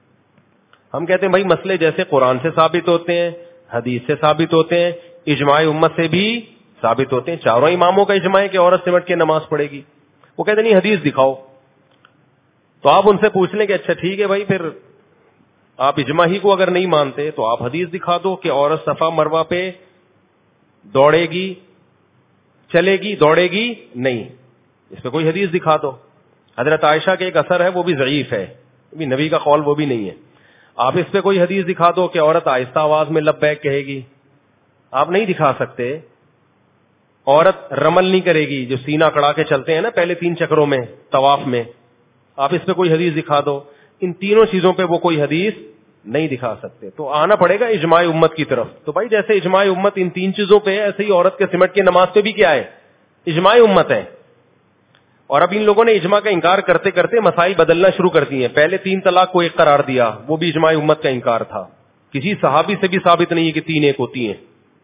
[SPEAKER 2] ہم کہتے ہیں بھائی مسئلے جیسے قرآن سے ثابت ہوتے ہیں، حدیث سے ثابت ہوتے ہیں، اجماع امت سے بھی ثابت ہوتے ہیں. چاروں اماموں کا اجماع ہے کہ عورت سمٹ کے نماز پڑھے گی. وہ کہتے نہیں حدیث دکھاؤ. تو آپ ان سے پوچھ لیں کہ اچھا ٹھیک ہے بھائی، پھر آپ اجماع ہی کو اگر نہیں مانتے تو آپ حدیث دکھا دو کہ عورت صفا مروہ پہ دوڑے گی، چلے گی، دوڑے گی نہیں. اس پہ کوئی حدیث دکھا دو. حضرت عائشہ کے ایک اثر ہے وہ بھی ضعیف ہے، بھی نبی کا قول وہ بھی نہیں ہے. آپ اس پہ کوئی حدیث دکھا دو کہ عورت آہستہ آواز میں لبیک کہے گی. آپ نہیں دکھا سکتے. عورت رمل نہیں کرے گی، جو سینہ کڑا کے چلتے ہیں نا پہلے تین چکروں میں طواف میں، آپ اس پہ کوئی حدیث دکھا دو. ان تینوں چیزوں پہ وہ کوئی حدیث نہیں دکھا سکتے. تو آنا پڑے گا اجماع امت کی طرف. تو بھائی جیسے اجماع امت ان تین چیزوں پہ ہے ایسے ہی عورت کے سمٹ کے نماز پہ بھی کیا ہے؟ اجماع امت ہے. اور اب ان لوگوں نے اجماع کا انکار کرتے کرتے مسائل بدلنا شروع کر دی ہیں. پہلے تین طلاق کو ایک قرار دیا، وہ بھی اجماع امت کا انکار تھا. کسی صحابی سے بھی ثابت نہیں ہے کہ تین ایک ہوتی ہیں.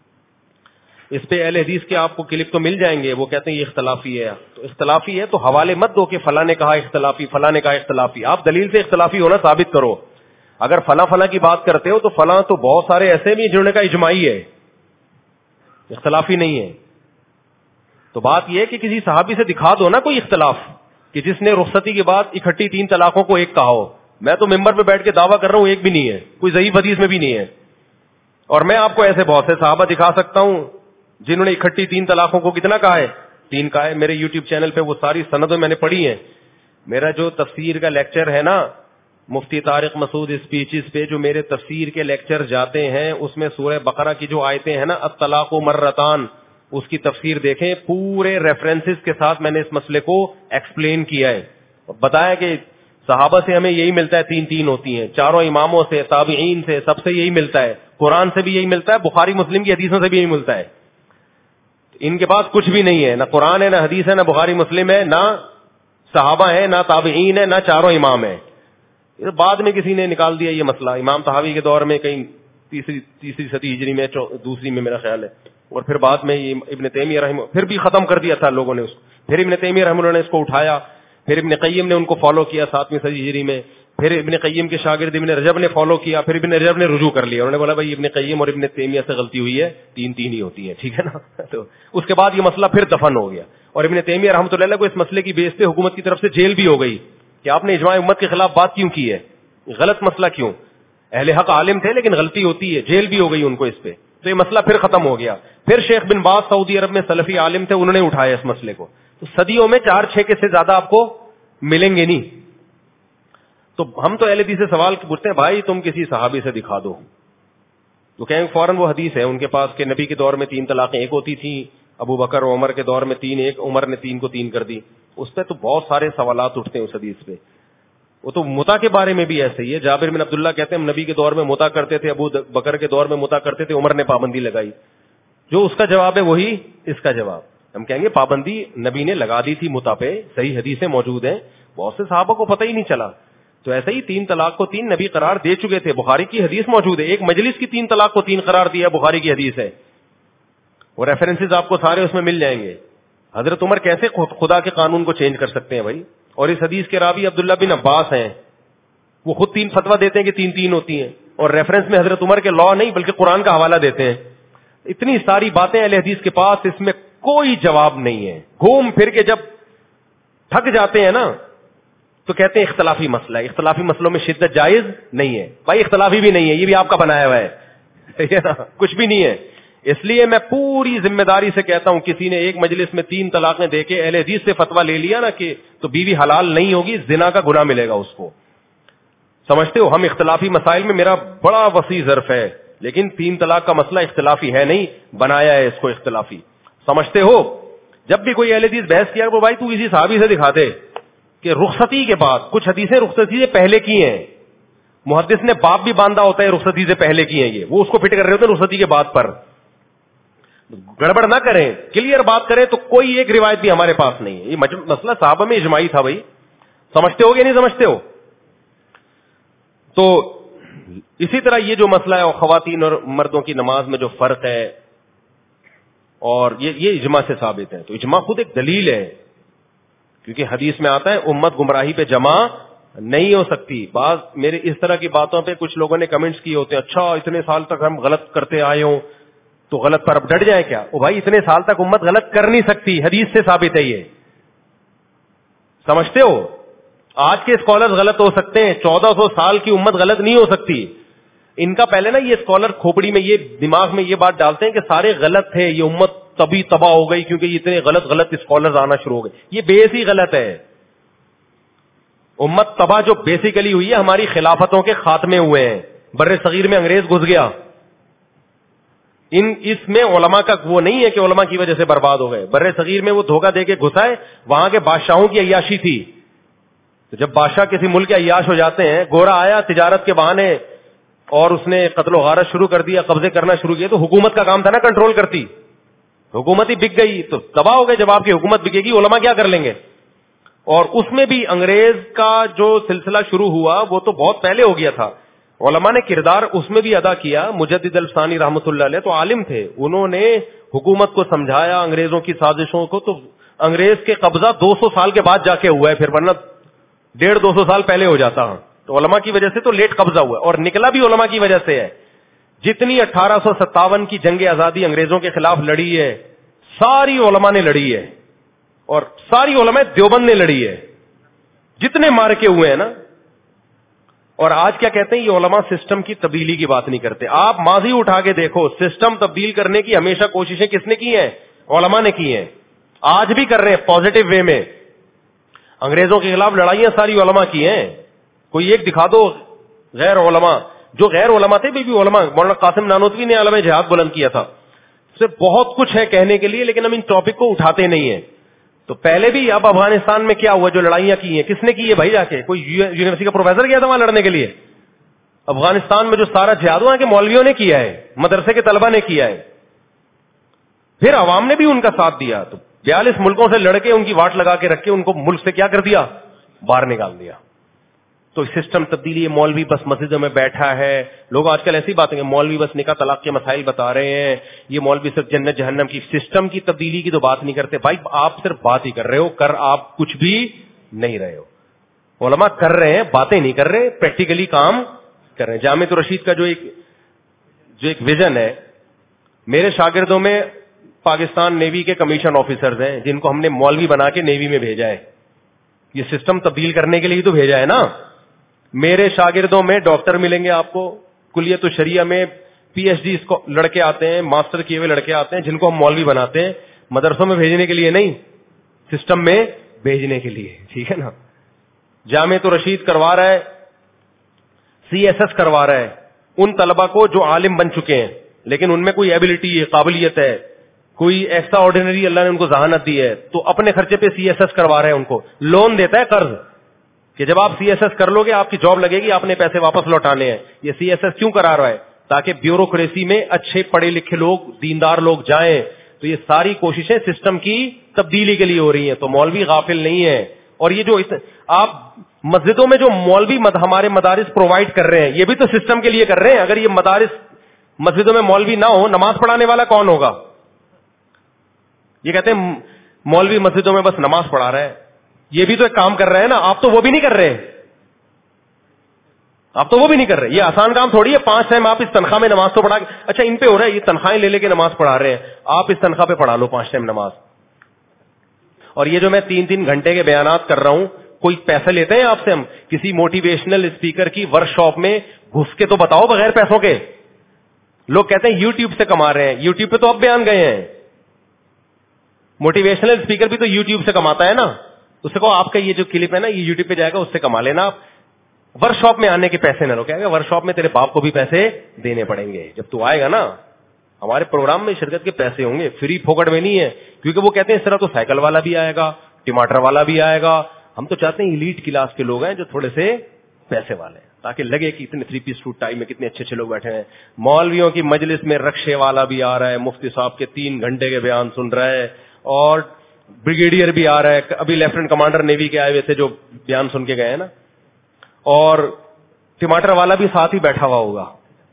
[SPEAKER 2] اس پہ اہل حدیث کے آپ کو کلپ تو مل جائیں گے، وہ کہتے ہیں یہ اختلافی ہے. تو اختلافی ہے تو حوالے مت دو کہ فلاں نے کہا اختلافی، فلاں نے کہا اختلافی. آپ دلیل سے اختلافی ہونا ثابت کرو. اگر فلاں فلاں کی بات کرتے ہو تو فلاں تو بہت سارے ایسے بھی جنہوں نے کہا اجماعی ہے، اختلافی نہیں ہے. تو بات یہ ہے کہ کسی صحابی سے دکھا دو نا کوئی اختلاف کہ جس نے رخصتی کے بعد اکٹھی تین طلاقوں کو ایک کہا ہو. میں تو ممبر پہ بیٹھ کے دعویٰ کر رہا ہوں ایک بھی نہیں ہے، کوئی ضعیف حدیث میں بھی نہیں ہے. اور میں آپ کو ایسے بہت سے صحابہ دکھا سکتا ہوں جنہوں نے اکٹھی تین طلاقوں کو کتنا کہا ہے؟ تین کہا ہے. میرے یوٹیوب چینل پہ وہ ساری سندیں میں نے پڑھی ہیں. میرا جو تفسیر کا لیکچر ہے نا مفتی طارق مسعود اسپیچز پہ، جو میرے تفسیر کے لیکچر جاتے ہیں اس میں سورہ بقرہ کی جو آیتیں ہیں نا الطلاق مرتان، اس کی تفسیر دیکھیں. پورے ریفرنسز کے ساتھ میں نے اس مسئلے کو ایکسپلین کیا ہے. بتایا کہ صحابہ سے ہمیں یہی ملتا ہے تین تین ہوتی ہیں، چاروں اماموں سے، تابعین سے، سب سے یہی ملتا ہے، قرآن سے بھی یہی ملتا ہے، بخاری مسلم کی حدیثوں سے بھی یہی ملتا ہے. ان کے پاس کچھ بھی نہیں ہے، نہ قرآن ہے، نہ حدیث ہے، نہ بخاری مسلم ہے، نہ صحابہ ہے، نہ تابعین ہے، نہ چاروں امام ہیں. بعد میں کسی نے نکال دیا یہ مسئلہ امام طحاوی کے دور میں، کہیں تیسری تیسری صدی ہجری میں، دوسری میں میرا خیال ہے. اور پھر بعد میں یہ ابن تیمیہ رحمہ پھر بھی ختم کر دیا تھا لوگوں نے اس کو. پھر ابن تیمیہ رحمہ اللہ نے اس کو اٹھایا، پھر ابن قیم نے ان کو فالو کیا ساتویں صدی ہجری میں، پھر ابن قیم کے شاگرد ابن رجب نے فالو کیا, پھر ابن رجب نے رجوع کر لیا, انہوں نے بولا بھائی ابن قیم اور ابن تیمیہ سے غلطی ہوئی ہے, تین تین ہی ہوتی ہے, ٹھیک ہے نا. تو اس کے بعد یہ مسئلہ پھر دفن ہو گیا, اور ابن تیمیہ رحمۃ اللہ علیہ کو اس مسئلے کی بیس پہ حکومت کی طرف سے جیل بھی ہو گئی کہ آپ نے اجماع امت کے خلاف بات کیوں کی ہے, غلط مسئلہ کیوں, اہل حق عالم تھے لیکن غلطی ہوتی ہے, جیل بھی ہو گئی ان کو اس پہ. تو یہ مسئلہ پھر ختم ہو گیا. پھر شیخ بن باز سعودی عرب میں سلفی عالم تھے, انہوں نے اٹھایا اس مسئلے کو. تو صدیوں میں چار چھ کے سے زیادہ آپ کو ملیں گے نہیں. تو ہم تو اہل حدیث سے سوال پوچھتے ہیں, بھائی تم کسی صحابی سے دکھا دو, تو کہیں گے فوراً وہ حدیث ہے ان کے پاس کہ نبی کے دور میں تین طلاقیں ایک ہوتی تھیں, ابو بکر اور عمر کے دور میں تین ایک, عمر نے تین کو تین کر دی. اس پہ تو بہت سارے سوالات اٹھتے ہیں اس حدیث پہ. وہ تو متا کے بارے میں بھی ایسے ہی ہے. جابر بن عبداللہ کہتے ہیں ہم نبی کے دور میں متا کرتے تھے, ابو بکر کے دور میں متا کرتے تھے, عمر نے پابندی لگائی. جو اس کا جواب ہے وہی اس کا جواب. ہم کہیں گے پابندی نبی نے لگا دی تھی متا پہ, صحیح حدیثیں موجود ہیں, بہت سے صحابہ کو پتہ ہی نہیں چلا. تو ایسے ہی تین طلاق کو تین نبی قرار دے چکے تھے, بخاری کی حدیث موجود ہے, ایک مجلس کی تین طلاق کو تین قرار دیا, بخاری کی حدیث ہے, اور ریفرنسز آپ کو سارے اس میں مل جائیں گے. حضرت عمر کیسے خدا کے قانون کو چینج کر سکتے ہیں بھائی؟ اور اس حدیث کے راوی عبداللہ بن عباس ہیں, وہ خود تین فتویٰ دیتے ہیں کہ تین تین ہوتی ہیں, اور ریفرنس میں حضرت عمر کے لا نہیں بلکہ قرآن کا حوالہ دیتے ہیں. اتنی ساری باتیں اہل حدیث کے پاس, اس میں کوئی جواب نہیں ہے. گھوم پھر کے جب تھک جاتے ہیں نا تو کہتے ہیں اختلافی مسئلہ ہے, اختلافی مسئلوں میں شدت جائز نہیں ہے. بھائی اختلافی بھی نہیں ہے, یہ بھی آپ کا بنایا ہوا ہے, کچھ بھی نہیں ہے. اس لیے میں پوری ذمہ داری سے کہتا ہوں, کسی نے ایک مجلس میں تین طلاقیں دے کے اہل حدیث سے فتویٰ لے لیا نا کہ تو بیوی حلال نہیں ہوگی, زنا کا گناہ ملے گا اس کو. سمجھتے ہو, ہم اختلافی مسائل میں میرا بڑا وسیع ظرف ہے, لیکن تین طلاق کا مسئلہ اختلافی ہے نہیں, بنایا ہے اس کو اختلافی. سمجھتے ہو, جب بھی کوئی اہل حدیث بحث کیا تو بھائی تو کسی صحابی سے دکھا دے کہ رخصتی کے بعد, کچھ حدیثیں رخصتی سے پہلے کی ہیں, محدث نے باب بھی باندھا ہوتا ہے رخصتی سے پہلے کی ہیں, یہ وہ اس کو فٹ کر رہے ہوتے ہیں رخصتی کے بعد پر. گڑبڑ نہ کریں, کلیئر بات کریں. تو کوئی ایک روایت بھی ہمارے پاس نہیں ہے. یہ مسئلہ صحابہ میں اجماعی تھا بھائی, سمجھتے ہو کہ نہیں سمجھتے ہو؟ تو اسی طرح یہ جو مسئلہ ہے خواتین اور مردوں کی نماز میں جو فرق ہے, اور یہ یہ اجماع سے ثابت ہے. تو اجماع خود ایک دلیل ہے, کیونکہ حدیث میں آتا ہے امت گمراہی پہ جمع نہیں ہو سکتی. بعض میرے اس طرح کی باتوں پہ کچھ لوگوں نے کمنٹس کیے ہوتے ہیں, اچھا اتنے سال تک ہم غلط کرتے آئے ہوں تو غلط پر اب ڈٹ جائیں کیا؟ او بھائی اتنے سال تک امت غلط کر نہیں سکتی, حدیث سے ثابت ہے یہ. سمجھتے ہو, آج کے اسکالر غلط ہو سکتے ہیں, چودہ سو سال کی امت غلط نہیں ہو سکتی. ان کا پہلے نا یہ اسکالر کھوپڑی میں یہ دماغ میں یہ بات ڈالتے ہیں کہ سارے غلط تھے, یہ امت تبھی تباہ ہو گئی کیونکہ اتنے غلط غلط اسکالر آنا شروع ہو گئے. یہ بیس ہی غلط ہے. امت تباہ جو بیسیکلی ہوئی ہے ہماری خلافتوں کے خاتمے ہوئے ہیں. بر صغیر میں انگریز گھس گیا, ان اس میں علماء کا وہ نہیں ہے کہ علماء کی وجہ سے برباد ہو گئے. بر صغیر میں وہ دھوکہ دے کے گھسا ہے, وہاں کے بادشاہوں کی عیاشی تھی. تو جب بادشاہ کسی ملک کے عیاش ہو جاتے ہیں, گورا آیا تجارت کے بہانے اور اس نے قتل و غارت شروع کر دیا, قبضے کرنا شروع کیا, تو حکومت کا کام تھا نا کنٹرول کرتی. حکومت ہی بک گئی تو تباہ ہو گئے. جب آپ کی حکومت بکے گی علماء کیا کر لیں گے؟ اور اس میں بھی انگریز کا جو سلسلہ شروع ہوا وہ تو بہت پہلے ہو گیا تھا. علماء نے کردار اس میں بھی ادا کیا. مجدد الفسانی رحمۃ اللہ علیہ تو عالم تھے, انہوں نے حکومت کو سمجھایا انگریزوں کی سازشوں کو. تو انگریز کے قبضہ دو سو سال کے بعد جا کے ہوا ہے, پھر ورنہ ڈیڑھ دو سو سال پہلے ہو جاتا. تو علماء کی وجہ سے تو لیٹ قبضہ ہوا, اور نکلا بھی علماء کی وجہ سے ہے. جتنی اٹھارہ سو ستاون کی جنگ آزادی انگریزوں کے خلاف لڑی ہے, ساری علماء نے لڑی ہے, اور ساری علماء دیوبند نے لڑی ہے. جتنے مارکے ہوئے ہیں نا. اور آج کیا کہتے ہیں یہ علماء سسٹم کی تبدیلی کی بات نہیں کرتے. آپ ماضی اٹھا کے دیکھو, سسٹم تبدیل کرنے کی ہمیشہ کوششیں کس نے کی ہیں؟ علماء نے کی ہیں. آج بھی کر رہے ہیں پازیٹو وے میں. انگریزوں کے خلاف لڑائیاں ساری علماء کی ہیں. کوئی ایک دکھا دو غیر علماء. جو غیر علماء تھے بھی, بھی علماء. مولانا قاسم نانوتوی نے عالم جہاد بلند کیا تھا. اس سے بہت کچھ ہے کہنے کے لیے, لیکن ہم ان ٹاپک کو اٹھاتے نہیں ہیں. تو پہلے بھی اب افغانستان میں کیا ہوا, جو لڑائیاں کی ہیں کس نے کی ہے بھائی؟ جا کے کوئی یونیورسٹی کا پروفیسر گیا تھا وہاں لڑنے کے لیے؟ افغانستان میں جو سارا جہاد وہاں کے مولویوں نے کیا ہے, مدرسے کے طلبہ نے کیا ہے, پھر عوام نے بھی ان کا ساتھ دیا. تو بیالیس ملکوں سے لڑ کے ان کی واٹ لگا کے رکھ کے ان کو ملک سے کیا کر دیا؟ باہر نکال دیا. تو سسٹم تبدیلی ہے. مولوی بس مسجدوں میں بیٹھا ہے. لوگ آج کل ایسی باتیں کہ مولوی بس نکاح طلاق کے مسائل بتا رہے ہیں, یہ مولوی صرف جنت جہنم کی سسٹم کی تبدیلی کی تو بات نہیں کرتے. بھائی آپ صرف بات ہی کر رہے ہو, کر آپ کچھ بھی نہیں رہے ہو. علماء کر رہے ہیں, باتیں نہیں کر رہے, پریکٹیکلی کام کر رہے ہیں. جامعۃ الرشید کا جو ایک جو ایک ویژن ہے, میرے شاگردوں میں پاکستان نیوی کے کمیشن آفیسرز ہیں جن کو ہم نے مولوی بنا کے نیوی میں بھیجا ہے. یہ سسٹم تبدیل کرنے کے لیے تو بھیجا ہے نا. میرے شاگردوں میں ڈاکٹر ملیں گے آپ کو, کلیت الشریعہ میں پی ایچ ڈی لڑکے آتے ہیں, ماسٹر کیے ہوئے لڑکے آتے ہیں جن کو ہم مولوی بناتے ہیں, مدرسوں میں بھیجنے کے لیے نہیں, سسٹم میں بھیجنے کے لیے. ٹھیک ہے نا. جامعۃ الرشید کروا رہا ہے, سی ایس ایس کروا رہا ہے ان طلبہ کو جو عالم بن چکے ہیں لیکن ان میں کوئی ایبلٹی ہے, قابلیت ہے, کوئی ایکسٹرا آرڈینری اللہ نے ان کو ذہانت دی ہے, تو اپنے خرچے پہ سی ایس ایس کروا رہے ہیں. ان کو لون دیتا ہے, قرض, کہ جب آپ سی ایس ایس کر لو گے آپ کی جاب لگے گی, آپ نے پیسے واپس لوٹانے ہیں. یہ سی ایس ایس کیوں کرا رہا ہے؟ تاکہ بیوروکریسی میں اچھے پڑھے لکھے لوگ, دیندار لوگ جائیں. تو یہ ساری کوششیں سسٹم کی تبدیلی کے لیے ہو رہی ہیں. تو مولوی غافل نہیں ہے. اور یہ جو آپ مسجدوں میں جو مولوی مد ہمارے مدارس پرووائڈ کر رہے ہیں یہ بھی تو سسٹم کے لیے کر رہے ہیں. اگر یہ مدارس مسجدوں میں مولوی نہ ہو, نماز پڑھانے والا کون ہوگا؟ یہ کہتے ہیں مولوی مسجدوں میں بس نماز پڑھا رہا ہے, یہ بھی تو ایک کام کر رہے ہیں نا. آپ تو وہ بھی نہیں کر رہے, آپ تو وہ بھی نہیں کر رہے. یہ آسان کام تھوڑی ہے, پانچ ٹائم آپ اس تنخواہ میں نماز تو پڑھا کے, اچھا ان پہ ہو رہا ہے, یہ تنخواہیں لے لے کے نماز پڑھا رہے ہیں, آپ اس تنخواہ پہ پڑھا لو پانچ ٹائم نماز. اور یہ جو میں تین تین گھنٹے کے بیانات کر رہا ہوں, کوئی پیسے لیتے ہیں آپ سے؟ ہم کسی موٹیویشنل اسپیکر کی ورک شاپ میں گھس کے تو بتاؤ بغیر پیسوں کے. لوگ کہتے ہیں یوٹیوب سے کما رہے ہیں, یوٹیوب پہ تو اب بیان گئے ہیں. موٹیویشنل اسپیکر بھی تو یوٹیوب سے کماتا ہے نا. اس سے کہو آپ کا یہ جو کلپ ہے نا یہ یوٹیوب پہ جائے گا, اس سے کما لینا. آپ ورک شاپ میں آنے کے پیسے نہ لو, کہے گا ورک شاپ میں تیرے باپ کو بھی پیسے دینے پڑیں گے. جب تو آئے گا نا ہمارے پروگرام میں شرکت کے پیسے ہوں گے, فری پھوکٹ میں نہیں ہے. کیونکہ وہ کہتے ہیں اس طرح تو سائیکل والا بھی آئے گا, ٹماٹر والا بھی آئے گا. ہم تو چاہتے ہیں ایلیٹ کلاس کے لوگ ہیں جو تھوڑے سے پیسے والے ہیں, تاکہ لگے کہ اتنے تھری پیس سوٹ ٹائی میں کتنے اچھے اچھے لوگ بیٹھے ہیں. مولویوں کی مجلس میں رکشے والا بھی آ رہا ہے, مفتی صاحب کے تین گھنٹے کے بیان سن رہا ہے, اور بریگیڈیئر بھی آ رہا ہے, ابھی لیفٹنٹ کمانڈر نیوی کے آئے ہوئے تھے جو بیان سن کے گئے ہیں نا, اور ٹماٹر والا بھی ساتھ ہی بیٹھا ہوا ہوگا.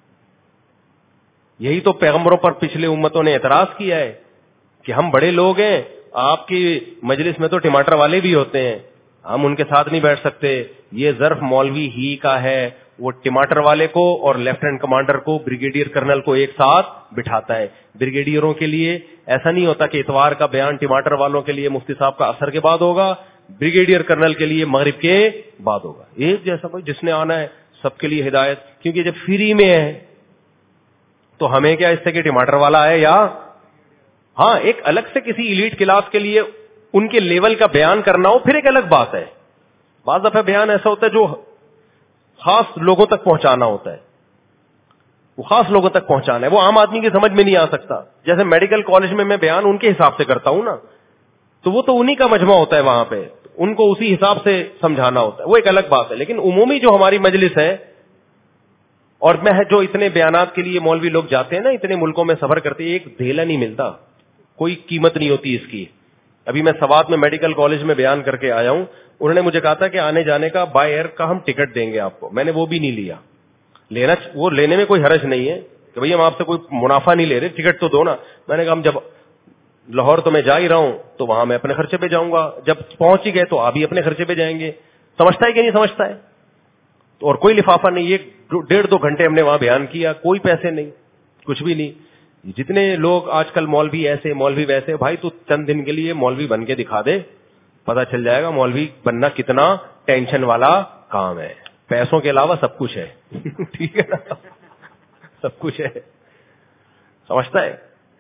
[SPEAKER 2] یہی تو پیغمبروں پر پچھلے امتوں نے اعتراض کیا ہے کہ ہم بڑے لوگ ہیں, آپ کی مجلس میں تو ٹماٹر والے بھی ہوتے ہیں, ہم ان کے ساتھ نہیں بیٹھ سکتے. یہ ظرف مولوی ہی کا ہے, وہ ٹماٹر والے کو اور لیفٹنٹ کمانڈر کو, بریگیڈیئر کرنل کو ایک ساتھ بٹھاتا ہے. بریگیڈیئروں کے لیے ایسا نہیں ہوتا کہ اتوار کا بیان ٹماٹر والوں کے لیے مفتی صاحب کا عصر کے بعد ہوگا, بریگیڈیئر کرنل کے لیے مغرب کے بعد ہوگا. ایک جیسا کوئی جس نے آنا ہے سب کے لیے ہدایت. کیونکہ جب فری میں ہے تو ہمیں کیا اس سے کہ ٹماٹر والا ہے, یا ہاں ایک الگ سے کسی ایلیٹ کلاس کے لیے ان کے لیول کا بیان کرنا ہو پھر ایک الگ بات ہے. بعض دفعہ بیان ایسا ہوتا ہے جو خاص لوگوں تک پہنچانا ہوتا ہے, وہ خاص لوگوں تک پہنچانا ہے, وہ عام آدمی کی سمجھ میں نہیں آ سکتا. جیسے میڈیکل کالج میں میں بیان ان کے حساب سے کرتا ہوں نا, تو وہ تو انہی کا مجمع ہوتا ہے, وہاں پہ ان کو اسی حساب سے سمجھانا ہوتا ہے, وہ ایک الگ بات ہے. لیکن عمومی جو ہماری مجلس ہے, اور میں جو اتنے بیانات کے لیے مولوی لوگ جاتے ہیں نا, اتنے ملکوں میں سفر کرتے ہیں, ایک دھیلا نہیں ملتا, کوئی قیمت نہیں ہوتی اس کی. ابھی میں سوات میں میڈیکل کالج میں بیان کر کے آیا ہوں, انہوں نے مجھے کہا تھا کہ آنے جانے کا بائی ایئر کا ہم ٹکٹ دیں گے آپ کو. میں نے وہ بھی نہیں لیا, لینا وہ لینے میں کوئی حرج نہیں ہے کہ بھئی ہم آپ سے کوئی منافع نہیں لے رہے, ٹکٹ تو دو نا. میں نے کہا ہم جب لاہور تو میں جا ہی رہا ہوں تو وہاں میں اپنے خرچے پہ جاؤں گا, جب پہنچ ہی گئے تو آپ بھی اپنے خرچے پہ جائیں گے. سمجھتا ہے کہ نہیں سمجھتا ہے؟ اور کوئی لفافہ نہیں, ایک ڈیڑھ دو گھنٹے ہم نے وہاں بیان کیا, کوئی پیسے نہیں, کچھ بھی نہیں. جتنے لوگ آج کل مولوی ایسے مولوی ویسے, بھائی تو چند دن کے لیے مولوی بن کے دکھا دے, پتا چل جائے گا مولوی بننا کتنا ٹینشن والا کام ہے. پیسوں کے علاوہ سب کچھ ہے. ٹھیک ہے نا, سب کچھ ہے. سمجھتا ہے؟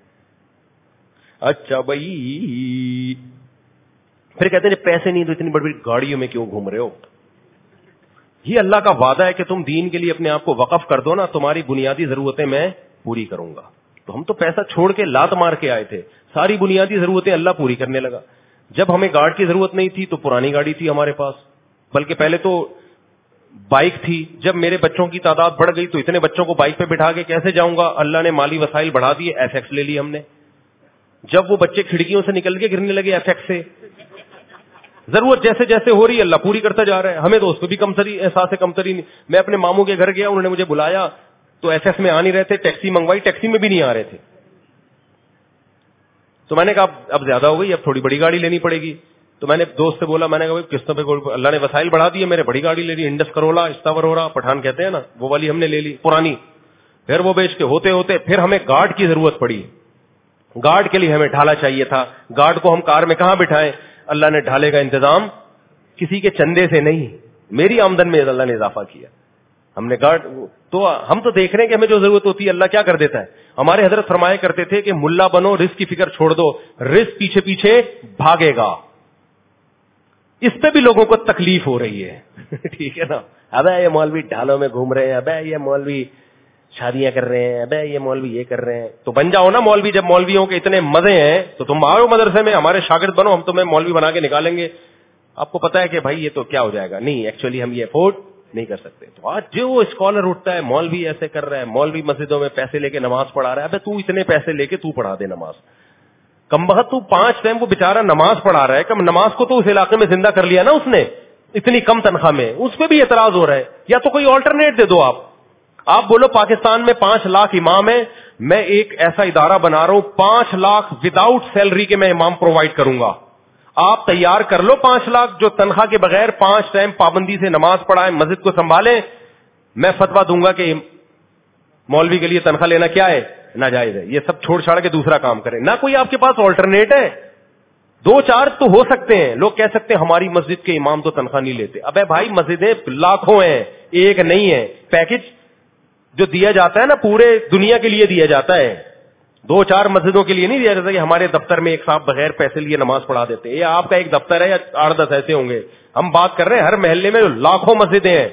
[SPEAKER 2] اچھا بھائی, پھر کہتے ہیں پیسے نہیں تو اتنی بڑی بڑی گاڑیوں میں کیوں گھوم رہے ہو؟ یہ اللہ کا وعدہ ہے کہ تم دین کے لیے اپنے آپ کو وقف کر دو نا, تمہاری بنیادی ضرورتیں میں پوری کروں گا. تو ہم تو پیسہ چھوڑ کے لات مار کے آئے تھے, ساری بنیادی ضرورتیں اللہ پوری کرنے لگا. جب ہمیں گارڈ کی ضرورت نہیں تھی تو پرانی گاڑی تھی ہمارے پاس, بلکہ پہلے تو بائک تھی. جب میرے بچوں کی تعداد بڑھ گئی تو اتنے بچوں کو بائک پہ بٹھا کے کیسے جاؤں گا, اللہ نے مالی وسائل بڑھا دیے, ایف ایکس لے لی ہم نے. جب وہ بچے کھڑکیوں سے نکل کے گرنے لگے ایف ایکس سے, ضرورت جیسے جیسے ہو رہی ہے اللہ پوری کرتا جا رہا ہے. ہمیں تو اس کو بھی کمتری احساس کمتری نہیں. میں اپنے ماموں کے گھر گیا, انہوں نے مجھے بلایا تو ایف ایکس میں آ نہیں رہے تھے, ٹیکسی منگوائی, ٹیکسی میں بھی نہیں آ رہے تھے. تو میں نے کہا اب زیادہ ہو گئی, اب تھوڑی بڑی گاڑی لینی پڑے گی. تو میں نے دوست سے بولا, میں نے کہا قسطوں پہ اللہ نے وسائل بڑھا دیے, میرے بڑی گاڑی لے لی, انڈس کرولا استاور ہو رہا, پٹھان کہتے ہیں نا, وہ والی ہم نے لے لی پرانی. پھر وہ بیچ کے ہوتے ہوتے پھر ہمیں گارڈ کی ضرورت پڑی. گارڈ کے لیے ہمیں ڈھالا چاہیے تھا. گارڈ کو ہم کار میں کہاں بٹھائیں؟ اللہ نے ڈھالے کا انتظام کسی کے چندے سے نہیں, میری آمدن میں اللہ نے اضافہ کیا. ہم نے گارڈ, تو ہم تو دیکھ رہے ہیں کہ ہمیں جو ضرورت ہوتی ہے اللہ کیا کر دیتا ہے. ہمارے حضرت فرمایا کرتے تھے کہ ملا بنو, رزق کی فکر چھوڑ دو, رزق پیچھے پیچھے بھاگے گا. اس پہ بھی لوگوں کو تکلیف ہو رہی ہے. ٹھیک ہے نا, ابے یہ مولوی ڈھالوں میں گھوم رہے ہیں, ابے یہ مولوی شادیاں کر رہے ہیں, ابے یہ مولوی یہ کر رہے ہیں. تو بن جاؤ نا مولوی, جب مولویوں کے اتنے مزے ہیں تو تم آؤ مدرسے میں, ہمارے شاگرد بنو, ہم تمہیں مولوی بنا کے نکالیں گے. آپ کو پتا ہے کہ بھائی یہ تو کیا ہو جائے گا, نہیں ایکچولی ہم یہ افورڈ نہیں کر سکتے. تو آج جو اسکالر اٹھتا ہے مولوی ایسے کر رہا ہے, مولوی مسجدوں میں پیسے لے کے نماز پڑھا رہا ہے. ابے تو اتنے پیسے لے کے تو پڑھا دے نماز, کم بخت تو پانچ ٹائم وہ بےچارا نماز پڑھا رہا ہے, کم نماز کو تو اس علاقے میں زندہ کر لیا نا اس نے اتنی کم تنخواہ میں. اس پہ بھی اعتراض ہو رہا ہے. یا تو کوئی آلٹرنیٹ دے دو. آپ آپ بولو پاکستان میں پانچ لاکھ امام ہے, میں ایک ایسا ادارہ بنا رہا ہوں پانچ لاکھ وداؤٹ سیلری کے میں امام پرووائڈ کروں گا. آپ تیار کر لو پانچ لاکھ جو تنخواہ کے بغیر پانچ ٹائم پابندی سے نماز پڑھائیں, مسجد کو سنبھالیں. میں فتوا دوں گا کہ مولوی کے لیے تنخواہ لینا کیا ہے, ناجائز ہے. یہ سب چھوڑ چھاڑ کے دوسرا کام کریں. نہ کوئی آپ کے پاس آلٹرنیٹ ہے. دو چار تو ہو سکتے ہیں. لوگ کہہ سکتے ہیں ہماری مسجد کے امام تو تنخواہ نہیں لیتے. ابے بھائی مسجدیں لاکھوں ہیں, ایک نہیں ہے. پیکج جو دیا جاتا ہے نا پورے دنیا کے لیے دیا جاتا ہے, دو چار مسجدوں کے لیے نہیں دیا جاتا کہ ہمارے دفتر میں ایک صاحب بغیر پیسے لیے نماز پڑھا دیتے ہیں. یہ آپ کا ایک دفتر ہے یا آٹھ دس ایسے ہوں گے. ہم بات کر رہے ہیں ہر محلے میں لاکھوں مسجدیں ہیں,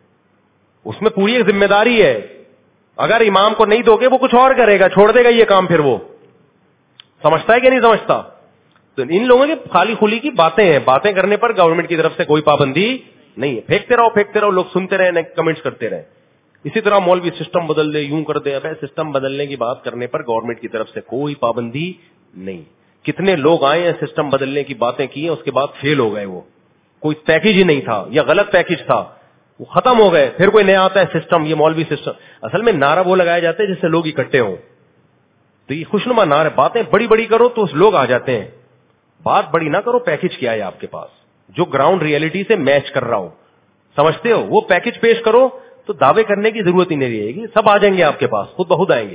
[SPEAKER 2] اس میں پوری ایک ذمہ داری ہے. اگر امام کو نہیں دو گے وہ کچھ اور کرے گا, چھوڑ دے گا یہ کام. پھر وہ سمجھتا ہے کہ نہیں سمجھتا. تو ان لوگوں کی خالی خلی کی باتیں ہیں, باتیں کرنے پر گورنمنٹ کی طرف سے کوئی پابندی نہیں ہے. پھینکتے رہو پھینکتے رہو, لوگ سنتے رہے, کمنٹس کرتے رہے. اسی طرح مولوی سسٹم بدل دے, یوں کر دے. اب سسٹم بدلنے کی بات کرنے پر گورنمنٹ کی طرف سے کوئی پابندی نہیں. کتنے لوگ آئے ہیں سسٹم بدلنے کی باتیں کی ہیں, اس کے بعد فیل ہو گئے. وہ کوئی پیکج ہی نہیں تھا یا غلط پیکج تھا, وہ ختم ہو گئے. پھر کوئی نیا آتا ہے سسٹم, یہ مولوی سسٹم. اصل میں نعرہ وہ لگائے جاتے ہیں جس سے لوگ اکٹھے ہوں. تو یہ خوشنما نعرے, باتیں بڑی بڑی کرو تو لوگ آ جاتے ہیں. بات بڑی نہ کرو. پیکج کیا ہے آپ کے پاس جو گراؤنڈ ریئلٹی سے میچ کر رہا ہو, سمجھتے ہو, وہ پیکج پیش کرو تو دعوے کرنے کی ضرورت ہی نہیں رہے گی. سب آ جائیں گے آپ کے پاس, خود بخود آئیں گے.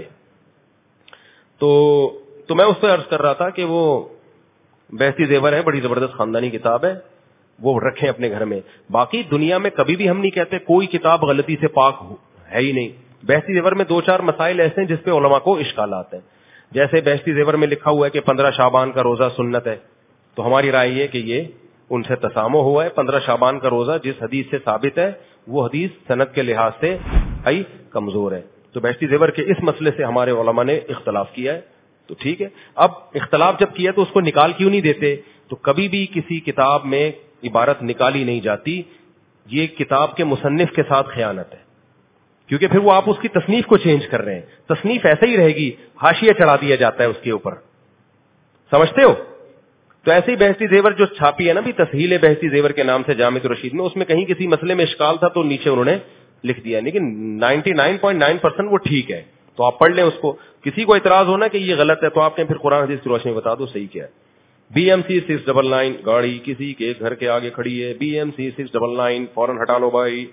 [SPEAKER 2] تو تو میں اس پہ عرض کر رہا تھا کہ وہ بہشتی زیور ہے, بڑی زبردست خاندانی کتاب ہے, وہ رکھیں اپنے گھر میں. باقی دنیا میں کبھی بھی ہم نہیں کہتے کوئی کتاب غلطی سے پاک ہے ہی نہیں. بہشتی زیور میں دو چار مسائل ایسے ہیں جس پہ علماء کو اشکالات ہیں. جیسے بہشتی زیور میں لکھا ہوا ہے کہ پندرہ شعبان کا روزہ سنت ہے, تو ہماری رائے یہ کہ یہ ان سے تسامح ہوا ہے. پندرہ شعبان کا روزہ جس حدیث سے ثابت ہے وہ حدیث سند کے لحاظ سے ہی کمزور ہے. تو بہشتی زیور کے اس مسئلے سے ہمارے علماء نے اختلاف کیا ہے, تو ٹھیک ہے. اب اختلاف جب کیا تو اس کو نکال کیوں نہیں دیتے؟ تو کبھی بھی کسی کتاب میں عبارت نکالی نہیں جاتی. یہ کتاب کے مصنف کے ساتھ خیانت ہے, کیونکہ پھر وہ آپ اس کی تصنیف کو چینج کر رہے ہیں. تصنیف ایسے ہی رہے گی, حاشیہ چڑھا دیا جاتا ہے اس کے اوپر, سمجھتے ہو. تو ایسے ہی بہشتی زیور جو چھاپی ہے نا بھی تسہیل بہشتی زیور کے نام سے جامع الرشید میں, اس میں کہیں کسی مسئلے میں اشکال تھا تو نیچے انہوں نے لکھ دیا, لیکن ninety nine point nine percent وہ ٹھیک ہے. تو آپ پڑھ لیں اس کو. کسی کو اعتراض ہونا کہ یہ غلط ہے تو آپ نے پھر قرآن حدیث کی روشنی میں بتا دو صحیح کیا ہے. B M C six double nine گاڑی کسی کے گھر کے آگے کھڑی ہے, B M C six double nine فوراً ہٹا لو بھائی.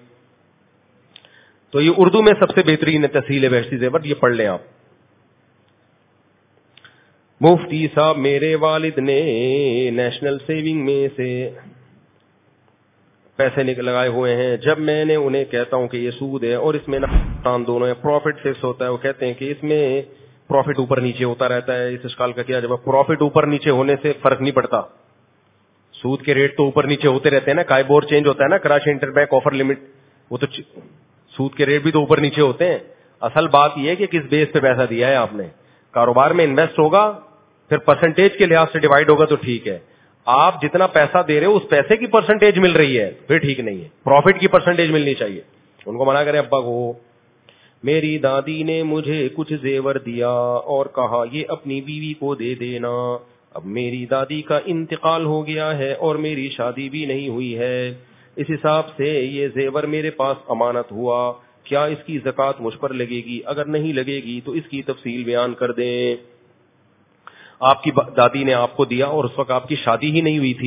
[SPEAKER 2] تو یہ اردو میں سب سے بہترین ہے تسہیل بہشتی زیور, یہ پڑھ لیں آپ. مفتی صاحب میرے والد نے نیشنل سیونگ میں سے پیسے لگائے ہوئے ہیں. جب میں نے انہیں کہتا ہوں کہ یہ سود ہے اور اس میں نقصان دونوں ہے, پروفٹ فکس ہوتا ہے, وہ کہتے ہیں کہ اس میں پروفٹ اوپر نیچے ہوتا رہتا ہے. اس اشکال کا کیا جواب؟ پروفٹ اوپر نیچے ہونے سے فرق نہیں پڑتا. سود کے ریٹ تو اوپر نیچے ہوتے رہتے ہیں نا, کائبور چینج ہوتا ہے نا, Karachi inter bank offer limit, وہ تو سود کے ریٹ بھی تو اوپر نیچے ہوتے ہیں. اصل بات یہ ہے کہ کس بیس پہ پیسہ دیا ہے آپ نے. کاروبار میں انویسٹ ہوگا پھر پرسنٹیج کے لحاظ سے ڈیوائڈ ہوگا تو ٹھیک ہے. آپ جتنا پیسہ دے رہے ہو اس پیسے کی پرسنٹیج مل رہی ہے پھر ٹھیک نہیں ہے, پروفٹ کی پرسنٹیج ملنی چاہیے. ان کو منع کریں ابا کو. میری دادی نے مجھے کچھ زیور دیا اور کہا یہ اپنی بیوی کو دے دینا. اب میری دادی کا انتقال ہو گیا ہے اور میری شادی بھی نہیں ہوئی ہے, اس حساب سے یہ زیور میرے پاس امانت ہوا. کیا اس کی زکوٰۃ مجھ پر لگے گی؟ اگر نہیں لگے گی تو اس کی تفصیل بیان کر دیں. آپ کی دادی نے آپ کو دیا اور اس وقت آپ کی شادی ہی نہیں ہوئی تھی,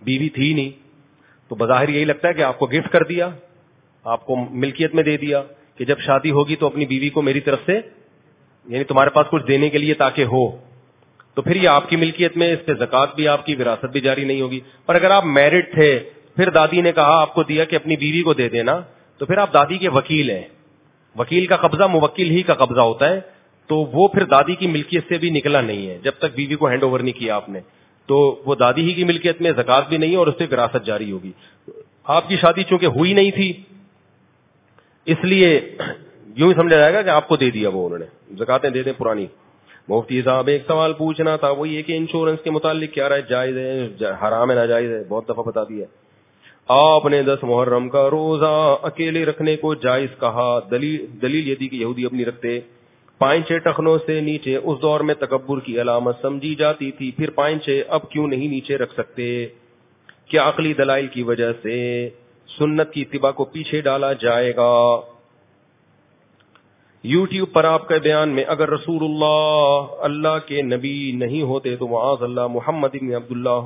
[SPEAKER 2] بیوی تھی نہیں تو بظاہر یہی لگتا ہے کہ آپ کو گفٹ کر دیا, آپ کو ملکیت میں دے دیا کہ جب شادی ہوگی تو اپنی بیوی کو میری طرف سے, یعنی تمہارے پاس کچھ دینے کے لیے تاکہ ہو, تو پھر یہ آپ کی ملکیت میں, اس پہ زکوٰۃ بھی آپ کی, وراثت بھی جاری نہیں ہوگی. پر اگر آپ میرڈ تھے, پھر دادی نے کہا آپ کو دیا کہ اپنی بیوی کو دے دینا, تو پھر آپ دادی کے وکیل ہیں. وکیل کا قبضہ موکل ہی کا قبضہ ہوتا ہے, تو وہ پھر دادی کی ملکیت سے بھی نکلا نہیں ہے جب تک بیوی کو ہینڈ اوور نہیں کیا آپ نے, تو وہ دادی ہی کی ملکیت میں, زکوٰۃ بھی نہیں ہے اور اس سے وراثت جاری ہوگی. آپ کی شادی چونکہ ہوئی نہیں تھی اس لیے یوں ہی سمجھا جائے گا کہ آپ کو دے دیا وہ انہوں نے, زکاتیں دے دیں پرانی. مفتی صاحب ایک سوال پوچھنا تھا, وہ یہ کہ انشورنس کے متعلق کیا رائے, جائز ہے, حرام ہے, ناجائز ہے؟ بہت دفعہ بتا دیا. آپ نے دس محرم کا روزہ اکیلے رکھنے کو جائز کہا, دلیل دلیل یہ دی کہ یہودی اپنی رکھتے. پائنچے ٹخنوں سے نیچے اس دور میں تکبر کی علامت سمجھی جاتی تھی, پھر پائنچے اب کیوں نہیں نیچے رکھ سکتے؟ کیا عقلی دلائل کی وجہ سے سنت کی اتباع کو پیچھے ڈالا جائے گا؟ یوٹیوب پر آپ کے بیان میں اگر رسول اللہ اللہ کے نبی نہیں ہوتے تو معاذ اللہ محمد بن عبداللہ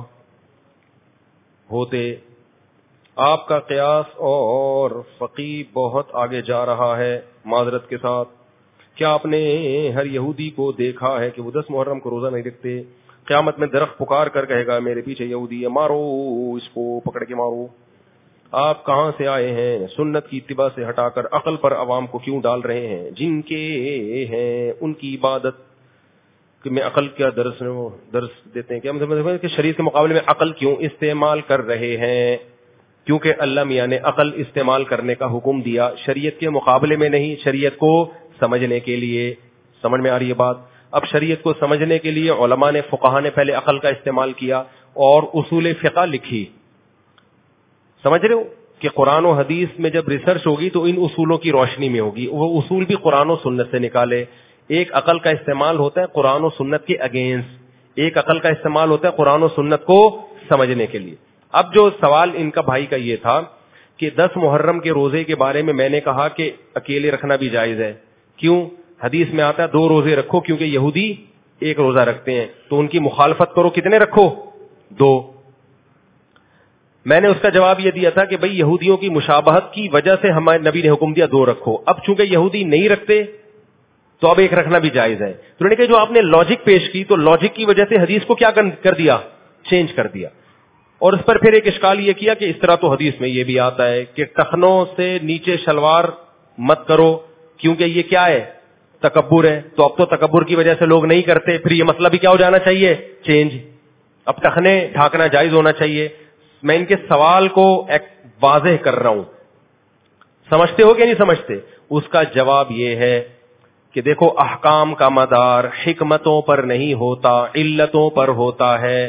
[SPEAKER 2] ہوتے. آپ کا قیاس اور فقی بہت آگے جا رہا ہے, معذرت کے ساتھ. کیا آپ نے ہر یہودی کو دیکھا ہے کہ وہ دس محرم کو روزہ نہیں رکھتے؟ قیامت میں درخت پکار کر کہے گا میرے پیچھے یہودی ہے, مارو اس کو, پکڑ کے مارو. آپ کہاں سے آئے ہیں؟ سنت کی اتباع سے ہٹا کر عقل پر عوام کو کیوں ڈال رہے ہیں؟ جن کے ہیں ان کی عبادت میں عقل کیا درس درس دیتے ہیں؟ کیا مطلب کہ شریعت کے مقابلے میں عقل کیوں استعمال کر رہے ہیں؟ کیونکہ اللہ میاں نے عقل استعمال کرنے کا حکم دیا, شریعت کے مقابلے میں نہیں, شریعت کو سمجھنے کے لیے. سمجھ میں آ رہی ہے بات؟ اب شریعت کو سمجھنے کے لیے علماء نے, فقہا نے پہلے عقل کا استعمال کیا اور اصول فقہ لکھی. سمجھ رہے ہو کہ قرآن و حدیث میں جب ریسرچ ہوگی تو ان اصولوں کی روشنی میں ہوگی. وہ اصول بھی قرآن و سنت سے نکالے. ایک عقل کا استعمال ہوتا ہے قرآن و سنت کے اگینسٹ, ایک عقل کا استعمال ہوتا ہے قرآن و سنت کو سمجھنے کے لیے. اب جو سوال ان کا بھائی کا یہ تھا کہ دس محرم کے روزے کے بارے میں میں نے کہا کہ اکیلے رکھنا بھی جائز ہے. کیوں؟ حدیث میں آتا ہے دو روزے رکھو, کیونکہ یہودی ایک روزہ رکھتے ہیں, تو ان کی مخالفت کرو, کتنے رکھو؟ دو. میں نے اس کا جواب یہ دیا تھا کہ بھئی یہودیوں کی مشابہت کی وجہ سے ہمارے نبی نے حکم دیا دو رکھو. اب چونکہ یہودی نہیں رکھتے تو اب ایک رکھنا بھی جائز ہے. تو انہوں نے کہا جو آپ نے لاجک پیش کی تو لاجک کی وجہ سے حدیث کو کیا کر دیا؟ چینج کر دیا. اور اس پر پھر ایک اشکال یہ کیا کہ اس طرح تو حدیث میں یہ بھی آتا ہے کہ ٹخنوں سے نیچے شلوار مت کرو کیونکہ یہ کیا ہے؟ تکبر ہے. تو اب تو تکبر کی وجہ سے لوگ نہیں کرتے, پھر یہ مسئلہ بھی کیا ہو جانا چاہیے؟ چینج. اب ٹخنے ڈھانکنا جائز ہونا چاہیے. میں ان کے سوال کو ایک واضح کر رہا ہوں, سمجھتے ہو کہ نہیں سمجھتے؟ اس کا جواب یہ ہے کہ دیکھو احکام کا مدار حکمتوں پر نہیں ہوتا, علتوں پر ہوتا ہے.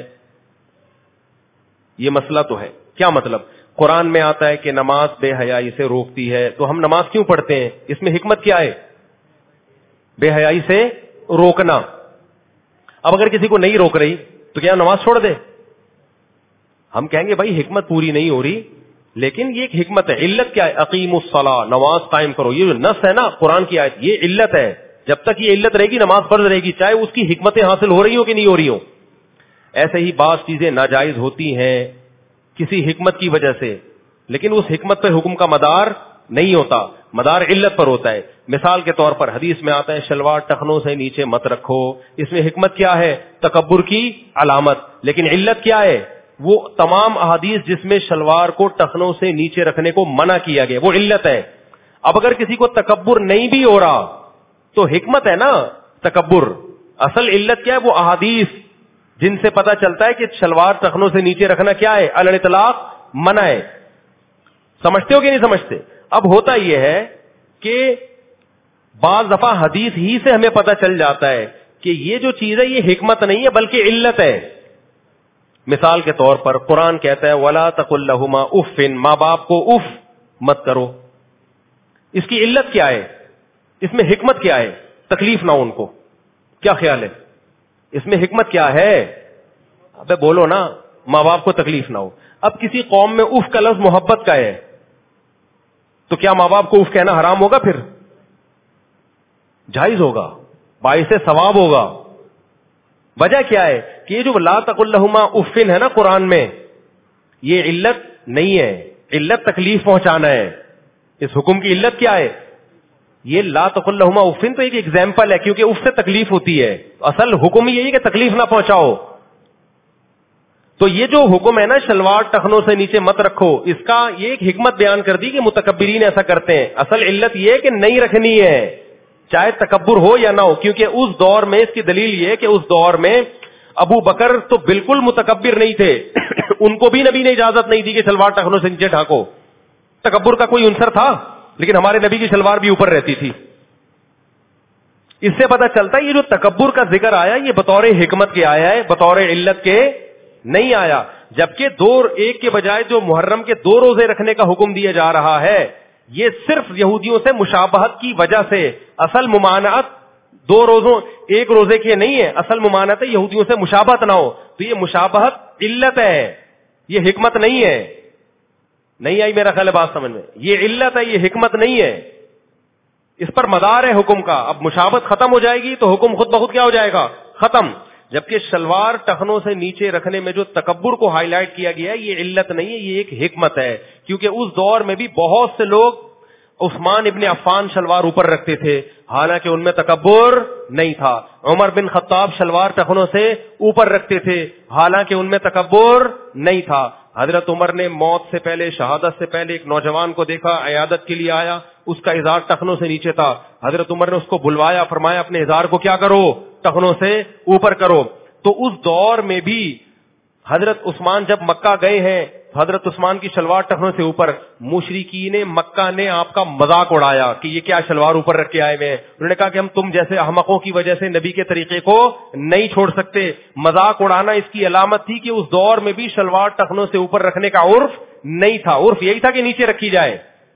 [SPEAKER 2] یہ مسئلہ تو ہے. کیا مطلب؟ قرآن میں آتا ہے کہ نماز بے حیائی سے روکتی ہے, تو ہم نماز کیوں پڑھتے ہیں؟ اس میں حکمت کیا ہے؟ بے حیائی سے روکنا. اب اگر کسی کو نہیں روک رہی تو کیا نماز چھوڑ دے؟ ہم کہیں گے بھائی حکمت پوری نہیں ہو رہی, لیکن یہ ایک حکمت ہے. علت کیا ہے؟ اقیم الصلاۃ, نماز قائم کرو. یہ جو نص ہے نا قرآن کی آیت, یہ علت ہے. جب تک یہ علت رہے گی نماز فرض رہے گی, چاہے اس کی حکمتیں حاصل ہو رہی ہوں کہ نہیں ہو رہی ہوں. ایسے ہی بعض چیزیں ناجائز ہوتی ہیں کسی حکمت کی وجہ سے, لیکن اس حکمت پہ حکم کا مدار نہیں ہوتا, مدار علت پر ہوتا ہے. مثال کے طور پر حدیث میں آتا ہے شلوار ٹخنوں سے نیچے مت رکھو. اس میں حکمت کیا ہے؟ تکبر کی علامت. لیکن علت کیا ہے؟ وہ تمام احادیث جس میں شلوار کو ٹخنوں سے نیچے رکھنے کو منع کیا گیا, وہ علت ہے. اب اگر کسی کو تکبر نہیں بھی ہو رہا تو حکمت ہے نا تکبر. اصل علت کیا ہے؟ وہ احادیث جن سے پتا چلتا ہے کہ شلوار ٹخنوں سے نیچے رکھنا کیا ہے؟ علی الاطلاق منع ہے. سمجھتے ہو کہ نہیں سمجھتے؟ اب ہوتا یہ ہے کہ بعض دفعہ حدیث ہی سے ہمیں پتا چل جاتا ہے کہ یہ جو چیز ہے یہ حکمت نہیں ہے بلکہ علت ہے. مثال کے طور پر قرآن کہتا ہے وَلَا تَقُلْ لَهُمَا اُفٍّ, ماں باپ کو اف مت کرو. اس کی علت کیا ہے؟ اس میں حکمت کیا ہے؟ تکلیف نہ ہو ان کو. کیا خیال ہے اس میں حکمت کیا ہے؟ ابے بولو نا, ماں باپ کو تکلیف نہ ہو. اب کسی قوم میں اف کا لفظ محبت کا ہے تو کیا ماں باپ کو اف کہنا حرام ہوگا؟ پھر جائز ہوگا, باعث ثواب ہوگا. وجہ کیا ہے کہ یہ جو لا تقل لہما اف ہے نا قرآن میں, یہ علت نہیں ہے. علت تکلیف پہنچانا ہے. اس حکم کی علت کیا ہے؟ یہ لا تقل لہما اف تو ایک ایگزامپل ہے, کیونکہ اف سے تکلیف ہوتی ہے. اصل حکم یہی ہے کہ تکلیف نہ پہنچاؤ. تو یہ جو حکم ہے نا شلوار ٹخنوں سے نیچے مت رکھو, اس کا یہ ایک حکمت بیان کر دی کہ متکبرین ایسا کرتے ہیں. اصل علت یہ ہے کہ نہیں رکھنی ہے, چاہے تکبر ہو یا نہ ہو, کیونکہ اس دور میں, اس کی دلیل یہ ہے کہ اس دور میں ابو بکر تو بالکل متکبر نہیں تھے. ان کو بھی نبی نے اجازت نہیں دی کہ شلوار ٹخنوں سے نیچے ڈھانکو. تکبر کا کوئی عنصر تھا, لیکن ہمارے نبی کی شلوار بھی اوپر رہتی تھی. اس سے پتہ چلتا ہے یہ جو تکبر کا ذکر آیا یہ بطور حکمت کے آیا ہے, بطور علت کے نہیں آیا. جبکہ دو ایک کے بجائے جو محرم کے دو روزے رکھنے کا حکم دیا جا رہا ہے یہ صرف یہودیوں سے مشابہت کی وجہ سے. اصل ممانعت دو روزوں ایک روزے کی نہیں ہے, اصل ممانعت ہے یہودیوں سے مشابہت نہ ہو. تو یہ مشابہت علت ہے, یہ حکمت نہیں ہے. نہیں آئی میرا خیال ہے بات سمجھ میں؟ یہ علت ہے, یہ حکمت نہیں ہے. اس پر مدار ہے حکم کا. اب مشابہت ختم ہو جائے گی تو حکم خود بخود کیا ہو جائے گا؟ ختم. جبکہ شلوار ٹخنوں سے نیچے رکھنے میں جو تکبر کو ہائی لائٹ کیا گیا ہے یہ علت نہیں ہے, یہ ایک حکمت ہے. کیونکہ اس دور میں بھی بہت سے لوگ عثمان ابن عفان شلوار اوپر رکھتے تھے, حالانکہ ان میں تکبر نہیں تھا. عمر بن خطاب شلوار ٹخنوں سے اوپر رکھتے تھے, حالانکہ ان میں تکبر نہیں تھا. حضرت عمر نے موت سے پہلے, شہادت سے پہلے ایک نوجوان کو دیکھا, عیادت کے لیے آیا, اس کا ازار ٹخنوں سے نیچے تھا. حضرت عمر نے اس کو بلوایا, فرمایا اپنے ازار کو کیا کرو, ٹخنوں سے اوپر کرو. تو اس دور میں بھی حضرت عثمان جب مکہ گئے ہیں, حضرت عثمان کی شلوار ٹخنوں سے اوپر, مشرکین مکہ نے آپ کا مذاق اڑایا کہ یہ کیا شلوار اوپر رکھ کے آئے ہوئے ہیں. انہوں نے کہا کہ ہم تم جیسے احمقوں کی وجہ سے نبی کے طریقے کو نہیں چھوڑ سکتے. مذاق اڑانا اس کی علامت تھی کہ اس دور میں بھی شلوار ٹخنوں سے اوپر رکھنے کا عرف نہیں تھا. عرف یہی تھا کہ نیچے رکھی جائے.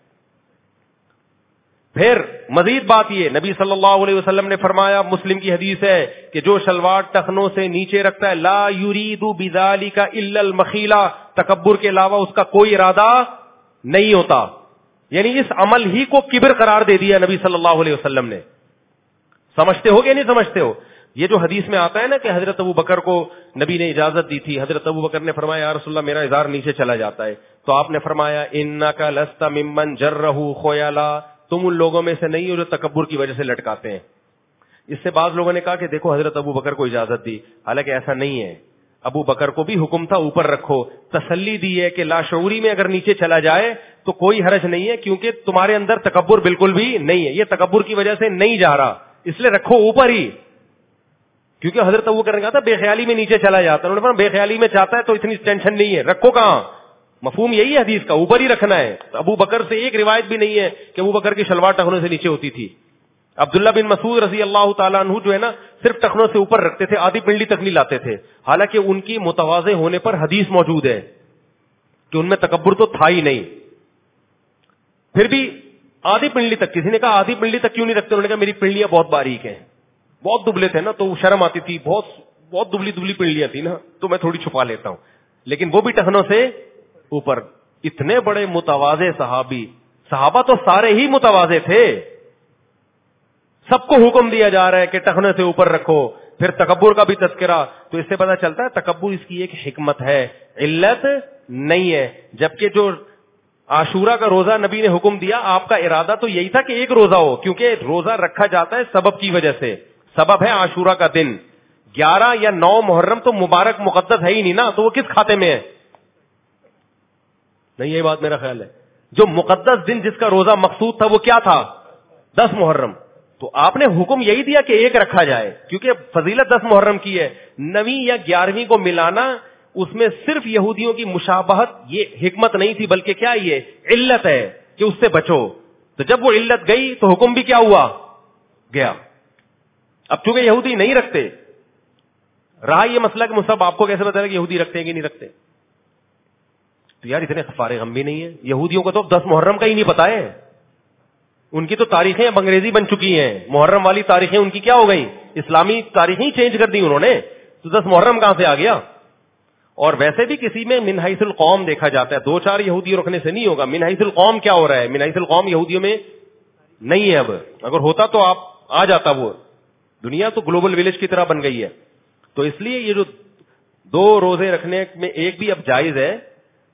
[SPEAKER 2] پھر مزید بات یہ, نبی صلی اللہ علیہ وسلم نے فرمایا, مسلم کی حدیث ہے کہ جو شلوار ٹخنوں سے نیچے رکھتا ہے لا یرید بذالک الا المخیلہ, تکبر کے علاوہ اس کا کوئی ارادہ نہیں ہوتا. یعنی اس عمل ہی کو کبر قرار دے دیا نبی صلی اللہ علیہ وسلم نے. سمجھتے ہو کہ نہیں سمجھتے ہو؟ یہ جو حدیث میں آتا ہے نا کہ حضرت ابو بکر کو نبی نے اجازت دی تھی, حضرت ابو بکر نے فرمایا یا رسول اللہ میرا ازار نیچے چلا جاتا ہے, تو آپ نے فرمایا انک لست ممن جرہ خیلا, تم ان لوگوں میں سے نہیں ہو جو تکبر کی وجہ سے لٹکاتے ہیں. اس سے بعض لوگوں نے کہا کہ دیکھو حضرت ابو بکر کو اجازت دی, حالانکہ ایسا نہیں ہے. ابو بکر کو بھی حکم تھا اوپر رکھو, تسلی دی ہے کہ لاشعوری میں اگر نیچے چلا جائے تو کوئی حرج نہیں ہے, کیونکہ تمہارے اندر تکبر بالکل بھی نہیں ہے, یہ تکبر کی وجہ سے نہیں جا رہا, اس لیے رکھو اوپر ہی. کیونکہ حضرت ابو بکر نے کہا تھا بے خیالی میں نیچے چلا جاتا ہے, انہوں نے کہا بے خیالی میں چاہتا ہے تو اتنی ٹینشن نہیں ہے, رکھو کہاں. مفہوم یہی ہے حدیث کا, اوپر ہی رکھنا ہے. ابو بکر سے ایک روایت بھی نہیں ہے کہ ابو بکر کی شلوار ٹخنوں سے نیچے ہوتی تھی. عبداللہ بن مسعود رضی اللہ تعالیٰ عنہ جو ہے نا صرف ٹخنوں سے اوپر رکھتے تھے, آدھی پنڈلی تک نہیں لاتے تھے, حالانکہ ان کی متواضع ہونے پر حدیث موجود ہے کہ ان میں تکبر تو تھا ہی نہیں. پھر بھی آدھی پنڈلی تک, کسی نے کہا آدھی پنڈلی تک کیوں نہیں رکھتے, انہوں نے کہا میری پنڈلیاں بہت باریک ہیں, بہت دبلے تھے نا تو شرم آتی تھی, بہت بہت دبلی دبلی پنڈلیاں تھی نا تو میں تھوڑی چھپا لیتا ہوں. لیکن وہ بھی ٹخنوں سے اوپر. اتنے بڑے متواضع صحابی, صحابہ تو سارے ہی متواضع تھے, سب کو حکم دیا جا رہا ہے کہ ٹخنے سے اوپر رکھو. پھر تکبر کا بھی تذکرہ, تو اس سے پتہ چلتا ہے تکبر اس کی ایک حکمت ہے, علت نہیں ہے. جبکہ جو عاشورہ کا روزہ نبی نے حکم دیا, آپ کا ارادہ تو یہی تھا کہ ایک روزہ ہو, کیونکہ روزہ رکھا جاتا ہے سبب کی وجہ سے. سبب ہے عاشورہ کا دن, گیارہ یا نو محرم تو مبارک مقدس ہے ہی نہیں نا, تو وہ کس کھاتے میں ہے؟ نہیں یہی بات میرا خیال ہے. جو مقدس دن جس کا روزہ مقصود تھا وہ کیا تھا؟ دس محرم. تو آپ نے حکم یہی دیا کہ ایک رکھا جائے, کیونکہ فضیلت دس محرم کی ہے. نویں یا گیارہویں کو ملانا اس میں صرف یہودیوں کی مشابہت, یہ حکمت نہیں تھی بلکہ کیا یہ علت ہے کہ اس سے بچو. تو جب وہ علت گئی تو حکم بھی کیا ہوا, گیا. اب چونکہ یہودی نہیں رکھتے, رہا یہ مسئلہ کہ مصعب آپ کو کیسے بتا کہ یہودی رکھتے ہیں کہ نہیں رکھتے, تو یار اتنے فارغ ہم بھی نہیں ہیں. یہودیوں کو تو دس محرم کا ہی نہیں پتا ہے, ان کی تو تاریخیں اب انگریزی بن چکی ہیں. محرم والی تاریخیں ان کی کیا ہو گئی, اسلامی تاریخیں چینج کر دی انہوں نے, تو دس محرم کہاں سے آ گیا. اور ویسے بھی کسی میں من حیث القوم دیکھا جاتا ہے, دو چار یہودی رکھنے سے نہیں ہوگا. من حیث القوم کیا ہو رہا ہے, من حیث القوم یہودیوں میں نہیں ہے اب, اگر ہوتا تو آپ آ جاتا. وہ دنیا تو گلوبل ولیج کی طرح بن گئی ہے. تو اس لیے یہ جو دو روزے رکھنے میں ایک بھی اب جائز ہے,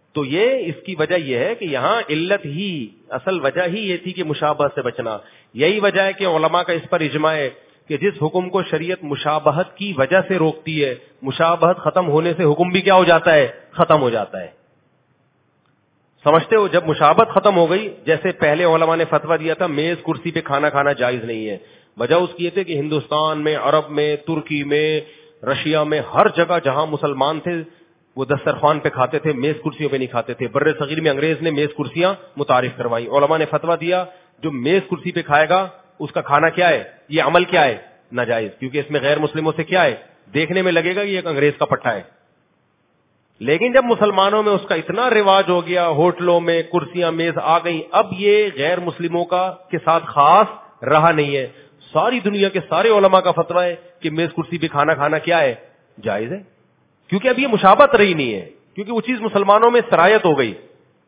[SPEAKER 2] تو یہ اس کی وجہ یہ ہے کہ یہاں علت ہی اصل وجہ ہی یہ تھی کہ مشابہت سے بچنا. یہی وجہ ہے کہ علماء کا اس پر اجماع ہے کہ جس حکم کو شریعت مشابہت کی وجہ سے روکتی ہے, مشابہت ختم ہونے سے حکم بھی کیا ہو جاتا ہے, ختم ہو جاتا ہے. سمجھتے ہو, جب مشابہت ختم ہو گئی, جیسے پہلے علماء نے فتویٰ دیا تھا میز کرسی پہ کھانا کھانا جائز نہیں ہے, وجہ اس کی یہ تھی کہ ہندوستان میں, عرب میں, ترکی میں, رشیا میں, ہر جگہ جہاں مسلمان تھے وہ دسترخوان پہ کھاتے تھے, میز کرسیوں پہ نہیں کھاتے تھے. بر صغیر میں انگریز نے میز کرسیاں متعارف کروائی, علماء نے فتویٰ دیا جو میز کرسی پہ کھائے گا اس کا کھانا کیا ہے, یہ عمل کیا ہے, ناجائز, کیونکہ اس میں غیر مسلموں سے کیا ہے, دیکھنے میں لگے گا یہ ایک انگریز کا پٹھا ہے. لیکن جب مسلمانوں میں اس کا اتنا رواج ہو گیا, ہوٹلوں میں کرسیاں میز آ گئی, اب یہ غیر مسلموں کا کے ساتھ خاص رہا نہیں ہے. ساری دنیا کے سارے علماء کا فتویٰ ہے کہ میز کرسی پہ کھانا کھانا کیا ہے, جائز ہے, کیونکہ اب یہ مشابہت رہی نہیں ہے, کیونکہ وہ چیز مسلمانوں میں سرایت ہو گئی.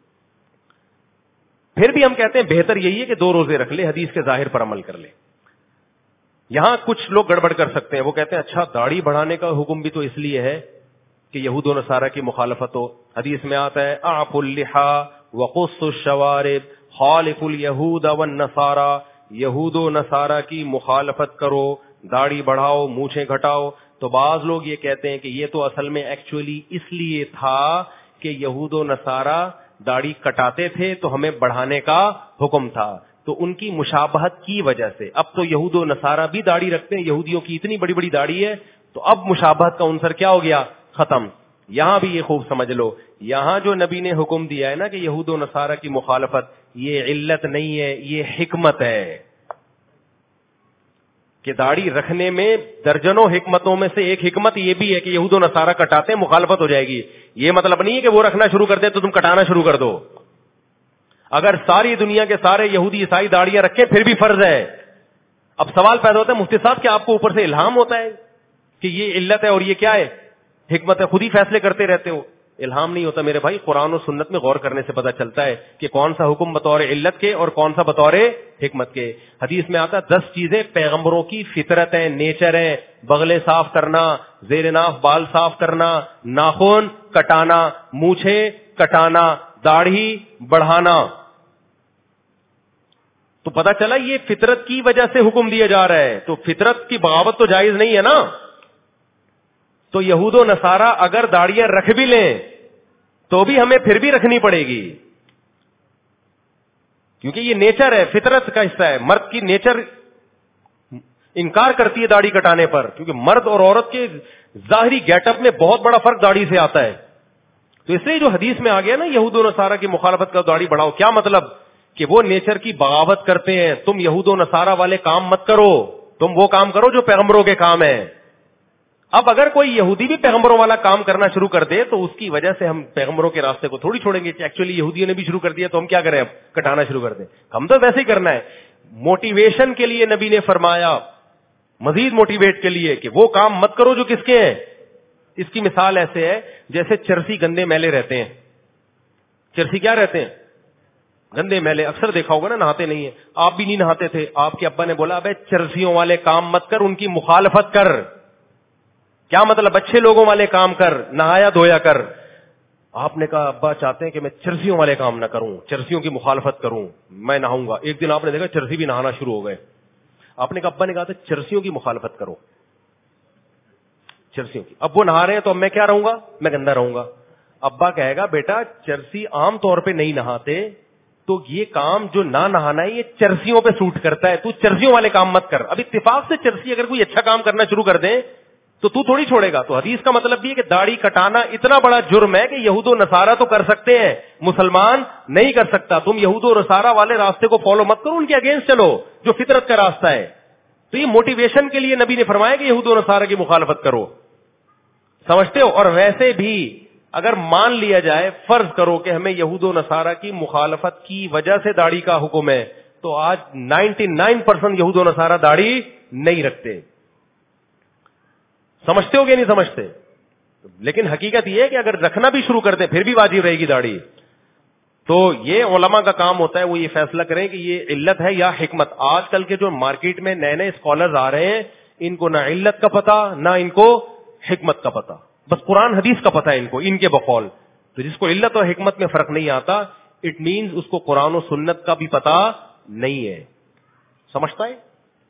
[SPEAKER 2] پھر بھی ہم کہتے ہیں بہتر یہی ہے کہ دو روزے رکھ لے, حدیث کے ظاہر پر عمل کر لے. یہاں کچھ لوگ گڑبڑ کر سکتے ہیں, وہ کہتے ہیں اچھا داڑھی بڑھانے کا حکم بھی تو اس لیے ہے کہ یہود و نصارہ کی مخالفت ہو. حدیث میں آتا ہے اعفوا اللحى وقصوا الشوارب خالفوا اليهود والنصارى, یہود و نصارہ کی مخالفت کرو, داڑھی بڑھاؤ, مونچھیں گھٹاؤ. تو بعض لوگ یہ کہتے ہیں کہ یہ تو اصل میں ایکچولی اس لیے تھا کہ یہود و نصارہ داڑھی کٹاتے تھے تو ہمیں بڑھانے کا حکم تھا, تو ان کی مشابہت کی وجہ سے. اب تو یہود و نصارہ بھی داڑھی رکھتے ہیں, یہودیوں کی اتنی بڑی بڑی داڑھی ہے, تو اب مشابہت کا عنصر کیا ہو گیا, ختم. یہاں بھی یہ خوب سمجھ لو, یہاں جو نبی نے حکم دیا ہے نا کہ یہود و نصارہ کی مخالفت, یہ علت نہیں ہے, یہ حکمت ہے. کہ داڑھی رکھنے میں درجنوں حکمتوں میں سے ایک حکمت یہ بھی ہے کہ یہود و نصارہ کٹاتے ہیں, مخالفت ہو جائے گی. یہ مطلب نہیں ہے کہ وہ رکھنا شروع کر دے تو تم کٹانا شروع کر دو. اگر ساری دنیا کے سارے یہودی عیسائی داڑیاں رکھیں پھر بھی فرض ہے. اب سوال پیدا ہوتا ہے مفتی صاحب کیا آپ کو اوپر سے الہام ہوتا ہے کہ یہ علت ہے اور یہ کیا ہے, حکمت ہے, خود ہی فیصلے کرتے رہتے ہو؟ الہام نہیں ہوتا میرے بھائی, قرآن و سنت میں غور کرنے سے پتا چلتا ہے کہ کون سا حکم بطور علت کے اور کون سا بطور حکمت کے. حدیث میں آتا ہے دس چیزیں پیغمبروں کی فطرت ہیں, نیچر ہیں, بغلے صاف کرنا, زیر ناف بال صاف کرنا, ناخن کٹانا, مونچھے کٹانا, داڑھی بڑھانا. تو پتا چلا یہ فطرت کی وجہ سے حکم دیا جا رہا ہے, تو فطرت کی بغاوت تو جائز نہیں ہے نا. تو یہود و نصارہ اگر داڑیاں رکھ بھی لیں تو بھی ہمیں پھر بھی رکھنی پڑے گی, کیونکہ یہ نیچر ہے, فطرت کا حصہ ہے. مرد کی نیچر انکار کرتی ہے داڑھی کٹانے پر, کیونکہ مرد اور عورت کے ظاہری گیٹ اپ میں بہت بڑا فرق داڑھی سے آتا ہے. تو اس لیے جو حدیث میں آ گیا نا یہود و نصارہ کی مخالفت کا داڑھی بڑھاؤ, کیا مطلب کہ وہ نیچر کی بغاوت کرتے ہیں. تم یہود و نصارہ والے کام مت کرو, تم وہ کام کرو جو پیغمبروں کے کام ہیں. اب اگر کوئی یہودی بھی پیغمبروں والا کام کرنا شروع کر دے تو اس کی وجہ سے ہم پیغمبروں کے راستے کو تھوڑی چھوڑیں گے کہ ایکچولی یہودیوں نے بھی شروع کر دیا تو ہم کیا کریں, اب کٹانا شروع کر دیں. ہم تو ویسے ہی کرنا ہے. موٹیویشن کے لیے نبی نے فرمایا, مزید موٹیویٹ کے لیے, کہ وہ کام مت کرو جو کس کے ہیں. اس کی مثال ایسے ہے جیسے چرسی گندے میلے رہتے ہیں. چرسی کیا رہتے ہیں, گندے میلے. اکثر دیکھا ہوگا نا نہاتے نہیں ہیں. آپ بھی نہیں نہاتے تھے, آپ کے ابا نے بولا ابے چرسیوں والے کام مت کر, ان کی مخالفت کر. کیا مطلب, اچھے لوگوں والے کام کر, نہایا دھویا کر. آپ نے کہا ابا چاہتے ہیں کہ میں چرسیوں والے کام نہ کروں, چرسیوں کی مخالفت کروں, میں نہاؤں گا. ایک دن آپ نے دیکھا چرسی بھی نہانا شروع ہو گئے. آپ نے کہا ابا نے کہا تھا چرسیوں کی مخالفت کرو, چرسیوں کی. اب وہ نہا رہے ہیں تو اب میں کیا رہوں گا, میں گندا رہوں گا. ابا کہے گا بیٹا چرسی عام طور پہ نہیں نہاتے, تو یہ کام جو نہ نہانا ہے یہ چرسیوں پہ سوٹ کرتا ہے, تو چرسیوں والے کام مت کر. اب اتفاق سے چرسی اگر کوئی اچھا کام کرنا شروع کر دیں تو تو تھوڑی چھوڑے گا. تو حدیث کا مطلب بھی ہے کہ داڑھی کٹانا اتنا بڑا جرم ہے کہ یہود و نصارہ تو کر سکتے ہیں, مسلمان نہیں کر سکتا. تم یہود و نصارہ والے راستے کو فالو مت کرو, ان کے اگینسٹ چلو جو فطرت کا راستہ ہے. تو یہ موٹیویشن کے لیے نبی نے فرمایا کہ یہود و نصارہ کی مخالفت کرو. سمجھتے ہو؟ اور ویسے بھی اگر مان لیا جائے, فرض کرو کہ ہمیں یہود و نصارہ کی مخالفت کی وجہ سے داڑھی کا حکم ہے, تو آج نائنٹی نائن پرسینٹ یہود و نصارہ داڑھی نہیں رکھتے. سمجھتے ہو کہ نہیں سمجھتے؟ لیکن حقیقت یہ ہے کہ اگر رکھنا بھی شروع کر دیں پھر بھی واجب رہے گی داڑھی. تو یہ علماء کا کام ہوتا ہے, وہ یہ فیصلہ کریں کہ یہ علت ہے یا حکمت. آج کل کے جو مارکیٹ میں نئے نئے اسکالرز آ رہے ہیں, ان کو نہ علت کا پتا نہ ان کو حکمت کا پتا, بس قرآن حدیث کا پتا ہے ان کو, ان کے بقول. تو جس کو علت اور حکمت میں فرق نہیں آتا, اٹ مینز اس کو قرآن و سنت کا بھی پتا نہیں ہے. سمجھتا ہے؟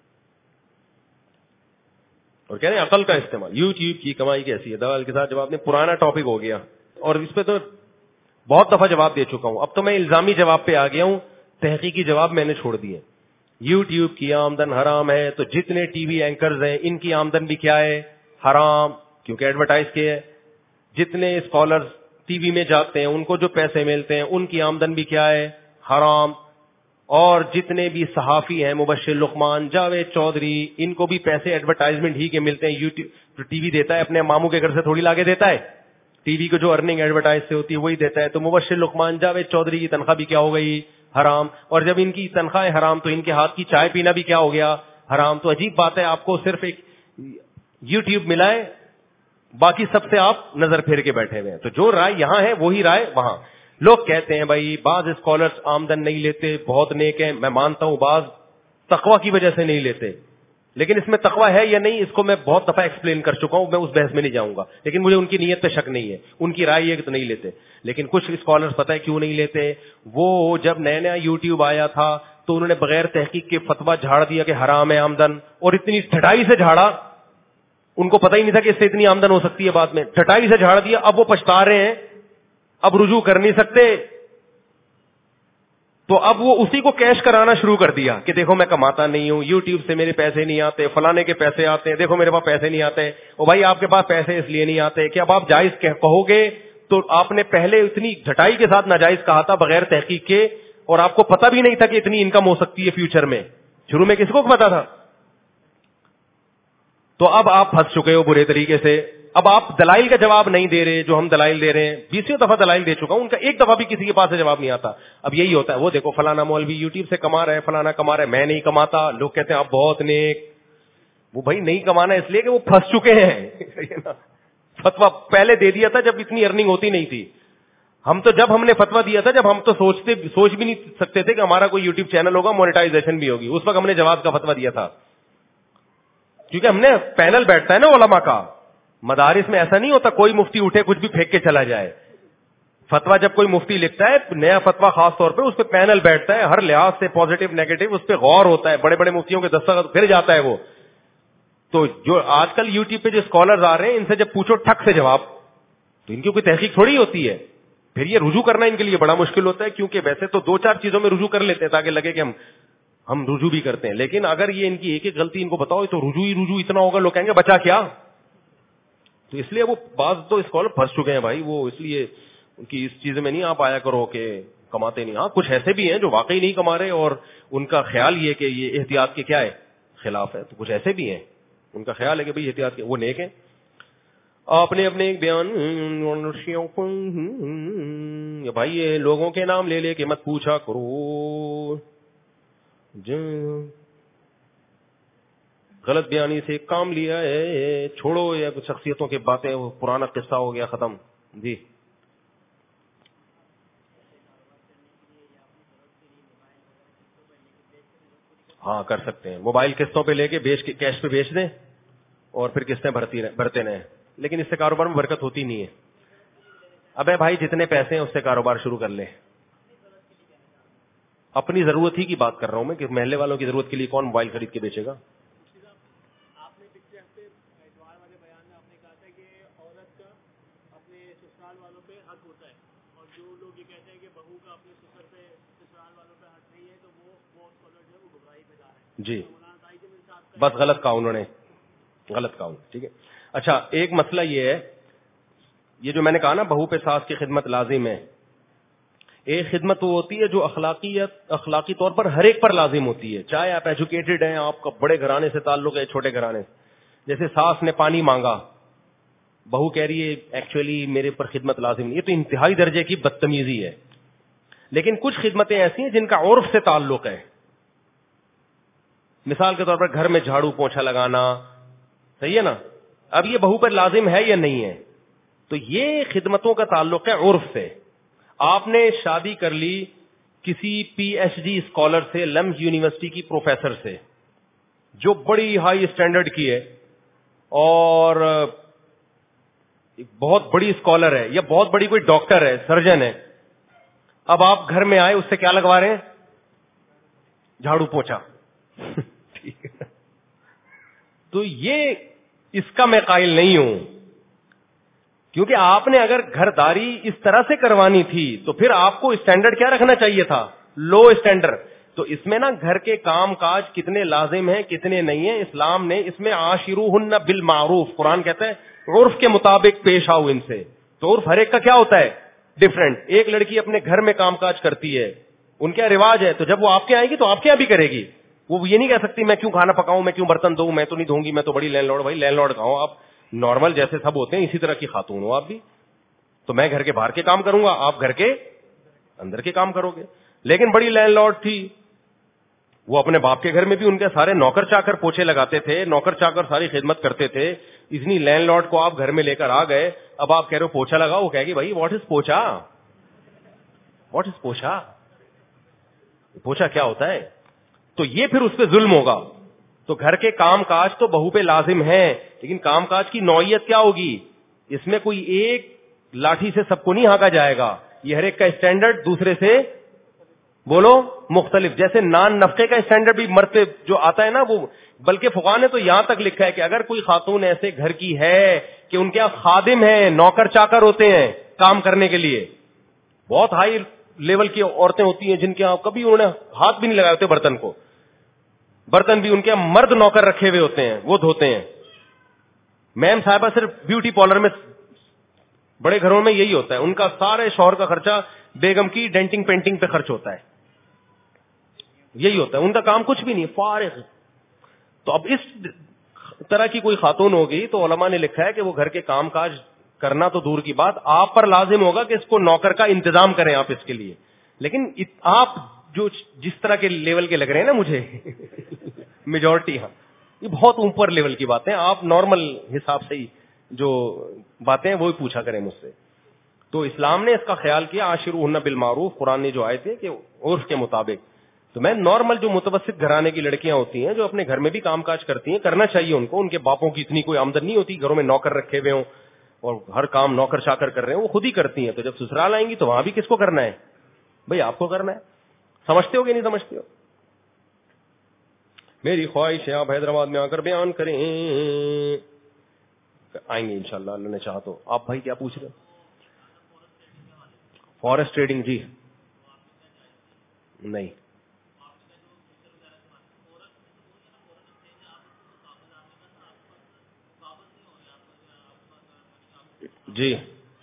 [SPEAKER 2] اور کہہ رہے ہیں عقل کا استعمال. یوٹیوب کی کمائی کیسی ہے؟ دوال کے ساتھ جواب نے پرانا ٹاپک ہو گیا, اور اس پہ تو بہت دفعہ جواب دے چکا ہوں. اب تو میں الزامی جواب پہ آ گیا ہوں, تحقیقی جواب میں نے چھوڑ دیے. یوٹیوب کی آمدن حرام ہے, تو جتنے ٹی وی اینکرز ہیں ان کی آمدن بھی کیا ہے؟ حرام, کیونکہ ایڈورٹائز کے ہے. جتنے اسکالرز ٹی وی میں جاتے ہیں ان کو جو پیسے ملتے ہیں ان کی آمدن بھی کیا ہے؟ حرام. اور جتنے بھی صحافی ہیں, مبشر لقمان, جاوید چودھری, ان کو بھی پیسے ایڈورٹائزمنٹ ہی کے ملتے ہیں. یوٹیوب ٹی وی دیتا ہے اپنے ماموں کے گھر سے تھوڑی لا کے دیتا ہے, ٹی وی کو جو ارننگ ایڈورٹائز سے ہوتی ہے وہی دیتا ہے. تو مبشر لقمان, جاوید چودھری کی تنخواہ بھی کیا ہو گئی؟ حرام. اور جب ان کی تنخواہ حرام تو ان کے ہاتھ کی چائے پینا بھی کیا ہو گیا؟ حرام. تو عجیب بات ہے, آپ کو صرف ایک یوٹیوب ملا ہے, باقی سب سے آپ نظر پھیر کے بیٹھے ہوئے ہیں. تو جو رائے یہاں ہے وہی رائے وہاں. لوگ کہتے ہیں بھائی بعض اسکالرز آمدن نہیں لیتے, بہت نیک ہیں, میں مانتا ہوں بعض تقوی کی وجہ سے نہیں لیتے, لیکن اس میں تقوی ہے یا نہیں اس کو میں بہت دفعہ ایکسپلین کر چکا ہوں, میں اس بحث میں نہیں جاؤں گا. لیکن مجھے ان کی نیت پہ شک نہیں ہے, ان کی رائے یہ کہ تو نہیں لیتے. لیکن کچھ اسکالرز پتہ ہے کیوں نہیں لیتے؟ وہ جب نیا نیا یوٹیوب آیا تھا تو انہوں نے بغیر تحقیق کے فتویٰ جھاڑ دیا کہ حرام ہے آمدن, اور اتنی ٹھٹائی سے جھاڑا, ان کو پتہ ہی نہیں تھا کہ اس سے اتنی آمدن ہو سکتی ہے. بعد میں ٹھٹائی سے جھاڑ دیا, اب وہ پچھتا رہے ہیں, اب رجوع کر نہیں سکتے. تو اب وہ اسی کو کیش کرانا شروع کر دیا کہ دیکھو میں کماتا نہیں ہوں, یوٹیوب سے میرے پیسے نہیں آتے, فلانے کے پیسے آتے ہیں, دیکھو میرے پاس پیسے نہیں آتے. او بھائی آپ کے پاس پیسے اس لیے نہیں آتے کہ اب آپ جائز کہو گے تو آپ نے پہلے اتنی جھٹائی کے ساتھ ناجائز کہا تھا بغیر تحقیق کے, اور آپ کو پتہ بھی نہیں تھا کہ اتنی انکم ہو سکتی ہے فیوچر میں. شروع میں کسی کو پتا تھا؟ تو اب آپ پھنس چکے ہو برے طریقے سے. اب آپ دلائل کا جواب نہیں دے رہے جو ہم دلائل دے رہے ہیں. بیسویں دفعہ دلائل دے چکا ہوں, ان کا ایک دفعہ بھی کسی کے پاس سے جواب نہیں آتا. اب یہی ہوتا ہے, وہ دیکھو فلانا مولوی یوٹیوب سے کما رہے ہیں, فلانا کما رہے ہیں, میں نہیں کماتا. لوگ کہتے ہیں آپ بہت نیک. وہ بھائی نہیں کمانا اس لیے کہ وہ پھنس چکے ہیں. فتوا پہلے دے دیا تھا جب اتنی ارننگ ہوتی نہیں تھی. ہم تو جب ہم نے فتوا دیا تھا جب ہم تو سوچتے سوچ بھی نہیں سکتے تھے کہ ہمارا کوئی یوٹیوب چینل ہوگا, مونیٹائزیشن بھی ہوگی. اس وقت ہم نے جواز کا فتوا دیا تھا, کیونکہ ہم نے پینل بیٹھتا ہے نا علماء کا. مدارس میں ایسا نہیں ہوتا کوئی مفتی اٹھے کچھ بھی پھینک کے چلا جائے. فتوا جب کوئی مفتی لکھتا ہے نیا فتوا, خاص طور پہ اس پہ پینل بیٹھتا ہے, ہر لحاظ سے پازیٹو نیگیٹو اس پہ غور ہوتا ہے, بڑے بڑے مفتیوں کے دستخط پھر جاتا ہے وہ. تو جو آج کل یوٹیوب پہ جو اسکالرز آ رہے ہیں ان سے جب پوچھو ٹھک سے جواب, تو ان کی کوئی تحقیق تھوڑی ہوتی ہے. پھر یہ رجوع کرنا ان کے لیے بڑا مشکل ہوتا ہے, کیونکہ ویسے تو دو چار چیزوں میں رجوع کر لیتے ہیں تاکہ لگے کہ ہم ہم رجوع بھی کرتے ہیں. لیکن اگر یہ ان کی ایک ایک غلطی ان کو بتاؤ تو رجوع ہی رجوع اتنا ہوگا, لوگ کہیں گے بچا کیا. تو اس لیے وہ بعض تو اسکالر پھنس چکے ہیں بھائی, وہ اس لیے ان کی اس چیز میں نہیں آپ آیا کرو کہ کماتے نہیں. ہاں کچھ ایسے بھی ہیں جو واقعی نہیں کما رہے اور ان کا خیال یہ کہ یہ احتیاط کے کیا ہے خلاف ہے. تو کچھ ایسے بھی ہیں ان کا خیال ہے کہ بھائی احتیاط کے, وہ نیک ہیں. آپ نے اپنے ایک بیان بھائی یہ لوگوں کے نام لے لے کے مت پوچھا کرو, غلط بیانی سے کام لیا ہے, چھوڑو یا کچھ شخصیتوں کی باتیں, وہ پرانا قصہ ہو گیا ختم. جی ہاں کر سکتے ہیں, موبائل قسطوں پہ لے کے بیچ کے کیش پہ بیچ دیں اور پھر قسطیں بھرتی بھرتے رہیں, لیکن اس سے کاروبار میں برکت ہوتی نہیں ہے. ابے بھائی جتنے پیسے ہیں اس سے کاروبار شروع کر لیں. اپنی ضرورت ہی کی بات کر رہا ہوں میں کہ محلے والوں کی ضرورت کے لیے کون موبائل خرید کے بیچے گا. جی بس غلط کہا انہوں نے, غلط کہا. ٹھیک ہے اچھا, ایک مسئلہ یہ ہے, یہ جو میں نے کہا نا بہو پہ ساس کی خدمت لازم ہے. ایک خدمت وہ ہوتی ہے جو اخلاقیت اخلاقی طور پر ہر ایک پر لازم ہوتی ہے, چاہے آپ ایجوکیٹڈ ہیں, آپ کا بڑے گھرانے سے تعلق ہے, چھوٹے گھرانے سے. جیسے ساس نے پانی مانگا, بہو کہہ رہی ہے ایکچولی میرے پر خدمت لازم نہیں, یہ تو انتہائی درجے کی بدتمیزی ہے. لیکن کچھ خدمتیں ایسی ہیں جن کا عرف سے تعلق ہے. مثال کے طور پر گھر میں جھاڑو پوچھا لگانا, صحیح ہے نا, اب یہ بہو پر لازم ہے یا نہیں ہے, تو یہ خدمتوں کا تعلق ہے عرف سے. آپ نے شادی کر لی کسی پی ایچ ڈی اسکالر سے, لمز یونیورسٹی کی پروفیسر سے, جو بڑی ہائی اسٹینڈرڈ کی ہے, اور بہت بڑی اسکالر ہے یا بہت بڑی کوئی ڈاکٹر ہے, سرجن ہے, اب آپ گھر میں آئے, اس سے کیا لگوا رہے ہیں؟ جھاڑو پوچھا. ٹھیک ہے, تو یہ اس کا میں قائل نہیں ہوں, کیونکہ آپ نے اگر گھرداری اس طرح سے کروانی تھی تو پھر آپ کو اسٹینڈرڈ کیا رکھنا چاہیے تھا؟ Low standard. تو اس میں نا گھر کے کام کاج کتنے لازم ہیں کتنے نہیں ہیں, اسلام نے اس میں عاشروہن بالمعروف, قرآن کہتا ہے عرف کے مطابق پیش آؤ ان سے. تو عرف ہر ایک کا کیا ہوتا ہے؟ ڈفرنٹ. ایک لڑکی اپنے گھر میں کام کاج کرتی ہے, ان کا رواج ہے, تو جب وہ آپ کے آئے گی تو آپ کے یہاں بھی کرے گی. وہ یہ نہیں کہہ سکتی میں کیوں کھانا پکاؤں, میں کیوں برتن دوں, میں تو نہیں دھوں گی, میں تو بڑی لینڈ لارڈ. بھائی لینڈ لارڈ کہوں, آپ نارمل جیسے سب ہوتے ہیں اسی طرح کی خاتون ہو آپ بھی. تو میں گھر کے باہر کے کام کروں گا, آپ گھر کے اندر کے کام کرو گے. لیکن بڑی لینڈ لارڈ تھی, وہ اپنے باپ کے گھر میں بھی ان کے سارے نوکر چاکر پوچھے لگاتے تھے, نوکر چاکر ساری خدمت کرتے تھے. اتنی لینڈ لارڈ کو آپ گھر میں لے کر آ گئے, اب آپ کہہ رہے ہو پوچھا لگاؤ, وہ کہے گی بھائی واٹ از پوچھا, واٹ از پوچھا, پوچھا کیا ہوتا ہے؟ تو یہ پھر اس پہ ظلم ہوگا. تو گھر کے کام کاج تو بہو پہ لازم ہے, لیکن کام کاج کی نوعیت کیا ہوگی؟ اس میں کوئی ایک لاٹھی سے سب کو نہیں ہانکا جائے گا, یہ ہر ایک کا اسٹینڈرڈ دوسرے سے بولو مختلف. جیسے نان نفقے کا اسٹینڈرڈ بھی مرد پہ جو آتا ہے نا, وہ بلکہ فقہا نے تو یہاں تک لکھا ہے کہ اگر کوئی خاتون ایسے گھر کی ہے کہ ان کے یہاں خادم ہیں, نوکر چاکر ہوتے ہیں کام کرنے کے لیے, بہت ہائی لیول کی عورتیں ہوتی ہیں جن کے یہاں کبھی انہوں نے ہاتھ بھی نہیں لگائے ہوتے برتن کو, برتن بھی ان کے یہاں مرد نوکر رکھے ہوئے ہوتے ہیں, وہ دھوتے ہیں. میم صاحبہ صرف بیوٹی پارلر میں, بڑے گھروں میں یہی ہوتا ہے, ان کا سارے شوہر کا خرچہ بیگم کی ڈینٹنگ پینٹنگ پہ خرچ ہوتا ہے, یہی ہوتا ہے ان کا کام, کچھ بھی نہیں, فارغ. تو اب اس طرح کی کوئی خاتون ہوگی تو علماء نے لکھا ہے کہ وہ گھر کے کام کاج کرنا تو دور کی بات, آپ پر لازم ہوگا کہ اس کو نوکر کا انتظام کریں آپ اس کے لیے. لیکن آپ جو جس طرح کے لیول کے لگ رہے ہیں نا مجھے میجورٹی, ہاں یہ بہت اوپر لیول کی باتیں, آپ نارمل حساب سے ہی جو باتیں ہیں وہی پوچھا کریں مجھ سے. تو اسلام نے اس کا خیال کیا عاشروہن بالمعروف, قرآن نے جو آئے تھے کہ عرف کے مطابق. تو میں نارمل جو متوسط گھرانے کی لڑکیاں ہوتی ہیں جو اپنے گھر میں بھی کام کاج کرتی ہیں, کرنا چاہیے ان کو, ان کے باپوں کی اتنی کوئی آمدن نہیں ہوتی, گھروں میں نوکر رکھے ہوئے ہوں اور ہر کام نوکر چاکر کر رہے ہیں, وہ خود ہی کرتی ہیں. تو جب سسرال آئیں گی تو وہاں بھی کس کو کرنا ہے؟ بھئی آپ کو کرنا ہے. سمجھتے ہو کہ نہیں سمجھتے ہو؟ میری خواہش ہے آپ حیدرآباد میں آ کر بیان کریں, آئیں گے انشاءاللہ اللہ نے چاہا تو. آپ بھائی کیا پوچھ رہے ہیں؟ فارسٹ ٹریڈنگ, جی نہیں جی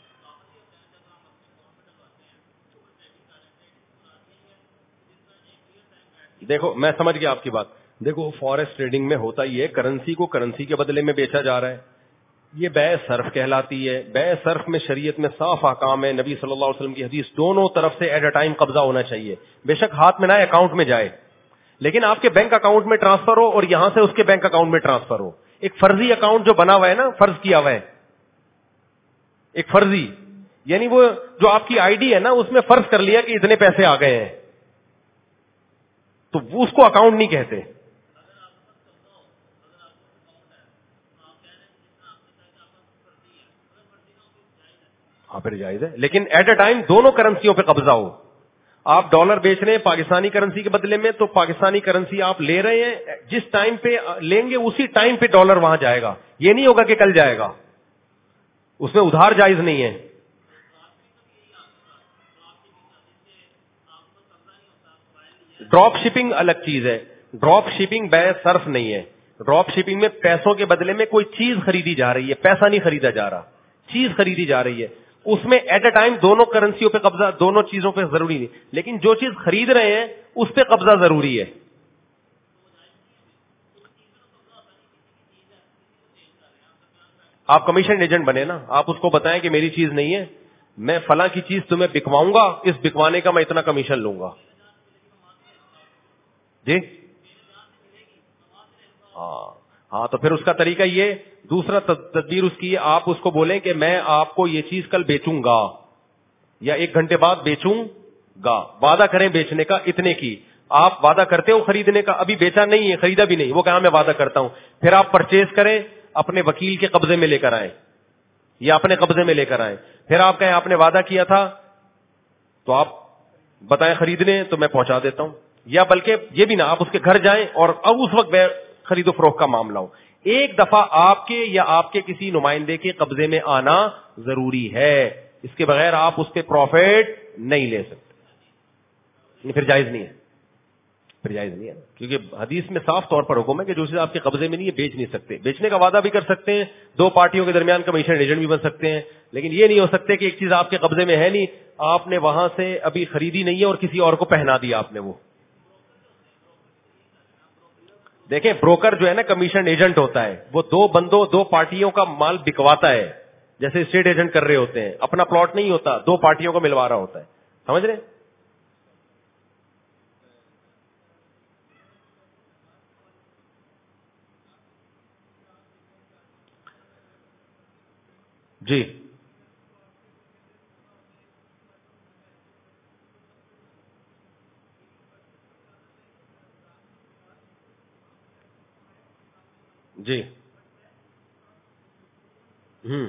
[SPEAKER 2] دیکھو میں سمجھ گیا آپ کی بات. دیکھو فارسٹ ٹریڈنگ میں ہوتا ہی ہے, کرنسی کو کرنسی کے بدلے میں بیچا جا رہا ہے, یہ بے صرف کہلاتی ہے. بے صرف میں شریعت میں صاف احکام ہے, نبی صلی اللہ علیہ وسلم کی حدیث, دونوں طرف سے ایٹ اے ٹائم قبضہ ہونا چاہیے. بے شک ہاتھ میں نہ اکاؤنٹ میں جائے, لیکن آپ کے بینک اکاؤنٹ میں ٹرانسفر ہو اور یہاں سے اس کے بینک اکاؤنٹ میں ٹرانسفر ہو. ایک فرضی اکاؤنٹ جو بنا ہوا ہے نا, فرض کیا ہوا ہے, ایک فرضی, یعنی وہ جو آپ کی آئی ڈی ہے نا اس میں فرض کر لیا کہ اتنے پیسے آ گئے ہیں, تو وہ اس کو اکاؤنٹ نہیں کہتے. ہاں پھر جائز ہے, لیکن ایٹ اے ٹائم دونوں کرنسیوں پہ قبضہ ہو. آپ ڈالر بیچ رہے ہیں پاکستانی کرنسی کے بدلے میں, تو پاکستانی کرنسی آپ لے رہے ہیں, جس ٹائم پہ لیں گے اسی ٹائم پہ ڈالر وہاں جائے گا, یہ نہیں ہوگا کہ کل جائے گا, اس میں ادھار جائز نہیں ہے. ڈراپ شپنگ الگ چیز ہے, ڈراپ شپنگ بے صرف نہیں ہے. ڈراپ شپنگ میں پیسوں کے بدلے میں کوئی چیز خریدی جا رہی ہے, پیسہ نہیں خریدا جا رہا, چیز خریدی جا رہی ہے. اس میں ایٹ اے ٹائم دونوں کرنسیوں پہ قبضہ, دونوں چیزوں پہ ضروری نہیں, لیکن جو چیز خرید رہے ہیں اس پہ قبضہ ضروری ہے. آپ کمیشن ایجنٹ بنے نا, آپ اس کو بتائیں کہ میری چیز نہیں ہے, میں فلاں کی چیز تمہیں بکواؤں گا, اس بکوانے کا میں اتنا کمیشن لوں گا. جی ہاں ہاں, تو پھر اس کا طریقہ یہ, دوسرا تدبیر اس کی, آپ اس کو بولیں کہ میں آپ کو یہ چیز کل بیچوں گا یا ایک گھنٹے بعد بیچوں گا, وعدہ کریں بیچنے کا اتنے کی. آپ وعدہ کرتے ہو خریدنے کا, ابھی بیچا نہیں ہے, خریدا بھی نہیں, وہ کہا میں وعدہ کرتا ہوں. پھر آپ پرچیز کریں, اپنے وکیل کے قبضے میں لے کر آئیں, یا اپنے قبضے میں لے کر آئیں. پھر آپ کہیں آپ نے وعدہ کیا تھا تو آپ بتائیں خریدنے تو میں پہنچا دیتا ہوں. یا بلکہ یہ بھی نہ, آپ اس کے گھر جائیں اور اب اس وقت خرید و فروخت کا معاملہ ہو. ایک دفعہ آپ کے یا آپ کے کسی نمائندے کے قبضے میں آنا ضروری ہے, اس کے بغیر آپ اس پہ پروفٹ نہیں لے سکتے, پھر جائز نہیں ہے, پھر جائز نہیں ہے. کیونکہ حدیث میں صاف طور پر حکم ہے کہ جو چیز آپ کے قبضے میں نہیں ہے بیچ نہیں سکتے. بیچنے کا وعدہ بھی کر سکتے ہیں, دو پارٹیوں کے درمیان کمیشن ایجنٹ بھی بن سکتے ہیں, لیکن یہ نہیں ہو سکتے کہ ایک چیز آپ کے قبضے میں ہے نہیں, آپ نے وہاں سے ابھی خریدی نہیں ہے اور کسی اور کو پہنا دیا آپ نے. وہ دیکھیں بروکر جو ہے نا کمیشن ایجنٹ ہوتا ہے, وہ دو بندوں دو پارٹیوں کا مال بکواتا ہے, جیسے اسٹیٹ ایجنٹ کر رہے ہوتے ہیں. اپنا پلاٹ نہیں ہوتا, دو پارٹیوں کو ملوا رہا ہوتا ہے. سمجھ رہے ہیں؟ جی جی ہوں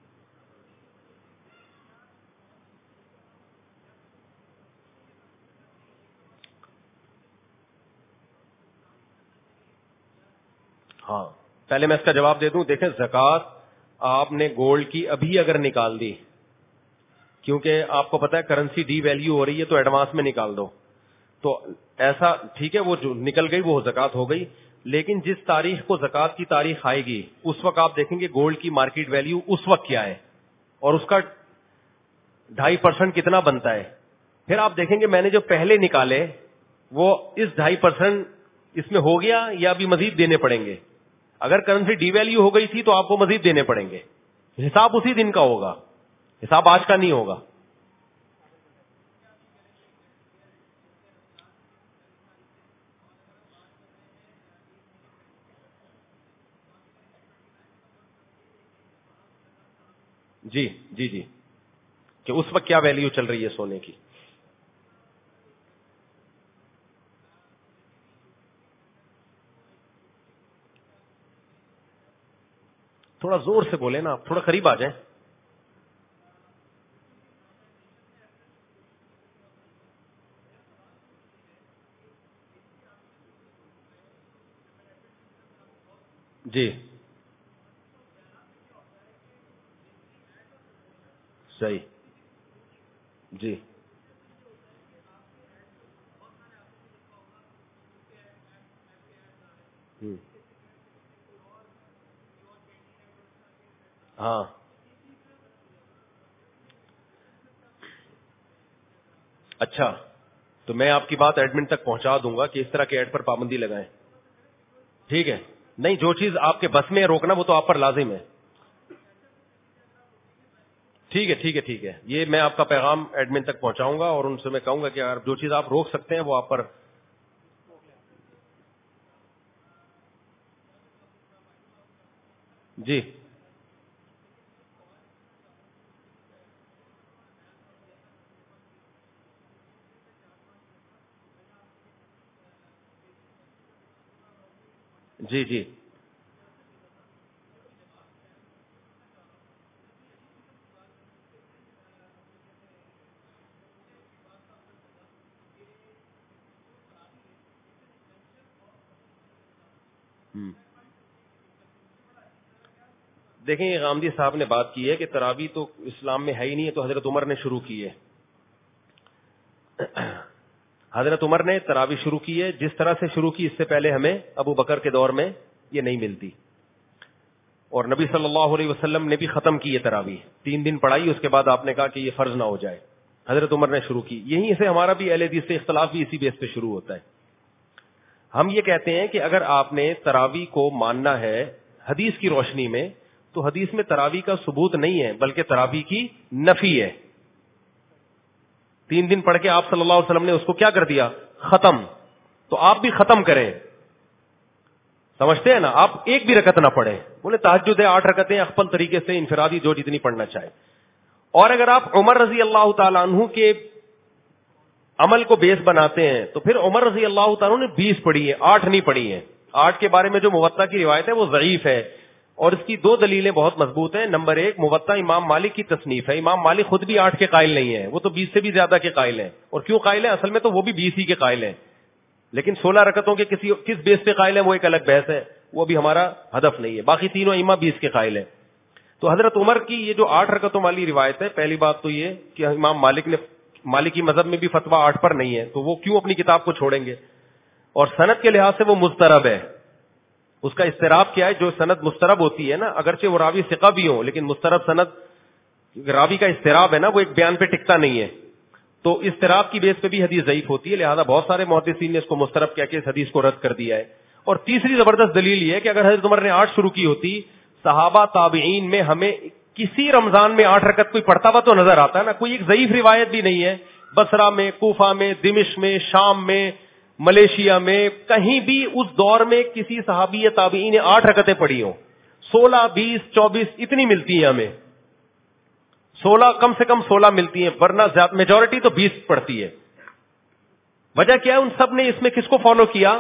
[SPEAKER 2] ہاں, پہلے میں اس کا جواب دے دوں. دیکھیں زکوٰۃ آپ نے گولڈ کی ابھی اگر نکال دی, کیونکہ آپ کو پتا ہے کرنسی ڈی ویلیو ہو رہی ہے تو ایڈوانس میں نکال دو, تو ایسا ٹھیک ہے, وہ جو نکل گئی وہ زکوٰۃ ہو گئی. لیکن جس تاریخ کو زکوٰۃ کی تاریخ آئے گی اس وقت آپ دیکھیں گے گولڈ کی مارکیٹ ویلیو اس وقت کیا ہے اور اس کا ڈھائی پرسینٹ کتنا بنتا ہے. پھر آپ دیکھیں گے میں نے جو پہلے نکالے وہ اس ڈھائی پرسینٹ اس میں ہو گیا یا ابھی مزید دینے پڑیں گے. اگر کرنسی ڈی ویلیو ہو گئی تھی تو آپ کو مزید دینے پڑیں گے. حساب اسی دن کا ہوگا, حساب آج کا نہیں ہوگا. جی جی جی کہ اس وقت کیا ویلیو چل رہی ہے سونے کی. تھوڑا زور سے بولیں نا آپ, تھوڑا قریب آ جائیں. جی صحیح. جی ہوں ہاں اچھا, تو میں آپ کی بات ایڈمن تک پہنچا دوں گا کہ اس طرح کے ایڈ پر پابندی لگائیں. ٹھیک ہے, نہیں جو چیز آپ کے بس میں روکنا وہ تو آپ پر لازم ہے. ٹھیک ہے ٹھیک ہے ٹھیک ہے, یہ میں آپ کا پیغام ایڈمن تک پہنچاؤں گا اور ان سے میں کہوں گا کہ جو چیز آپ روک سکتے ہیں وہ آپ پر. جی جی جی ہوں دیکھیں یہ غامدی صاحب نے بات کی ہے کہ تراویح تو اسلام میں ہے ہی نہیں ہے, تو حضرت عمر نے شروع کی ہے. حضرت عمر نے تراویح شروع کی ہے, جس طرح سے شروع کی اس سے پہلے ہمیں ابو بکر کے دور میں یہ نہیں ملتی. اور نبی صلی اللہ علیہ وسلم نے بھی ختم کی ہے تراویح, تین دن پڑھائی, اس کے بعد آپ نے کہا کہ یہ فرض نہ ہو جائے. حضرت عمر نے شروع کی. یہیں سے ہمارا بھی اہل حدیث سے اختلاف بھی اسی بیس پہ شروع ہوتا ہے. ہم یہ کہتے ہیں کہ اگر آپ نے تراویح کو ماننا ہے حدیث کی روشنی میں, تو حدیث میں تراویح کا ثبوت نہیں ہے بلکہ تراویح کی نفی ہے. تین دن پڑھ کے آپ صلی اللہ علیہ وسلم نے اس کو کیا کر دیا, ختم. تو آپ بھی ختم کریں. سمجھتے ہیں نا, آپ ایک بھی رکعت نہ پڑھیں. بولے تہجد ہے آٹھ رکعتیں اخپل طریقے سے انفرادی جو جتنی پڑھنا چاہے. اور اگر آپ عمر رضی اللہ تعالیٰ عنہ کے عمل کو بیس بناتے ہیں تو پھر عمر رضی اللہ تعالیٰ عنہ نے بیس پڑھی ہے, آٹھ نہیں پڑھی ہے. آٹھ کے بارے میں جو موطا کی روایت ہے وہ ضعیف ہے. اور اس کی دو دلیلیں بہت مضبوط ہیں. نمبر ایک، موطا امام مالک کی تصنیف ہے. امام مالک خود بھی آٹھ کے قائل نہیں ہے, وہ تو بیس سے بھی زیادہ کے قائل ہیں. اور کیوں قائل ہیں؟ اصل میں تو وہ بھی بیس ہی کے قائل ہیں, لیکن سولہ رکعتوں کے کسی کس بیس پہ قائل ہیں وہ ایک الگ بحث ہے, وہ بھی ہمارا ہدف نہیں ہے. باقی تینوں ائمہ بیس کے قائل ہیں. تو حضرت عمر کی یہ جو آٹھ رکعتوں والی روایت ہے, پہلی بات تو یہ کہ امام مالک نے مالکی مذہب میں بھی فتویٰ آٹھ پر نہیں ہے, تو وہ کیوں اپنی کتاب کو چھوڑیں گے. اور سند کے لحاظ سے وہ مضطرب ہے. اس کا اضطراب کیا ہے؟ جو سند مضطرب ہوتی ہے نا, اگرچہ وہ راوی ثقہ بھی ہو, لیکن مضطرب سند راوی کا اضطراب ہے نا, وہ ایک بیان پہ ٹکتا نہیں ہے, تو اضطراب کی بیس پہ بھی حدیث ضعیف ہوتی ہے. لہذا بہت سارے محدثین نے اس کو مضطرب کہہ کے اس حدیث کو رد کر دیا ہے. اور تیسری زبردست دلیل یہ ہے کہ اگر حضرت عمر نے آٹھ شروع کی ہوتی, صحابہ تابعین میں ہمیں کسی رمضان میں آٹھ رکعت کوئی پڑھتا ہوا تو نظر آتا ہے نا. کوئی ایک ضعیف روایت بھی نہیں ہے. بصرہ میں, کوفہ میں, دمشق میں, شام میں, ملیشیا میں, کہیں بھی اس دور میں کسی صحابی یا تابعین نے آٹھ رکعتیں پڑھی ہوں. سولہ, بیس, چوبیس اتنی ملتی ہیں ہمیں, سولہ کم سے کم سولہ ملتی ہیں, ورنہ میجورٹی تو بیس پڑتی ہے. وجہ کیا ہے؟ ان سب نے اس میں کس کو فالو کیا؟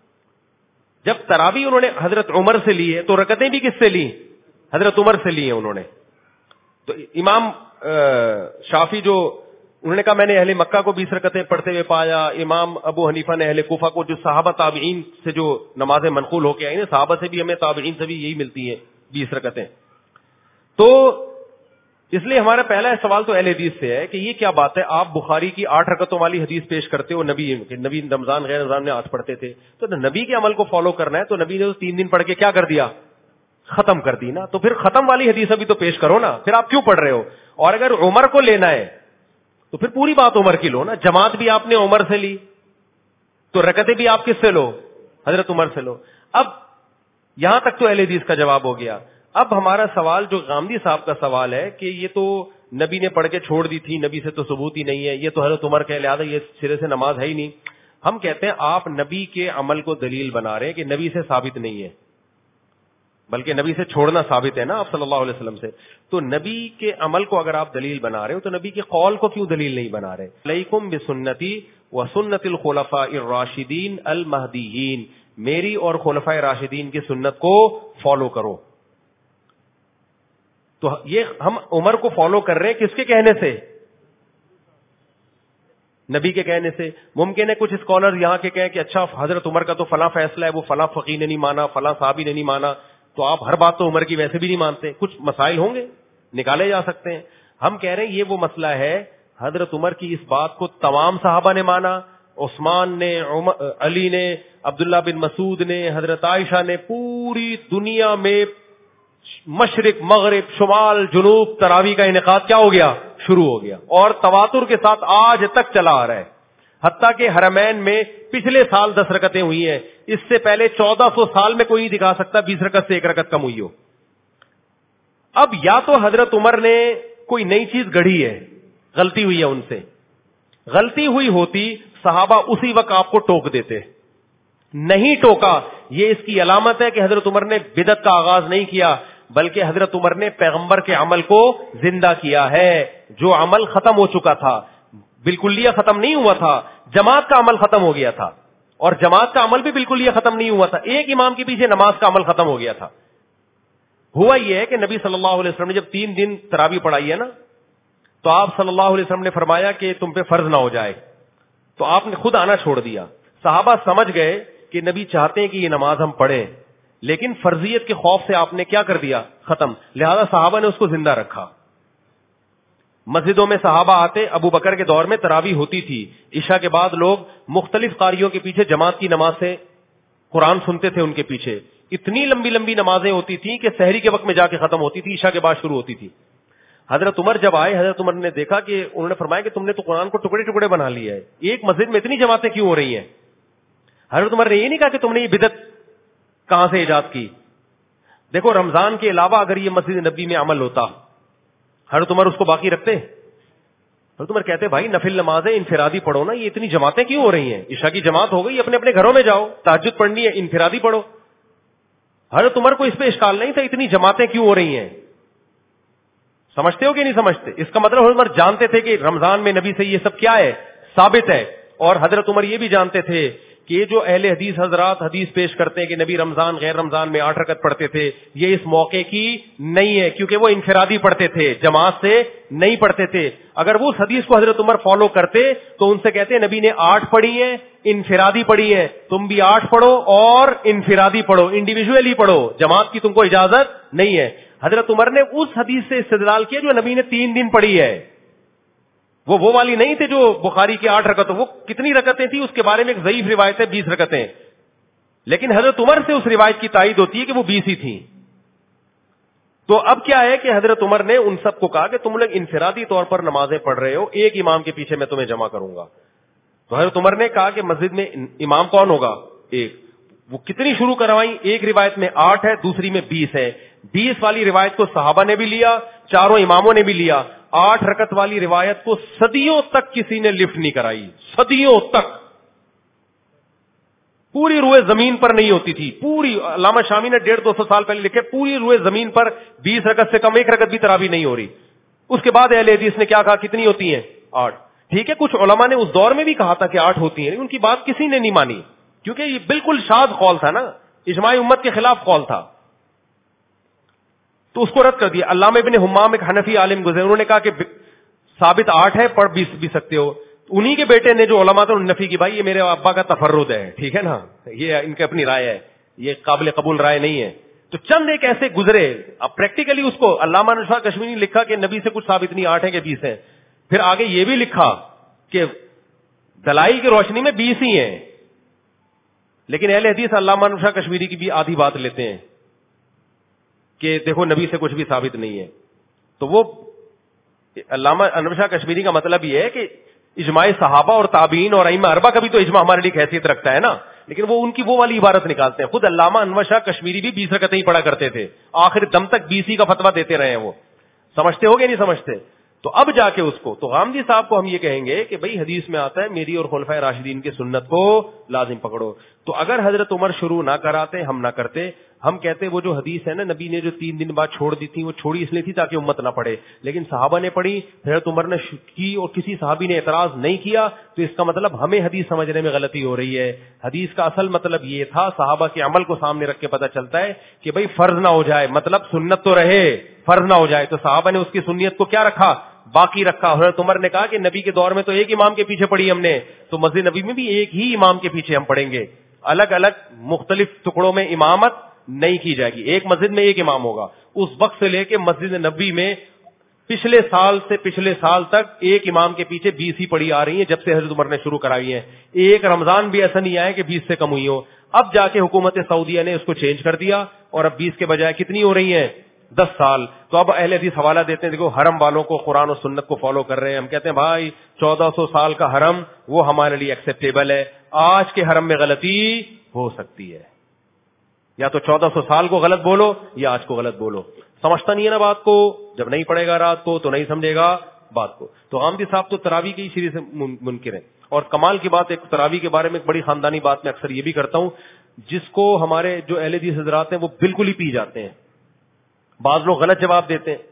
[SPEAKER 2] جب تراوی انہوں نے حضرت عمر سے لی ہے, تو رکعتیں بھی کس سے لی؟ حضرت عمر سے لی ہیں انہوں نے. تو امام شافعی جو انہوں نے کہا میں نے اہل مکہ کو بیس رکعتیں پڑھتے ہوئے پایا, امام ابو حنیفہ نے اہل کوفہ کو, جو صحابہ تابعین سے جو نمازیں منقول ہو کے آئی نا, صحابہ سے بھی ہمیں تابعین سے بھی یہی ملتی ہیں بیس رکعتیں. تو اس لیے ہمارا پہلا سوال تو اہل حدیث سے ہے کہ یہ کیا بات ہے, آپ بخاری کی آٹھ رکعتوں والی حدیث پیش کرتے ہو نبی کہ نبی رمضان غیر رمضان میں آٹھ پڑھتے تھے, تو نبی کے عمل کو فالو کرنا ہے تو نبی نے تو تین دن پڑھ کے کیا کر دیا؟ ختم کر دی نا. تو پھر ختم والی حدیث ابھی تو پیش کرو نا, پھر آپ کیوں پڑھ رہے ہو؟ اور اگر عمر کو لینا ہے تو پھر پوری بات عمر کی لو نا. جماعت بھی آپ نے عمر سے لی, تو رکعتیں بھی آپ کس سے لو؟ حضرت عمر سے لو. اب یہاں تک تو اہل حدیث کا جواب ہو گیا. اب ہمارا سوال جو غامدی صاحب کا سوال ہے کہ یہ تو نبی نے پڑھ کے چھوڑ دی تھی, نبی سے تو ثبوت ہی نہیں ہے, یہ تو حضرت عمر کا لہٰذا یہ سرے سے نماز ہے ہی نہیں. ہم کہتے ہیں آپ نبی کے عمل کو دلیل بنا رہے ہیں کہ نبی سے ثابت نہیں ہے, بلکہ نبی سے چھوڑنا ثابت ہے نا آپ صلی اللہ علیہ وسلم سے. تو نبی کے عمل کو اگر آپ دلیل بنا رہے ہو تو نبی کے قول کو کیوں دلیل نہیں بنا رہے؟ علیکم بسنتی و سنت الخلفاء الراشدین المہدیین, میری اور خلفاء راشدین کی سنت کو فالو کرو. تو یہ ہم عمر کو فالو کر رہے ہیں کس کے کہنے سے؟ نبی کے کہنے سے. ممکن ہے کچھ اسکالر یہاں کے کہیں کہ اچھا حضرت عمر کا تو فلاں فیصلہ ہے, وہ فلاں فقیہ نے نہیں مانا, فلاں صحابی نے نہیں مانا, تو آپ ہر بات تو عمر کی ویسے بھی نہیں مانتے. کچھ مسائل ہوں گے نکالے جا سکتے ہیں. ہم کہہ رہے ہیں یہ وہ مسئلہ ہے, حضرت عمر کی اس بات کو تمام صحابہ نے مانا, عثمان نے, علی نے, عبداللہ بن مسعود نے, حضرت عائشہ نے, پوری دنیا میں مشرق مغرب شمال جنوب تراویح کا انعقاد کیا ہو گیا؟ شروع ہو گیا, اور تواتر کے ساتھ آج تک چلا آ رہا ہے. حتیٰ کہ حرمین میں پچھلے سال دس رکعتیں ہوئی ہیں, اس سے پہلے چودہ سو سال میں کوئی نہیں دکھا سکتا بیس رکعت سے ایک رکعت کم ہوئی ہو. اب یا تو حضرت عمر نے کوئی نئی چیز گڑھی ہے, غلطی ہوئی ہے ان سے, غلطی ہوئی ہوتی صحابہ اسی وقت آپ کو ٹوک دیتے, نہیں ٹوکا. یہ اس کی علامت ہے کہ حضرت عمر نے بدعت کا آغاز نہیں کیا, بلکہ حضرت عمر نے پیغمبر کے عمل کو زندہ کیا ہے, جو عمل ختم ہو چکا تھا, بالکل یہ ختم نہیں ہوا تھا. جماعت کا عمل ختم ہو گیا تھا, اور جماعت کا عمل بھی بالکل یہ ختم نہیں ہوا تھا, ایک امام کے پیچھے نماز کا عمل ختم ہو گیا تھا. ہوا یہ ہے کہ نبی صلی اللہ علیہ وسلم نے جب تین دن تراویح پڑھائی ہے نا, تو آپ صلی اللہ علیہ وسلم نے فرمایا کہ تم پہ فرض نہ ہو جائے, تو آپ نے خود آنا چھوڑ دیا. صحابہ سمجھ گئے کہ نبی چاہتے ہیں کہ یہ نماز ہم پڑھیں, لیکن فرضیت کے خوف سے آپ نے کیا کر دیا؟ ختم. لہذا صحابہ نے اس کو زندہ رکھا. مسجدوں میں صحابہ آتے, ابو بکر کے دور میں تراویح ہوتی تھی, عشاء کے بعد لوگ مختلف قاریوں کے پیچھے جماعت کی نماز سے قرآن سنتے تھے. ان کے پیچھے اتنی لمبی لمبی نمازیں ہوتی تھیں کہ سحری کے وقت میں جا کے ختم ہوتی تھی, عشاء کے بعد شروع ہوتی تھی. حضرت عمر جب آئے, حضرت عمر نے دیکھا کہ انہوں نے فرمایا کہ تم نے تو قرآن کو ٹکڑے ٹکڑے بنا لیا ہے, ایک مسجد میں اتنی جماعتیں کیوں ہو رہی ہیں؟ حضرت عمر نے یہ نہیں کہا کہ تم نے یہ بدعت کہاں سے ایجاد کی. دیکھو رمضان کے علاوہ اگر یہ مسجد نبی میں عمل ہوتا, حضرت عمر اس کو باقی رکھتے؟ حضرت عمر کہتے بھائی نفل نمازیں انفرادی پڑھو نا, یہ اتنی جماعتیں کیوں ہو رہی ہیں؟ عشاء کی جماعت ہو گئی, اپنے اپنے گھروں میں جاؤ, تہجد پڑھنی ہے انفرادی پڑھو. حضرت عمر کو اس پہ اشکال نہیں تھا اتنی جماعتیں کیوں ہو رہی ہیں. سمجھتے ہو کہ نہیں سمجھتے؟ اس کا مطلب حضرت عمر جانتے تھے کہ رمضان میں نبی سے یہ سب کیا ہے؟ ثابت ہے. اور حضرت عمر یہ بھی جانتے تھے کہ یہ جو اہل حدیث حضرات حدیث پیش کرتے ہیں کہ نبی رمضان غیر رمضان میں آٹھ رکعت پڑھتے تھے، یہ اس موقع کی نہیں ہے، کیونکہ وہ انفرادی پڑھتے تھے، جماعت سے نہیں پڑھتے تھے. اگر وہ اس حدیث کو حضرت عمر فالو کرتے تو ان سے کہتے نبی نے آٹھ پڑھی ہیں، انفرادی پڑھی ہیں، تم بھی آٹھ پڑھو اور انفرادی پڑھو، انڈیویجولی پڑھو، جماعت کی تم کو اجازت نہیں ہے. حضرت عمر نے اس حدیث سے استدلال کیا جو نبی نے تین دن پڑھی ہے، وہ وہ والی نہیں تھے جو بخاری کی آٹھ رکعتوں. وہ کتنی رکعتیں تھیں اس کے بارے میں ایک ضعیف روایت ہے، بیس رکعتیں، لیکن حضرت عمر سے اس روایت کی تائید ہوتی ہے کہ وہ بیس ہی تھیں. تو اب کیا ہے کہ حضرت عمر نے ان سب کو کہا کہ تم لوگ انفرادی طور پر نمازیں پڑھ رہے ہو، ایک امام کے پیچھے میں تمہیں جمع کروں گا. تو حضرت عمر نے کہا کہ مسجد میں امام کون ہوگا؟ ایک. وہ کتنی شروع کروائی؟ ایک روایت میں آٹھ ہے، دوسری میں بیس ہے. بیس والی روایت کو صحابہ نے بھی لیا، چاروں اماموں نے بھی لیا. آٹھ رکعت والی روایت کو صدیوں تک کسی نے لفٹ نہیں کرائی، صدیوں تک پوری روئے زمین پر نہیں ہوتی تھی. پوری علامہ شامی نے ڈیڑھ دو سو سال پہلے لکھے پوری روئے زمین پر بیس رکعت سے کم ایک رکعت بھی تراویح نہیں ہو رہی. اس کے بعد اہل حدیث نے کیا کہا؟ کتنی ہوتی ہیں؟ آٹھ. ٹھیک ہے، کچھ علماء نے اس دور میں بھی کہا تھا کہ آٹھ ہوتی ہیں، ان کی بات کسی نے نہیں مانی کیونکہ یہ بالکل شاذ قول تھا نا، اجماع امت کے خلاف قول تھا، تو اس کو رد کر دیا. علامہ ابن حمام ایک حنفی عالم گزرے، انہوں نے کہا کہ ثابت آٹھ ہے، پڑھ بیس بھی سکتے ہو. انہی کے بیٹے نے جو علماء تھے انہوں نے نفی کی، بھائی یہ میرے ابا کا تفرد ہے، ٹھیک ہے نا، یہ ان کی اپنی رائے ہے، یہ قابل قبول رائے نہیں ہے. تو چند ایک ایسے گزرے. اب پریکٹیکلی اس کو علامہ نشا کشمیری نے لکھا کہ نبی سے کچھ ثابت نہیں، آٹھ ہے کہ بیس ہے. پھر آگے یہ بھی لکھا کہ دلائل کی روشنی میں بیس ہی ہیں، لیکن اہل حدیث علامہ نشا کشمیری کی بھی آدھی بات لیتے ہیں کہ دیکھو نبی سے کچھ بھی ثابت نہیں ہے. تو وہ علامہ انوشا کشمیری کا مطلب یہ ہے کہ اجماع صحابہ اور تابعین اور ائمہ اربعہ کا بھی تو اجماع ہمارے لیے حیثیت رکھتا ہے نا، لیکن وہ ان کی وہ والی عبارت نکالتے ہیں. خود علامہ انوشا کشمیری بھی بیس رکعتیں ہی پڑھا کرتے تھے، آخر دم تک بیس ہی کا فتویٰ دیتے رہے ہیں. وہ سمجھتے ہو گے نہیں سمجھتے؟ تو اب جا کے اس کو تو غامدی صاحب کو ہم یہ کہیں گے کہ بھئی حدیث میں آتا ہے میری اور خلفائے راشدین کی سنت کو لازم پکڑو. تو اگر حضرت عمر شروع نہ کراتے، ہم نہ کرتے، ہم کہتے وہ جو حدیث ہے نا نبی نے جو تین دن بعد چھوڑ دی تھی وہ چھوڑی اس لیے تھی تاکہ امت نہ پڑھے، لیکن صحابہ نے پڑھی، حضرت عمر نے کی اور کسی صحابی نے اعتراض نہیں کیا، تو اس کا مطلب ہمیں حدیث سمجھنے میں غلطی ہو رہی ہے. حدیث کا اصل مطلب یہ تھا، صحابہ کے عمل کو سامنے رکھ کے پتہ چلتا ہے کہ بھئی فرض نہ ہو جائے، مطلب سنت تو رہے، فرض نہ ہو جائے. تو صحابہ نے اس کی سنیت کو کیا رکھا؟ باقی رکھا. حضرت عمر نے کہا کہ نبی کے دور میں تو ایک امام کے پیچھے پڑھی ہم نے، تو مسجد نبی میں بھی ایک ہی امام کے پیچھے ہم پڑھیں گے، الگ الگ مختلف ٹکڑوں میں امامت نہیں کی جائے گی، ایک مسجد میں ایک امام ہوگا. اس وقت سے لے کے مسجد نبی میں پچھلے سال سے پچھلے سال تک ایک امام کے پیچھے بیس ہی پڑھی آ رہی ہیں جب سے حضرت عمر نے شروع کرائی ہیں. ایک رمضان بھی ایسا نہیں آیا کہ بیس سے کم ہوئی ہو. اب جا کے حکومت سعودیہ نے اس کو چینج کر دیا اور اب بیس کے بجائے کتنی ہو رہی ہیں؟ دس سال. تو اب اہل حدیث حوالہ دیتے ہیں، دیکھو حرم والوں کو قرآن و سنت کو فالو کر رہے ہیں. ہم کہتے ہیں بھائی چودہ سو سال کا حرم وہ ہمارے لیے ایکسیپٹیبل ہے، آج کے حرم میں غلطی ہو سکتی ہے، یا تو چودہ سو سال کو غلط بولو یا آج کو غلط بولو. سمجھتا نہیں ہے نا بات کو، جب نہیں پڑھے گا رات کو تو نہیں سمجھے گا بات کو. تو غامدی صاحب تو تراویح کی شریح سے منکر ہیں. اور کمال کی بات، ایک تراویح کے بارے میں ایک بڑی خاندانی بات میں اکثر یہ بھی کرتا ہوں، جس کو ہمارے جو اہل حدیث حضرات ہیں وہ بالکل ہی پی جاتے ہیں. بعض لوگ غلط جواب دیتے ہیں.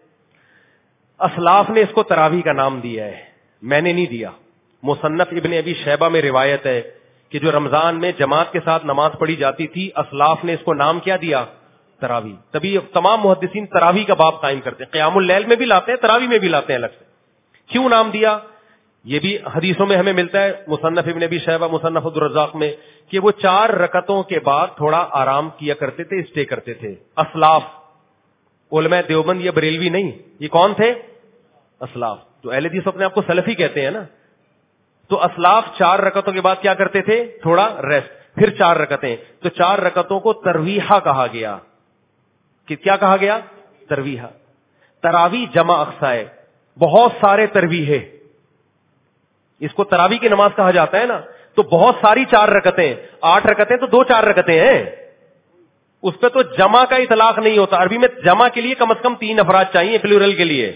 [SPEAKER 2] اسلاف نے اس کو تراویح کا نام دیا ہے، میں نے نہیں دیا. مصنف ابن ابی شیبہ میں روایت ہے کہ جو رمضان میں جماعت کے ساتھ نماز پڑھی جاتی تھی، اسلاف نے اس کو نام کیا دیا؟ تراویح. تبھی تمام محدثین تراویح کا باب قائم کرتے ہیں، قیام اللیل میں بھی لاتے ہیں، تراویح میں بھی لاتے ہیں الگ سے. کیوں نام دیا؟ یہ بھی حدیثوں میں ہمیں ملتا ہے، مصنف ابن ابی شیبہ، مصنف عبدالرزاق میں، کہ وہ چار رکعتوں کے بعد تھوڑا آرام کیا کرتے تھے، اسٹے کرتے تھے. اسلاف، علماء دیوبند یا بریلوی نہیں، یہ کون تھے؟ اسلاف. تو اہل حدیث اپنے آپ کو سلفی کہتے ہیں نا. تو اسلاف چار رکعتوں کے بعد کیا کرتے تھے؟ تھوڑا ریسٹ، پھر چار رکعتیں. تو چار رکعتوں کو ترویحہ کہا گیا. کہ کیا کہا گیا؟ ترویحہ. تراویح جمع اقصا ہے، بہت سارے ترویح ہے، اس کو تراویح کی نماز کہا جاتا ہے نا. تو بہت ساری چار رکعتیں، آٹھ رکعتیں تو دو چار رکعتیں ہیں، اس پہ تو جمع کا اطلاق نہیں ہوتا. عربی میں جمع کے لیے کم از کم تین افراد چاہیے، پلورل کے لیے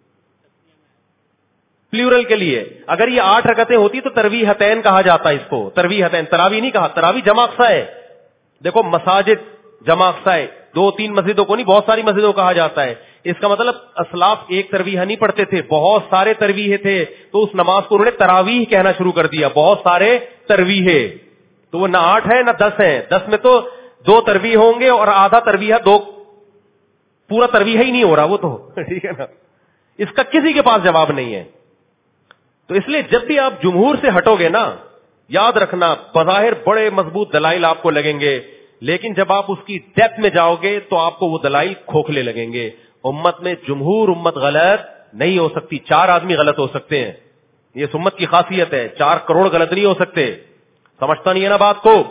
[SPEAKER 2] پلورل کے لیے اگر یہ آٹھ رکعتیں ہوتی تو ترویحتین کہا جاتا ہے اس کو، ترویحتین، تراویح نہیں کہا. تراویح جمع اقصا ہے. دیکھو مساجد جمع اقصا ہے، دو تین مسجدوں کو نہیں، بہت ساری مسجدوں کہا جاتا ہے. اس کا مطلب اسلاف ایک ترویح نہیں پڑھتے تھے، بہت سارے ترویح تھے. تو اس نماز کو انہوں نے تراویح کہنا شروع کر دیا، بہت سارے ترویح. تو وہ نہ آٹھ ہے نہ دس ہے. دس میں تو دو ترویح ہوں گے اور آدھا ترویح دو, پورا ترویح ہی نہیں ہو رہا وہ تو, ٹھیک ہے نا. اس کا کسی کے پاس جواب نہیں ہے. تو اس لیے جب بھی آپ جمہور سے ہٹو گے نا, یاد رکھنا بظاہر بڑے مضبوط دلائل آپ کو لگیں گے, لیکن جب آپ اس کی ڈیپتھ میں جاؤ گے تو آپ کو وہ دلائل کھوکھلے لگیں گے. امت میں جمہور امت غلط نہیں ہو سکتی, چار آدمی غلط ہو سکتے ہیں, یہ امت کی خاصیت ہے. چار کروڑ غلط نہیں ہو سکتے. سمجھتا نہیں ہے نا بات کو.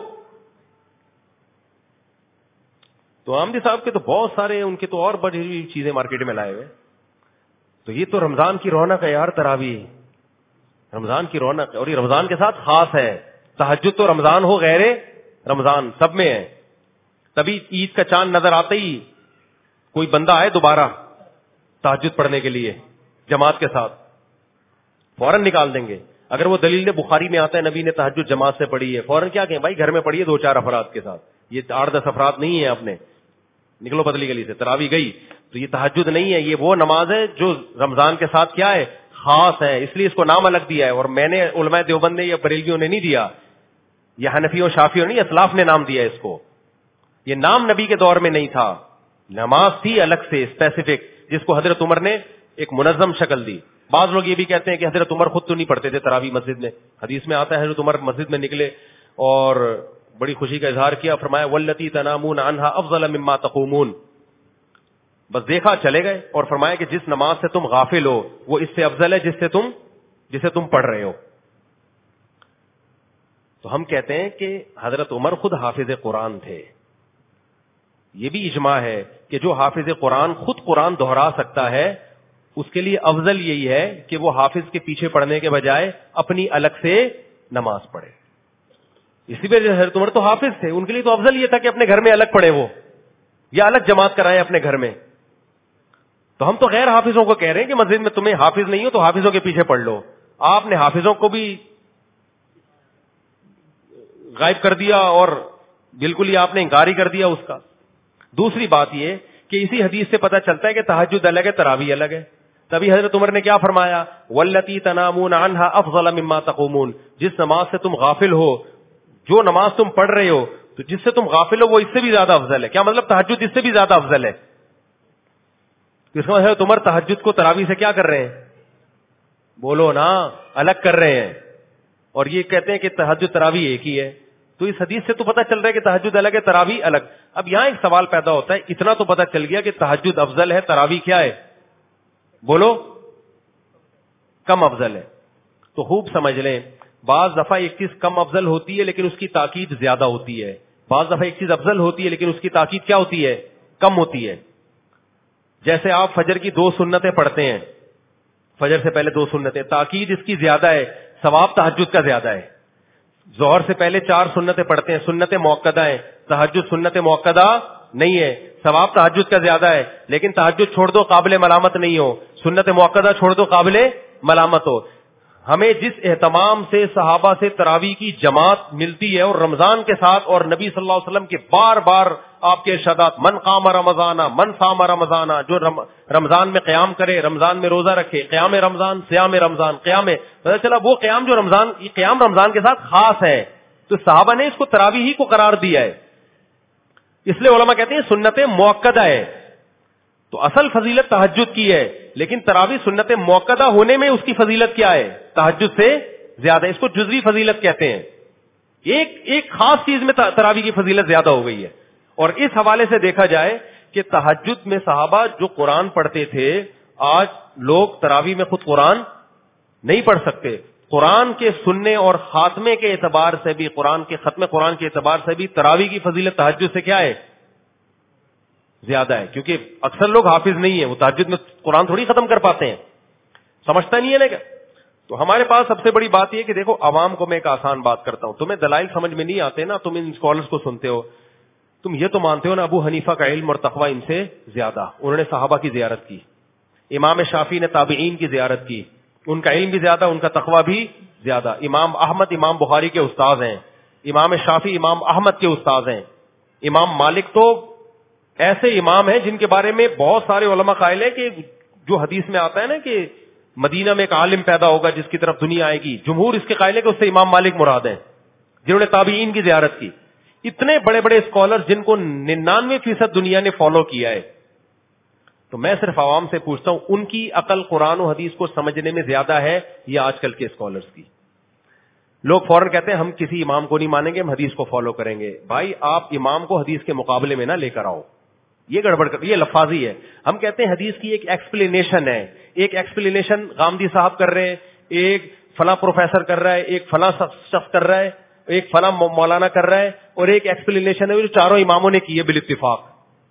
[SPEAKER 2] تو آمدی صاحب کے تو بہت سارے, ان کے تو اور بڑی چیزیں مارکیٹ میں لائے ہوئے. تو یہ تو رمضان کی رونق ہے یار, تراویح رمضان کی رونق ہے, اور یہ رمضان کے ساتھ خاص ہے. تہجد تو رمضان ہو غیر رمضان سب میں ہے. تبھی عید کا چاند نظر آتے ہی کوئی بندہ آئے دوبارہ تہجد پڑھنے کے لیے جماعت کے ساتھ, فوراً نکال دیں گے. اگر وہ دلیل نے بخاری میں آتا ہے نبی نے تہجد جماعت سے پڑھی ہے, فوراً کیا کہیں بھائی گھر میں پڑھیے دو چار افراد کے ساتھ, یہ آٹھ دس افراد نہیں ہے اپنے, نکلو پتلی گلی سے. تراویح گئی تو یہ تہجد نہیں ہے, یہ وہ نماز ہے جو رمضان کے ساتھ کیا ہے, خاص ہے. اس لیے اس کو نام الگ دیا ہے, اور میں نے علماء دیوبند نے یا بریلویوں نے نہیں دیا, یہ حنفیوں شافیوں نہیں, اسلاف نے نام دیا ہے اس کو. یہ نام نبی کے دور میں نہیں تھا, نماز تھی الگ سے اسپیسیفک, جس کو حضرت عمر نے ایک منظم شکل دی. بعض لوگ یہ بھی کہتے ہیں کہ حضرت عمر خود تو نہیں پڑھتے تھے تراویح مسجد میں. حدیث میں آتا ہے حضرت عمر مسجد میں نکلے اور بڑی خوشی کا اظہار کیا, فرمایا واللتی تنامون عنہا افضل مما تقومون, بس دیکھا چلے گئے, اور فرمایا کہ جس نماز سے تم غافل ہو وہ اس سے افضل ہے جس سے تم جسے تم پڑھ رہے ہو. تو ہم کہتے ہیں کہ حضرت عمر خود حافظ قرآن تھے. یہ بھی اجماع ہے کہ جو حافظ قرآن خود قرآن دہرا سکتا ہے اس کے لیے افضل یہی ہے کہ وہ حافظ کے پیچھے پڑھنے کے بجائے اپنی الگ سے نماز پڑھے. اسی وجہ سے حضرت عمر تو حافظ تھے, ان کے لیے تو افضل یہ تھا کہ اپنے گھر میں الگ پڑھے وہ, یا الگ جماعت کرائیں اپنے گھر میں. تو ہم تو غیر حافظوں کو کہہ رہے ہیں کہ مسجد میں تمہیں حافظ نہیں ہو تو حافظوں کے پیچھے پڑھ لو. آپ نے حافظوں کو بھی غائب کر دیا اور بالکل ہی آپ نے انکار ہی کر دیا اس کا. دوسری بات یہ کہ اسی حدیث سے پتہ چلتا ہے کہ تہجد الگ ہے, تراویح الگ ہے. تبھی حضرت عمر نے کیا فرمایا, واللتی تنامون عنہا افضل مما تقومون, جس نماز سے تم غافل ہو, جو نماز تم پڑھ رہے ہو تو جس سے تم غافل ہو وہ اس سے بھی زیادہ افضل ہے. کیا مطلب تہجد اس سے بھی زیادہ افضل ہے. اس کا مطلب عمر تہجد کو تراویح سے کیا کر رہے ہیں, بولو نا, الگ کر رہے ہیں, اور یہ کہتے ہیں کہ تہجد تراویح ایک ہی ہے. تو اس حدیث سے تو پتہ چل رہا ہے کہ تہجد الگ ہے, تراویح الگ. اب یہاں ایک سوال پیدا ہوتا ہے, اتنا تو پتہ چل گیا کہ تہجد افضل ہے, تراویح کیا ہے, بولو کم افضل ہے. تو خوب سمجھ لیں, بعض دفعہ ایک چیز کم افضل ہوتی ہے لیکن اس کی تاکید زیادہ ہوتی ہے, بعض دفعہ ایک چیز افضل ہوتی ہے لیکن اس کی تاکید کیا ہوتی ہے, کم ہوتی ہے. جیسے آپ فجر کی دو سنتیں پڑھتے ہیں, فجر سے پہلے دو سنتیں, تاکید اس کی زیادہ ہے, ثواب تہجد کا زیادہ ہے. ظہر سے پہلے چار سنتیں پڑھتے ہیں, سنتیں موقدہ ہیں, تہجد سنت موقدہ نہیں ہے, ثواب تہجد کا زیادہ ہے. لیکن تہجد چھوڑ دو قابل ملامت نہیں ہو, سنت موقدہ چھوڑ دو قابل ملامت ہو. ہمیں جس اہتمام سے صحابہ سے تراویح کی جماعت ملتی ہے, اور رمضان کے ساتھ, اور نبی صلی اللہ علیہ وسلم کے بار بار آپ کے ارشادات, من قام رمضان من صام رمضان, جو رمضان میں قیام کرے, رمضان میں روزہ رکھے, قیام رمضان سیام رمضان, قیام پتہ چلا وہ قیام جو رمضان, یہ قیام رمضان کے ساتھ خاص ہے. تو صحابہ نے اس کو تراویح ہی کو قرار دیا ہے, اس لیے علماء کہتے ہیں سنت موقدہ ہے. تو اصل فضیلت تہجد کی ہے, لیکن تراویح سنت موقدہ ہونے میں اس کی فضیلت کیا ہے, تہجد سے زیادہ. اس کو جزوی فضیلت کہتے ہیں, ایک ایک خاص چیز میں تراویح کی فضیلت زیادہ ہو گئی ہے. اور اس حوالے سے دیکھا جائے کہ تہجد میں صحابہ جو قرآن پڑھتے تھے, آج لوگ تراویح میں خود قرآن نہیں پڑھ سکتے. قرآن کے سننے اور خاتمے کے اعتبار سے بھی, قرآن کے ختم قرآن کے اعتبار سے بھی تراویح کی فضیلت تہجد سے کیا ہے, زیادہ ہے. کیونکہ اکثر لوگ حافظ نہیں ہیں, وہ تہجد میں قرآن تھوڑی ختم کر پاتے ہیں, سمجھتا نہیں ہے نا. تو ہمارے پاس سب سے بڑی بات یہ کہ دیکھو, عوام کو میں ایک آسان بات کرتا ہوں, تمہیں دلائل سمجھ میں نہیں آتے نا, تم ان اسکالرس کو سنتے ہو, تم یہ تو مانتے ہو نا ابو حنیفہ کا علم اور تقوی ان سے زیادہ, انہوں نے صحابہ کی زیارت کی. امام شافعی نے تابعین کی زیارت کی, ان کا علم بھی زیادہ, ان کا تقوی بھی زیادہ. امام احمد امام بخاری کے استاد ہیں, امام شافعی امام احمد کے استاد ہیں. امام مالک تو ایسے امام ہیں جن کے بارے میں بہت سارے علماء قائل ہیں کہ جو حدیث میں آتا ہے نا کہ مدینہ میں ایک عالم پیدا ہوگا جس کی طرف دنیا آئے گی, جمہور اس کے قائل ہے کہ اس سے امام مالک مراد ہیں. جنہوں نے تابعین کی زیارت کی. اتنے بڑے بڑے اسکالر جن کو ننانوے فیصد دنیا نے فالو کیا ہے. تو میں صرف عوام سے پوچھتا ہوں, ان کی عقل قرآن و حدیث کو سمجھنے میں زیادہ ہے یا آج کل کے اسکالرس کی؟ لوگ فوراً کہتے ہیں ہم کسی امام کو نہیں مانیں گے, ہم حدیث کو فالو کریں گے. بھائی آپ امام کو حدیث کے مقابلے میں نہ لے کر آؤ, یہ گڑبڑ کر, یہ لفاظی ہے. ہم کہتے ہیں حدیث کی ایک ایکسپلینیشن ہے, ایک ایکسپلینیشن غامدی صاحب کر رہے ہیں, ایک فلاں پروفیسر کر رہا ہے, ایک فلاں شخص کر رہا ہے, ایک فلاں مولانا کر رہا ہے, اور ایک ایکسپلینیشن ہے جو چاروں اماموں نے کی ہے بالاتفاق.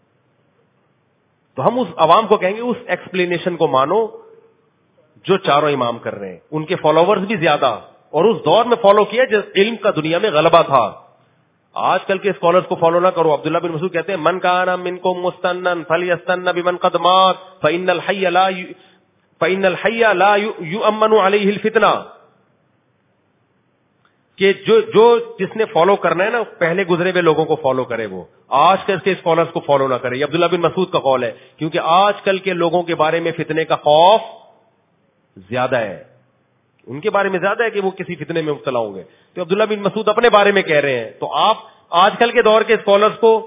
[SPEAKER 2] تو ہم اس عوام کو کہیں گے اس ایکسپلینیشن کو مانو جو چاروں امام کر رہے ہیں. ان کے فالوورز بھی زیادہ, اور اس دور میں فالو کیا جس علم کا دنیا میں غلبہ تھا. آج کل کے اسکالرز کو فالو نہ کرو. عبداللہ بن مسعود کہتے ہیں من کان منکم مستنن فلیستن بمن قد مات فإن الحی لا فإن الحی لا یؤمن علیہ الفتنہ, کہ جو جو جس نے فالو کرنا ہے نا پہلے گزرے ہوئے لوگوں کو فالو کرے, وہ آج کل کے اسکالرز کو فالو نہ کرے. یہ عبداللہ بن مسعود کا قول ہے, کیونکہ آج کل کے لوگوں کے بارے میں فتنے کا خوف زیادہ ہے, ان کے بارے میں زیادہ ہے کہ وہ کسی فتنے میں مبتلا ہوں گے. تو عبداللہ بن مسعود اپنے بارے میں کہہ رہے ہیں, تو آپ آج کل کے دور کے اسکالرز کو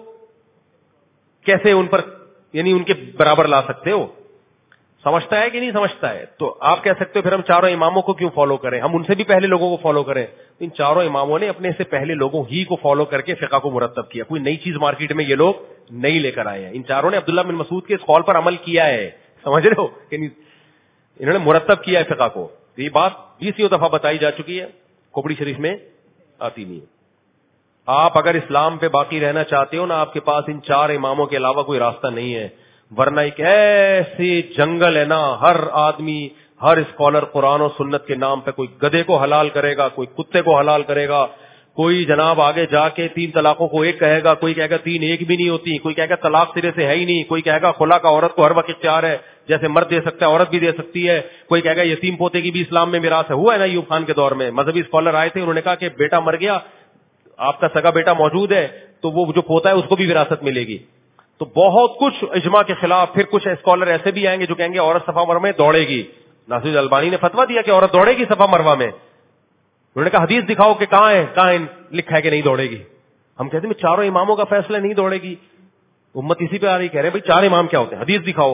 [SPEAKER 2] کیسے ان پر یعنی ان کے برابر لا سکتے ہو؟ سمجھتا ہے کہ نہیں سمجھتا ہے؟ تو آپ کہہ سکتے ہو پھر ہم چاروں اماموں کو کیوں فالو کریں, ہم ان سے بھی پہلے لوگوں کو فالو کریں. ان چاروں اماموں نے اپنے سے پہلے لوگوں ہی کو فالو کر کے فقہ کو مرتب کیا, کوئی نئی چیز مارکیٹ میں یہ لوگ نہیں لے کر آئے ہیں. ان چاروں نے عبداللہ بن مسعود کے اس قول پر عمل کیا ہے, سمجھ رہے ہو کہ نہیں؟ انہوں نے مرتب کیا ہے فقہ کو. یہ بات بیسوں دفعہ بتائی جا چکی ہے, کھوپڑی شریف میں آتی نہیں ہے. آپ اگر اسلام پہ باقی رہنا چاہتے ہو نا, آپ کے پاس ان چار اماموں کے علاوہ کوئی راستہ نہیں ہے, ورنہ ایک ایسی جنگل ہے نا, ہر آدمی ہر اسکالر قرآن و سنت کے نام پہ کوئی گدھے کو حلال کرے گا, کوئی کتے کو حلال کرے گا, کوئی جناب آگے جا کے تین طلاقوں کو ایک کہے گا, کوئی کہے گا تین ایک بھی نہیں ہوتی, کوئی کہے گا طلاق سرے سے ہے ہی نہیں, کوئی کہے گا خلا کا عورت کو ہر وقت اختیار ہے, جیسے مرد دے سکتا ہے عورت بھی دے سکتی ہے, کوئی کہے گا یتیم پوتے کی بھی اسلام میں میراث ہے. ہوا ہے نا ایوب خان کے دور میں مذہبی اسکالر آئے تھے, انہوں نے کہا کہ بیٹا مر گیا, آپ کا سگا بیٹا موجود ہے, تو وہ جو پوتا ہے اس کو بھی وراثت ملے گی. تو بہت کچھ اجماع کے خلاف. پھر کچھ اسکالر ایسے بھی آئیں گے جو کہیں گے عورت صفا مروا میں دوڑے گی. ناصر البانی نے فتویٰ دیا کہ عورت دوڑے گی صفا مروا میں. انہوں نے کہا حدیث دکھاؤ کہ کہاں ہے, کہاں لکھا ہے کہ نہیں دوڑے گی. ہم کہتے ہیں چاروں اماموں کا فیصلہ نہیں دوڑے گی. امت اسی پہ آ رہی, کہہ رہے ہیں بھائی چار امام کیا ہوتے ہیں, حدیث دکھاؤ.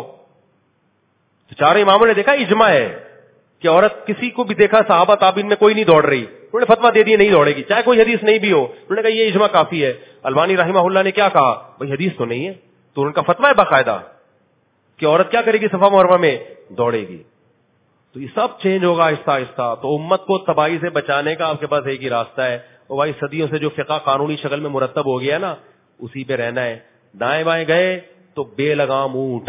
[SPEAKER 2] تو چاروں اماموں نے دیکھا اجماع ہے کہ عورت کسی کو بھی دیکھا صحابہ تابعین میں کوئی نہیں دوڑ رہی, انہوں نے فتویٰ دے دیا نہیں دوڑے گی, چاہے کوئی حدیث نہیں بھی ہو. انہوں نے کہا یہ اجماع کافی ہے. البانی رحمہ اللہ نے کیا کہا, بھائی حدیث تو نہیں ہے, تو ان کا فتویٰ ہے باقاعدہ کہ عورت کیا کرے گی صفا مروا میں, دوڑے گی. تو یہ سب چینج ہوگا آہستہ آہستہ. تو امت کو تباہی سے بچانے کا آپ کے پاس ایک ہی راستہ ہے, اور بھائی صدیوں سے جو فقہ قانونی شکل میں مرتب ہو گیا نا, اسی پہ رہنا ہے. دائیں بائیں گئے تو بے لگام اونٹ.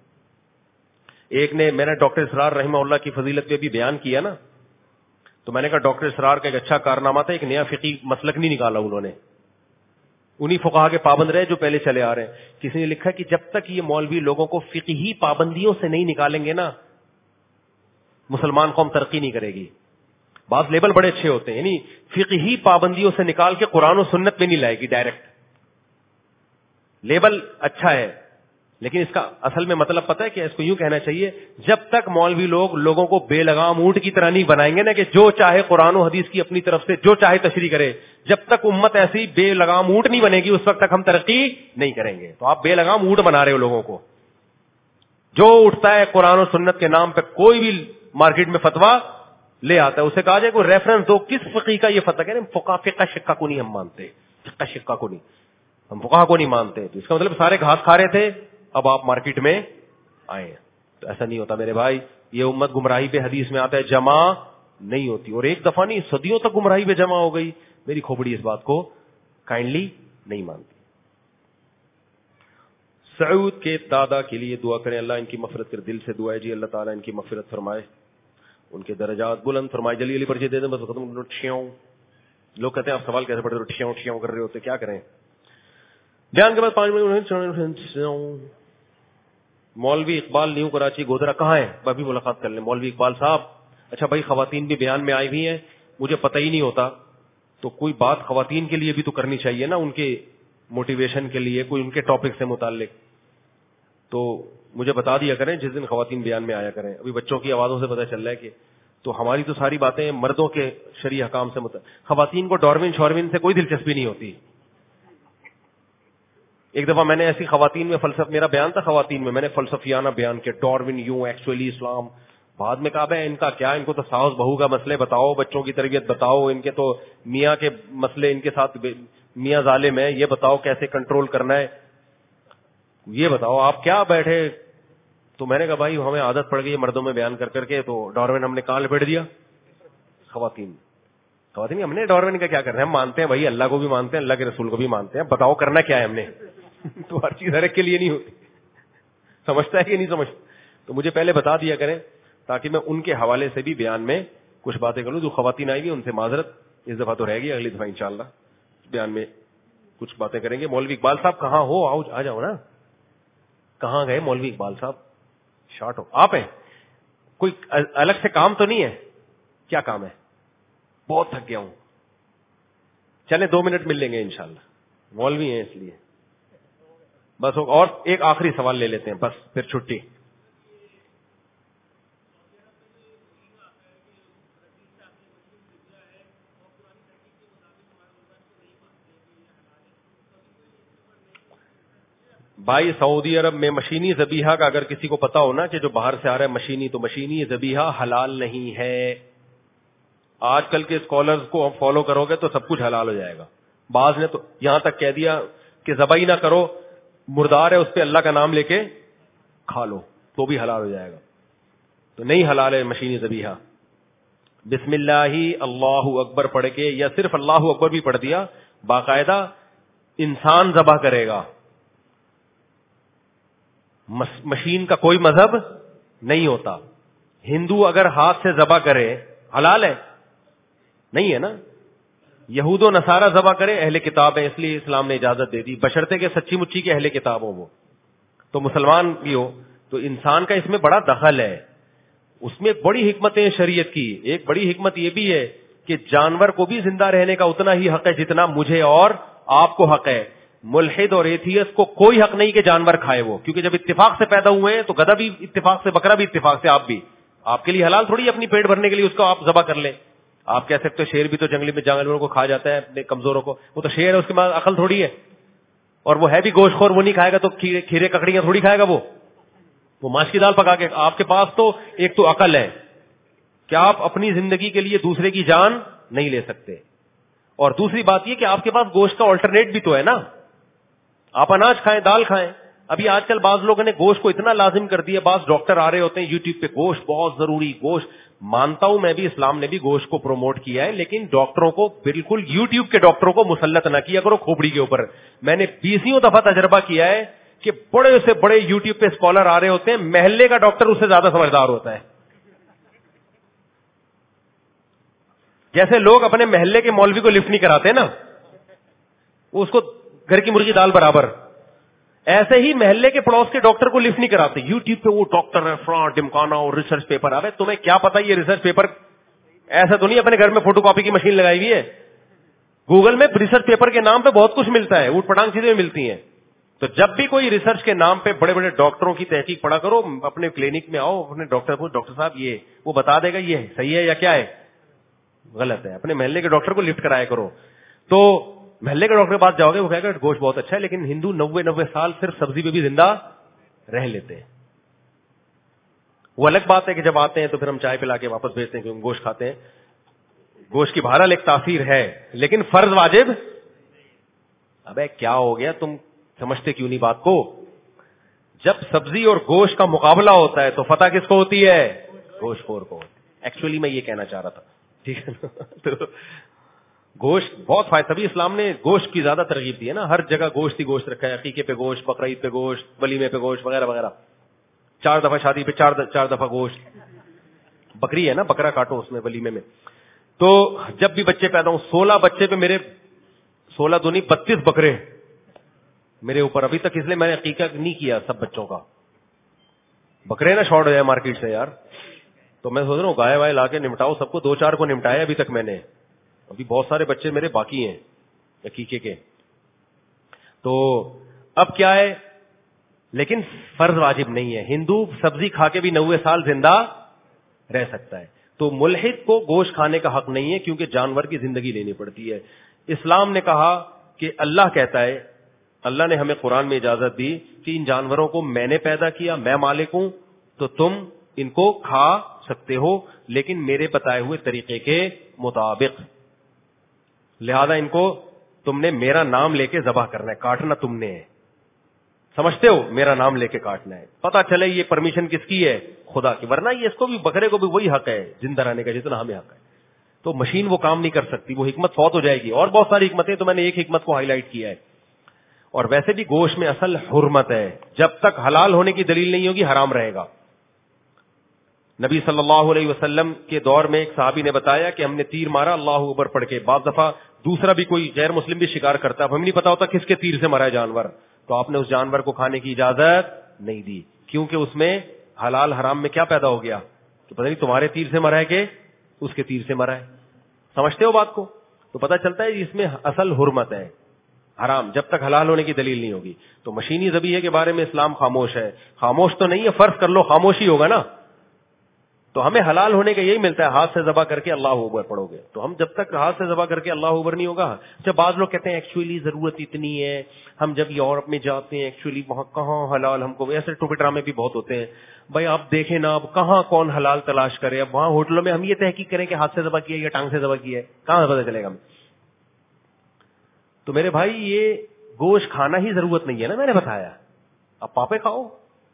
[SPEAKER 2] ایک نے, میں نے ڈاکٹر اسرار رحمہ اللہ کی فضیلت پہ بھی بیان کیا نا, تو میں نے کہا ڈاکٹر اسرار کا ایک اچھا کارنامہ تھا, ایک نیا فقہی مسلک نہیں نکالا انہوں نے, انہی فقہا کے پابند رہے جو پہلے چلے آ رہے ہیں. کسی نے لکھا کہ جب تک یہ مولوی لوگوں کو فقہی پابندیوں سے نہیں نکالیں گے نا, مسلمان قوم ترقی نہیں کرے گی. بعض لیبل بڑے اچھے ہوتے ہیں, یعنی فقہی پابندیوں سے نکال کے قرآن و سنت میں نہیں لائے گی ڈائریکٹ. لیبل اچھا ہے, لیکن اس کا اصل میں مطلب پتہ ہے کہ اس کو یوں کہنا چاہیے, جب تک مولوی لوگ لوگوں کو بے لگام اونٹ کی طرح نہیں بنائیں گے نا کہ جو چاہے قرآن و حدیث کی اپنی طرف سے جو چاہے تشریح کرے, جب تک امت ایسی بے لگام اونٹ نہیں بنے گی اس وقت تک ہم ترقی نہیں کریں گے. تو آپ بے لگام اونٹ بنا رہے ہو لوگوں کو. جو اٹھتا ہے قرآن و سنت کے نام پہ کوئی بھی مارکیٹ میں فتوا لے آتا ہے, اسے کہا جائے کوئی ریفرنس دو کس فقی کا یہ فتوا, کہہ رہے ہیں فقہ فقہ شقہ کو نہیں ہم مانتے, فقہ شقہ کو نہیں, ہم فقہ کو نہیں مانتے. تو اس کا مطلب سارے گھاس کھا رہے تھے, اب آپ مارکیٹ میں آئے ہیں. تو ایسا نہیں ہوتا میرے بھائی. یہ امت گمراہی پہ حدیث میں آتا ہے جمع نہیں ہوتی, اور ایک دفعہ نہیں صدیوں تک گمراہی پہ جمع ہو گئی. میری کھوپڑی اس بات کو کائنڈلی نہیں مانتی. سعود کے دادا کے لیے دعا کریں, اللہ ان کی مغفرت کر, دل سے دعا ہے جی اللہ تعالیٰ ان کی مغفرت فرمائے, ان کے درجات بلند فرمائے. جلی جلی پرچے دے دیں بس ختم. ٹھیوں لوگ کہتے ہیں آپ سوال کیسے پڑھتے ہو, ٹھیوں ٹھیوں کر رہے ہوتے, کیا کریں. بیان کے بعد پانچ منٹ. مولوی اقبال نیو کراچی گودرا کہاں ہے, ابھی ملاقات کر لیں. مولوی اقبال صاحب, اچھا بھائی خواتین بھی بیان میں آئی ہوئی ہیں, مجھے پتہ ہی نہیں ہوتا, تو کوئی بات خواتین کے لیے بھی تو کرنی چاہیے نا, ان کے موٹیویشن کے لیے, کوئی ان کے ٹاپک سے متعلق. تو مجھے بتا دیا کریں جس دن خواتین بیان میں آیا کریں. ابھی بچوں کی آوازوں سے پتہ چل رہا ہے کہ تو ہماری تو ساری باتیں مردوں کے شرعی احکام سے متعلق. خواتین کو ڈاروین شاروین سے کوئی دلچسپی نہیں ہوتی. ایک دفعہ میں نے ایسی خواتین میں فلسفہ, میرا بیان تھا خواتین میں, میں نے فلسفیانہ بیان کیا ڈاروین یوں ایکچولی اسلام. بعد میں کہا بھائی ان کا کیا, ان کو تو ساس بہو کا مسئلے بتاؤ, بچوں کی تربیت بتاؤ, ان کے تو میاں کے مسئلے, ان کے ساتھ میاں ظالم ہے, یہ بتاؤ کیسے کنٹرول کرنا ہے, یہ بتاؤ آپ کیا بیٹھے. تو میں نے کہا بھائی ہمیں عادت پڑ گئی مردوں میں بیان کر کر کے, تو ڈاروین ہم نے کہاں لپیٹ دیا خواتین. خواتین ہم نے ڈاروین کا کیا کرنا ہے, ہم مانتے ہیں بھائی اللہ کو بھی مانتے ہیں, اللہ کے رسول کو بھی مانتے ہیں, بتاؤ کرنا کیا ہے ہم نے. تو ہر چیز ہر ایک کے لیے نہیں ہوتی, سمجھتا ہے کہ نہیں سمجھتا. تو مجھے پہلے بتا دیا کریں تاکہ میں ان کے حوالے سے بھی بیان میں کچھ باتیں کروں. جو خواتین آئی گی ان سے معذرت, اس دفعہ تو رہ گی, اگلی دفعہ انشاءاللہ بیان میں کچھ باتیں کریں گے. مولوی اقبال صاحب کہاں ہو, آؤ آ جاؤ نا. کہاں گئے مولوی اقبال صاحب, شارٹ ہو آپ ہیں, کوئی الگ سے کام تو نہیں ہے, کیا کام ہے, بہت تھک گیا ہوں, چلیں دو منٹ مل لیں گے انشاءاللہ, مولوی ہیں اس لیے بس. اور ایک آخری سوال لے لیتے ہیں بس, پھر چھٹی. بھائی سعودی عرب میں مشینی ذبیحہ کا اگر کسی کو پتا ہو نا کہ جو باہر سے آ رہا ہے مشینی, تو مشینی ذبیحہ حلال نہیں ہے. آج کل کے اسکالرز کو فالو کرو گے تو سب کچھ حلال ہو جائے گا. بعض نے تو یہاں تک کہہ دیا کہ ذبح ہی نہ کرو, مردار ہے اس پہ اللہ کا نام لے کے کھا لو تو بھی حلال ہو جائے گا. تو نہیں حلال ہے مشینی ذبیحہ. بسم اللہ اللہ اکبر پڑھ کے, یا صرف اللہ اکبر بھی پڑھ دیا, باقاعدہ انسان ذبح کرے گا. مشین کا کوئی مذہب نہیں ہوتا. ہندو اگر ہاتھ سے ذبح کرے حلال ہے نہیں ہے نا. یہود و نصارہ ذبح کرے اہل کتاب ہے, اس لیے اسلام نے اجازت دے دی, بشرطے کہ سچی مچی کے اہل کتاب ہو وہ, تو مسلمان بھی ہو. تو انسان کا اس میں بڑا دخل ہے. اس میں بڑی حکمتیں شریعت کی. ایک بڑی حکمت یہ بھی ہے کہ جانور کو بھی زندہ رہنے کا اتنا ہی حق ہے جتنا مجھے اور آپ کو حق ہے. ملحد اور ایتھیس کو کوئی حق نہیں کہ جانور کھائے وہ, کیونکہ جب اتفاق سے پیدا ہوئے ہیں تو گدھا بھی اتفاق سے, بکرا بھی اتفاق سے, آپ بھی, آپ کے لیے حلال تھوڑی اپنی پیٹ بھرنے کے لیے اس کو آپ ذبح کر لیں. آپ کہہ سکتے ہو شیر بھی تو جنگلی میں جانوروں کو کھا جاتا ہے, اپنے کمزوروں کو, وہ تو شیر ہے اس کے بعد عقل تھوڑی ہے, اور وہ ہے بھی گوشت خور, وہ نہیں کھائے گا تو کھیرے ککڑیاں تھوڑی کھائے گا وہ وہ ماش کی دال پکا کے. آپ کے پاس تو ایک تو عقل ہے کہ آپ اپنی زندگی کے لیے دوسرے کی جان نہیں لے سکتے, اور دوسری بات یہ کہ آپ کے پاس گوشت کا آلٹرنیٹ بھی تو ہے نا, آپ اناج کھائیں, دال کھائیں. ابھی آج کل بعض لوگوں نے گوشت کو اتنا لازم کر دیا, بعض ڈاکٹر آ رہے ہوتے ہیں یوٹیوب پہ, گوشت بہت ضروری, گوشت. مانتا ہوں میں بھی اسلام نے بھی گوشت کو پروموٹ کیا ہے, لیکن ڈاکٹروں کو بالکل یوٹیوب کے ڈاکٹروں کو مسلط نہ کیا کرو کھوپڑی کے اوپر. میں نے بیسوں دفعہ تجربہ کیا ہے کہ بڑے سے بڑے یوٹیوب پہ اسکالر آ رہے ہوتے ہیں, محلے کا ڈاکٹر اس سے زیادہ سمجھدار ہوتا ہے. جیسے لوگ اپنے محلے کے مولوی کو لفٹ نہیں کراتے نا, اس کو گھر کی مرغی دال برابر, ایسے ہی محلے کے پڑوس کے ڈاکٹر کو لفٹ نہیں کراتے. یوٹیوب پہ وہ ڈاکٹر ہے فرانٹ ڈمکانا اور ریسرچ پیپر. آوے تمہیں کیا پتا یہ ریسرچ پیپر, ایسا تو نہیں اپنے گھر میں فوٹو کاپی کی مشین لگائی ہوئی ہے. گوگل میں ریسرچ پیپر کے نام پہ بہت کچھ ملتا ہے, اوٹ پٹانگ چیزیں ملتی ہیں. تو جب بھی کوئی ریسرچ کے نام پہ بڑے بڑے ڈاکٹروں کی تحقیق پڑھا کرو, اپنے کلینک میں آؤ, اپنے ڈاکٹر کو, ڈاکٹر صاحب یہ, وہ بتا دے گا یہ صحیح ہے یا کیا ہے غلط ہے. اپنے محلے کے ڈاکٹر کو لفٹ کرایا کرو. تو محلے کے ڈاکٹر کے پاس جاؤ گے, وہ کہے گا گوشت بہت اچھا ہے, لیکن ہندو نوے نوے سال صرف سبزی پہ بھی زندہ رہ لیتے ہیں. وہ الگ بات ہے کہ جب آتے ہیں تو پھر ہم چائے پلا کے واپس بھیجتے ہیں کیونکہ گوشت کھاتے ہیں. گوشت کی بہرحال ایک تاثیر ہے, لیکن فرض واجب. ابے کیا ہو گیا, تم سمجھتے کیوں نہیں بات کو؟ جب سبزی اور گوشت کا مقابلہ ہوتا ہے تو فتح کس کو ہوتی ہے؟ گوشت خور کو. ایکچولی میں یہ کہنا چاہ رہا تھا, ٹھیک ہے نا. تو گوشت بہت فائدہ, تبھی اسلام نے گوشت کی زیادہ ترغیب دی ہے نا. ہر جگہ گوشت ہی گوشت رکھا ہے, عقیقے پہ گوشت, بقرعید پہ گوشت, ولیمے پہ گوشت وغیرہ وغیرہ. چار دفعہ شادی پہ چار چار دفعہ گوشت. بکری ہے نا, بکرا کاٹو اس میں ولیمے میں. تو جب بھی بچے پیدا ہوں, سولہ بچے پہ میرے سولہ دو نہیں بتیس بکرے میرے اوپر ابھی تک, اس لیے میں نے عقیقہ نہیں کیا سب بچوں کا. بکرے نا شارٹ ہو جائے مارکیٹ سے یار, تو میں سوچ رہا ہوں گائے وائے لا کے نمٹاؤ سب کو. دو چار کو نمٹایا ابھی تک میں نے, ابھی بہت سارے بچے میرے باقی ہیں عقیقے کے. تو اب کیا ہے, لیکن فرض واجب نہیں ہے. ہندو سبزی کھا کے بھی نوے سال زندہ رہ سکتا ہے. تو ملحد کو گوشت کھانے کا حق نہیں ہے کیونکہ جانور کی زندگی لینی پڑتی ہے. اسلام نے کہا کہ اللہ کہتا ہے, اللہ نے ہمیں قرآن میں اجازت دی کہ ان جانوروں کو میں نے پیدا کیا, میں مالک ہوں, تو تم ان کو کھا سکتے ہو لیکن میرے بتائے ہوئے طریقے کے مطابق. لہذا ان کو تم نے میرا نام لے کے ذبح کرنا ہے, کاٹنا تم نے ہے, سمجھتے ہو, میرا نام لے کے کاٹنا ہے. پتا چلے یہ پرمیشن کس کی ہے, خدا کی, ورنہ یہ اس کو بھی, بکرے کو بھی وہی حق ہے زندہ رہنے کا جتنا ہمیں حق ہے. تو مشین وہ کام نہیں کر سکتی, وہ حکمت فوت ہو جائے گی. اور بہت ساری حکمتیں, تو میں نے ایک حکمت کو ہائی لائٹ کیا ہے. اور ویسے بھی گوشت میں اصل حرمت ہے, جب تک حلال ہونے کی دلیل نہیں ہوگی حرام رہے گا. نبی صلی اللہ علیہ وسلم کے دور میں ایک صحابی نے بتایا کہ ہم نے تیر مارا اللہ اکبر پڑھ کے. بعض دفعہ دوسرا بھی کوئی غیر مسلم بھی شکار کرتا, اب ہمیں نہیں پتا ہوتا کس کے تیر سے مرا ہے جانور, تو آپ نے اس جانور کو کھانے کی اجازت نہیں دی, کیونکہ اس میں حلال حرام میں کیا پیدا ہو گیا کہ پتہ نہیں تمہارے تیر سے مرا ہے کہ اس کے تیر سے مرا ہے. سمجھتے ہو بات کو؟ تو پتہ چلتا ہے اس میں اصل حرمت ہے, حرام جب تک حلال ہونے کی دلیل نہیں ہوگی. تو مشینی ذبیحے کے بارے میں اسلام خاموش ہے. خاموش تو نہیں ہے, فرض کر لو خاموش ہی ہوگا نا, تو ہمیں حلال ہونے کا یہی ملتا ہے, ہاتھ سے ذبح کر کے اللہ اکبر پڑھو گے. تو ہم جب تک ہاتھ سے ذبح کر کے اللہ اکبر نہیں ہوگا. جب بعض لوگ کہتے ہیں ایکچولی ضرورت اتنی ہے, ہم جب یورپ میں جاتے ہیں ایکچولی وہاں کہاں حلال, ہم کو ایسے ٹوپے ڈرامے بھی بہت ہوتے ہیں. بھائی آپ دیکھیں نا, اب کہاں کون حلال تلاش کرے, اب وہاں ہوٹلوں میں ہم یہ تحقیق کریں کہ ہاتھ سے ذبح کیا یا ٹانگ سے ذبح کیا ہے, کہاں پتہ چلے گا ہمیں. تو میرے بھائی یہ گوشت کھانا ہی ضرورت نہیں ہے نا, میں نے بتایا. اب پاپے کھاؤ,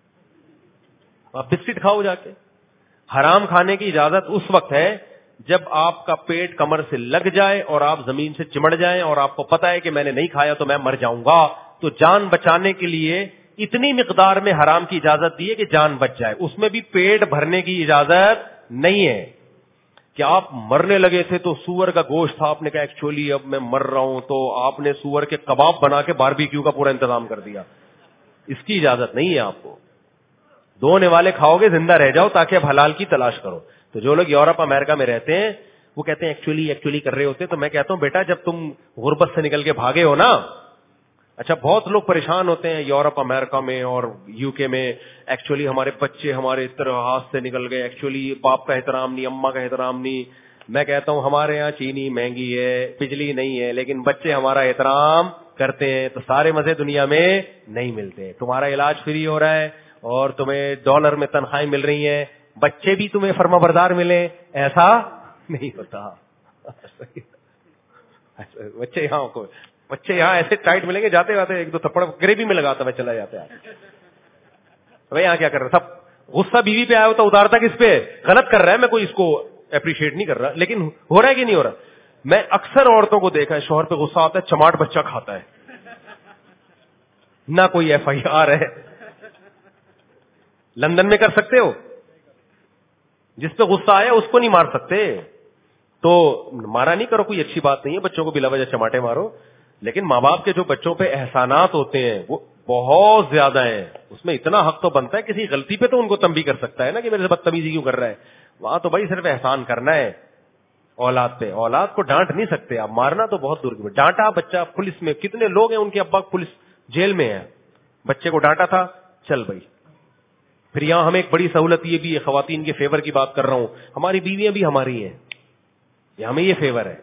[SPEAKER 2] آپ بسکٹ کھاؤ جا کے. حرام کھانے کی اجازت اس وقت ہے جب آپ کا پیٹ کمر سے لگ جائے اور آپ زمین سے چمڑ جائیں اور آپ کو پتا ہے کہ میں نے نہیں کھایا تو میں مر جاؤں گا, تو جان بچانے کے لیے اتنی مقدار میں حرام کی اجازت دی ہے کہ جان بچ جائے. اس میں بھی پیٹ بھرنے کی اجازت نہیں ہے کہ آپ مرنے لگے تھے تو سور کا گوشت تھا, آپ نے کہا ایکچولی اب میں مر رہا ہوں, تو آپ نے سور کے کباب بنا کے باربیکیو کا پورا انتظام کر دیا. اس کی اجازت نہیں ہے آپ کو. دو نوالے کھاؤ گے زندہ رہ جاؤ تاکہ اب حلال کی تلاش کرو. تو جو لوگ یورپ امریکہ میں رہتے ہیں وہ کہتے ہیں ایکچولی ایکچولی کر رہے ہوتے ہیں, تو میں کہتا ہوں بیٹا جب تم غربت سے نکل کے بھاگے ہو نا, اچھا بہت لوگ پریشان ہوتے ہیں یورپ امریکہ میں اور یو کے میں, ایکچولی ہمارے بچے ہمارے اس طرح ہاتھ سے نکل گئے, ایکچولی باپ کا احترام نہیں, اماں کا احترام نہیں. میں کہتا ہوں ہمارے یہاں چینی مہنگی ہے, بجلی نہیں ہے, لیکن بچے ہمارا احترام کرتے ہیں, تو سارے مزے دنیا میں نہیں ملتے. تمہارا علاج فری ہو رہا ہے اور تمہیں ڈالر میں تنخواہیں مل رہی ہیں, بچے بھی تمہیں فرما بردار ملے, ایسا نہیں ہوتا. بچے یہاں کو بچے یہاں ایسے ٹائٹ ملیں گے, جاتے جاتے ایک دو تھپڑ گریوی میں لگاتا میں چلا جاتا ہے. بھائی یہاں کیا کر رہا, سب غصہ بیوی پہ آیا ہوتا, اتارتا کس پہ, غلط کر رہا ہے, میں کوئی اس کو اپریشیٹ نہیں کر رہا, لیکن ہو رہا ہے کہ نہیں ہو رہا. میں اکثر عورتوں کو دیکھا ہے شوہر پہ غصہ آتا ہے, چماٹ بچہ کھاتا ہے, نہ کوئی ایف آئی آر ہے. لندن میں کر سکتے ہو, جس پہ غصہ آیا اس کو نہیں مار سکتے, تو مارا نہیں کرو, کوئی اچھی بات نہیں ہے, بچوں کو بلا وجہ چماٹے مارو. لیکن ماں باپ کے جو بچوں پہ احسانات ہوتے ہیں وہ بہت زیادہ ہیں, اس میں اتنا حق تو بنتا ہے, کسی غلطی پہ تو ان کو تنبیہ کر سکتا ہے نا کہ میرے سے بدتمیزی کیوں کر رہا ہے. وہاں تو بھائی صرف احسان کرنا ہے اولاد پہ, اولاد کو ڈانٹ نہیں سکتے آپ, مارنا تو بہت دور کی بات. ڈانٹا بچہ پولیس میں, کتنے لوگ ہیں ان کے ابا پولیس جیل میں ہیں, بچے کو ڈانٹا تھا, چل بھائی. پھر یہاں ہمیں ایک بڑی سہولت یہ بھی ہے, خواتین کے فیور کی بات کر رہا ہوں, ہماری بیویاں بھی ہماری ہیں, یہ ہمیں یہ فیور ہے,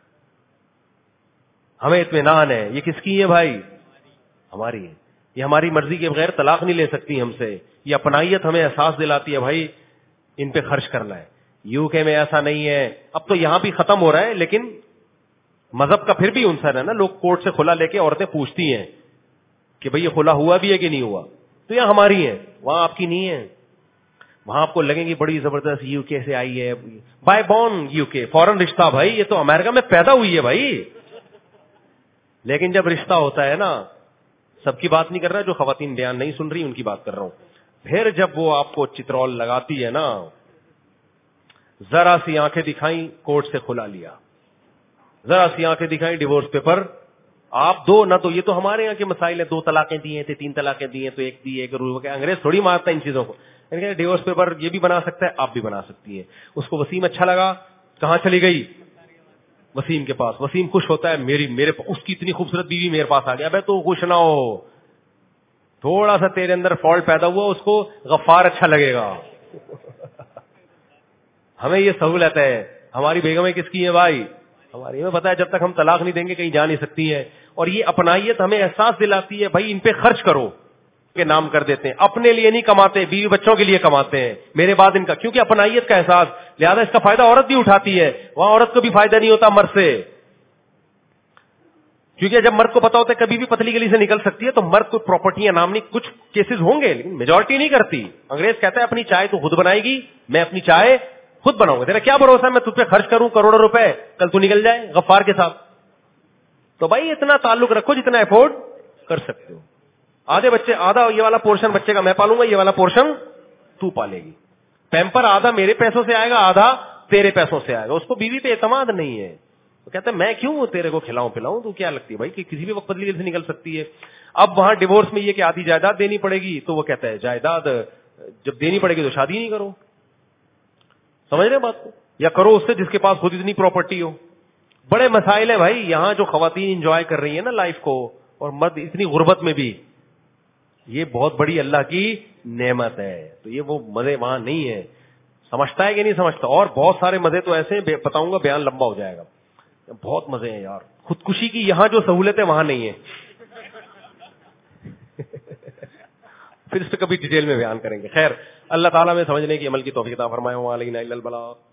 [SPEAKER 2] ہمیں اطمینان ہے. یہ کس کی ہے بھائی, ہماری ہے. یہ ہماری مرضی کے بغیر طلاق نہیں لے سکتی ہم سے, یہ اپنائیت ہمیں احساس دلاتی ہے بھائی ان پہ خرچ کرنا ہے. یو کے میں ایسا نہیں ہے, اب تو یہاں بھی ختم ہو رہا ہے, لیکن مذہب کا پھر بھی عنصر ہے نا. لوگ کورٹ سے کھلا لے کے عورتیں پوچھتی ہیں کہ بھئی یہ کھلا ہوا بھی ہے کہ نہیں ہوا, تو یہاں ہماری ہے, وہاں آپ کی نہیں ہے. وہاں آپ کو لگیں گی بڑی زبردست یو کے سے آئی ہے, بائی بورن یو کے, فورن رشتہ, بھائی یہ تو امریکہ میں پیدا ہوئی ہے بھائی. لیکن جب رشتہ ہوتا ہے نا, سب کی بات نہیں کر رہا, جو خواتین بیان نہیں سن رہی ان کی بات کر رہا ہوں, پھر جب وہ آپ کو چترول لگاتی ہے نا, ذرا سی آنکھیں دکھائیں کورٹ سے کھلا لیا, ذرا سی آنکھیں دکھائیں ڈیورس پیپر, آپ دو نہ, تو یہ تو ہمارے یہاں کے مسائل ہیں, دو طلاقیں دیے تھے, تین طلاقیں دیے تو ایک دی, ایک روح. انگریز تھوڑی مارتا ہے ان چیزوں کو. ڈیورس پیپر یہ بھی بنا سکتا ہے, آپ بھی بنا سکتی ہیں. اس کو وسیم اچھا لگا, کہاں چلی گئی, وسیم کے پاس. وسیم خوش ہوتا ہے, میری میرے اس کی اتنی خوبصورت بیوی میرے پاس آ گیا. بھائی تو خوش نہ ہو, تھوڑا سا تیرے اندر فالٹ پیدا ہوا, اس کو غفار اچھا لگے گا. ہمیں یہ سہولت ہے. ہماری بیگمیں کس کی ہیں بھائی؟ ہماری. ہمیں پتا ہے جب تک ہم طلاق نہیں دیں گے کہیں جا نہیں سکتی ہے. اور یہ اپنائیت ہمیں احساس دلاتی ہے بھائی ان پہ خرچ کرو کے نام کر دیتے ہیں. اپنے لیے نہیں کماتے, بیوی بچوں کے لیے کماتے ہیں, میرے بعد ان کا, کیونکہ اپنائیت کا احساس. لہذا اس کا فائدہ عورت بھی اٹھاتی ہے, وہاں عورت کو بھی فائدہ نہیں ہوتا مرد سے, کیونکہ جب مرد کو پتا ہوتا ہے کبھی بھی پتلی گلی سے نکل سکتی ہے, تو مرد کو پراپرٹیاں نام نہیں, کچھ کیسز ہوں گے لیکن میجورٹی نہیں کرتی. انگریز کہتا ہے اپنی چائے تو خود بنائے گی, میں اپنی چائے خود بناؤں گا, تیرا کیا بھروسہ ہے میں تجھ پہ خرچ کروں کروڑوں روپے, کل تو نکل جائے غفار کے ساتھ. تو بھائی اتنا تعلق رکھو جتنا افورڈ کر سکتے ہو. آدھے بچے, آدھا یہ والا پورشن بچے کا میں پالوں گا, یہ والا پورشن تو پالے گی. پیمپر آدھا میرے پیسوں سے آئے گا, آدھا تیرے پیسوں سے آئے گا. اس کو بیوی پہ اعتماد نہیں ہے, تو کہتا ہے میں کیوں تیرے کو کھلاؤں پلاؤں, تو کیا لگتی ہے بھائی کہ کسی بھی وقت پتلی گلی سے نکل سکتی ہے. اب وہاں ڈیورس میں یہ کہ آدھی جائیداد دینی پڑے گی, تو وہ کہتا ہے جائیداد جب دینی پڑے گی تو شادی نہیں کرو. سمجھ رہے بات کو, یا کرو اس سے جس کے پاس خود اتنی پراپرٹی ہو. بڑے مسائل ہیں بھائی یہاں جو خواتین انجوائے کر رہی ہیں نا لائف کو, اور مرد اتنی غربت میں بھی, یہ بہت بڑی اللہ کی نعمت ہے. تو یہ وہ مزے وہاں نہیں ہے. سمجھتا ہے کہ نہیں سمجھتا؟ اور بہت سارے مزے تو ایسے ہیں بتاؤں گا, بیان لمبا ہو جائے گا. بہت مزے ہیں یار. خودکشی کی یہاں جو سہولت ہے وہاں نہیں ہے. پھر اس پہ کبھی ڈیٹیل میں بیان کریں گے. خیر, اللہ تعالیٰ میں سمجھنے کی عمل کی توفیق عطا فرمائے. وعلیکم السلام.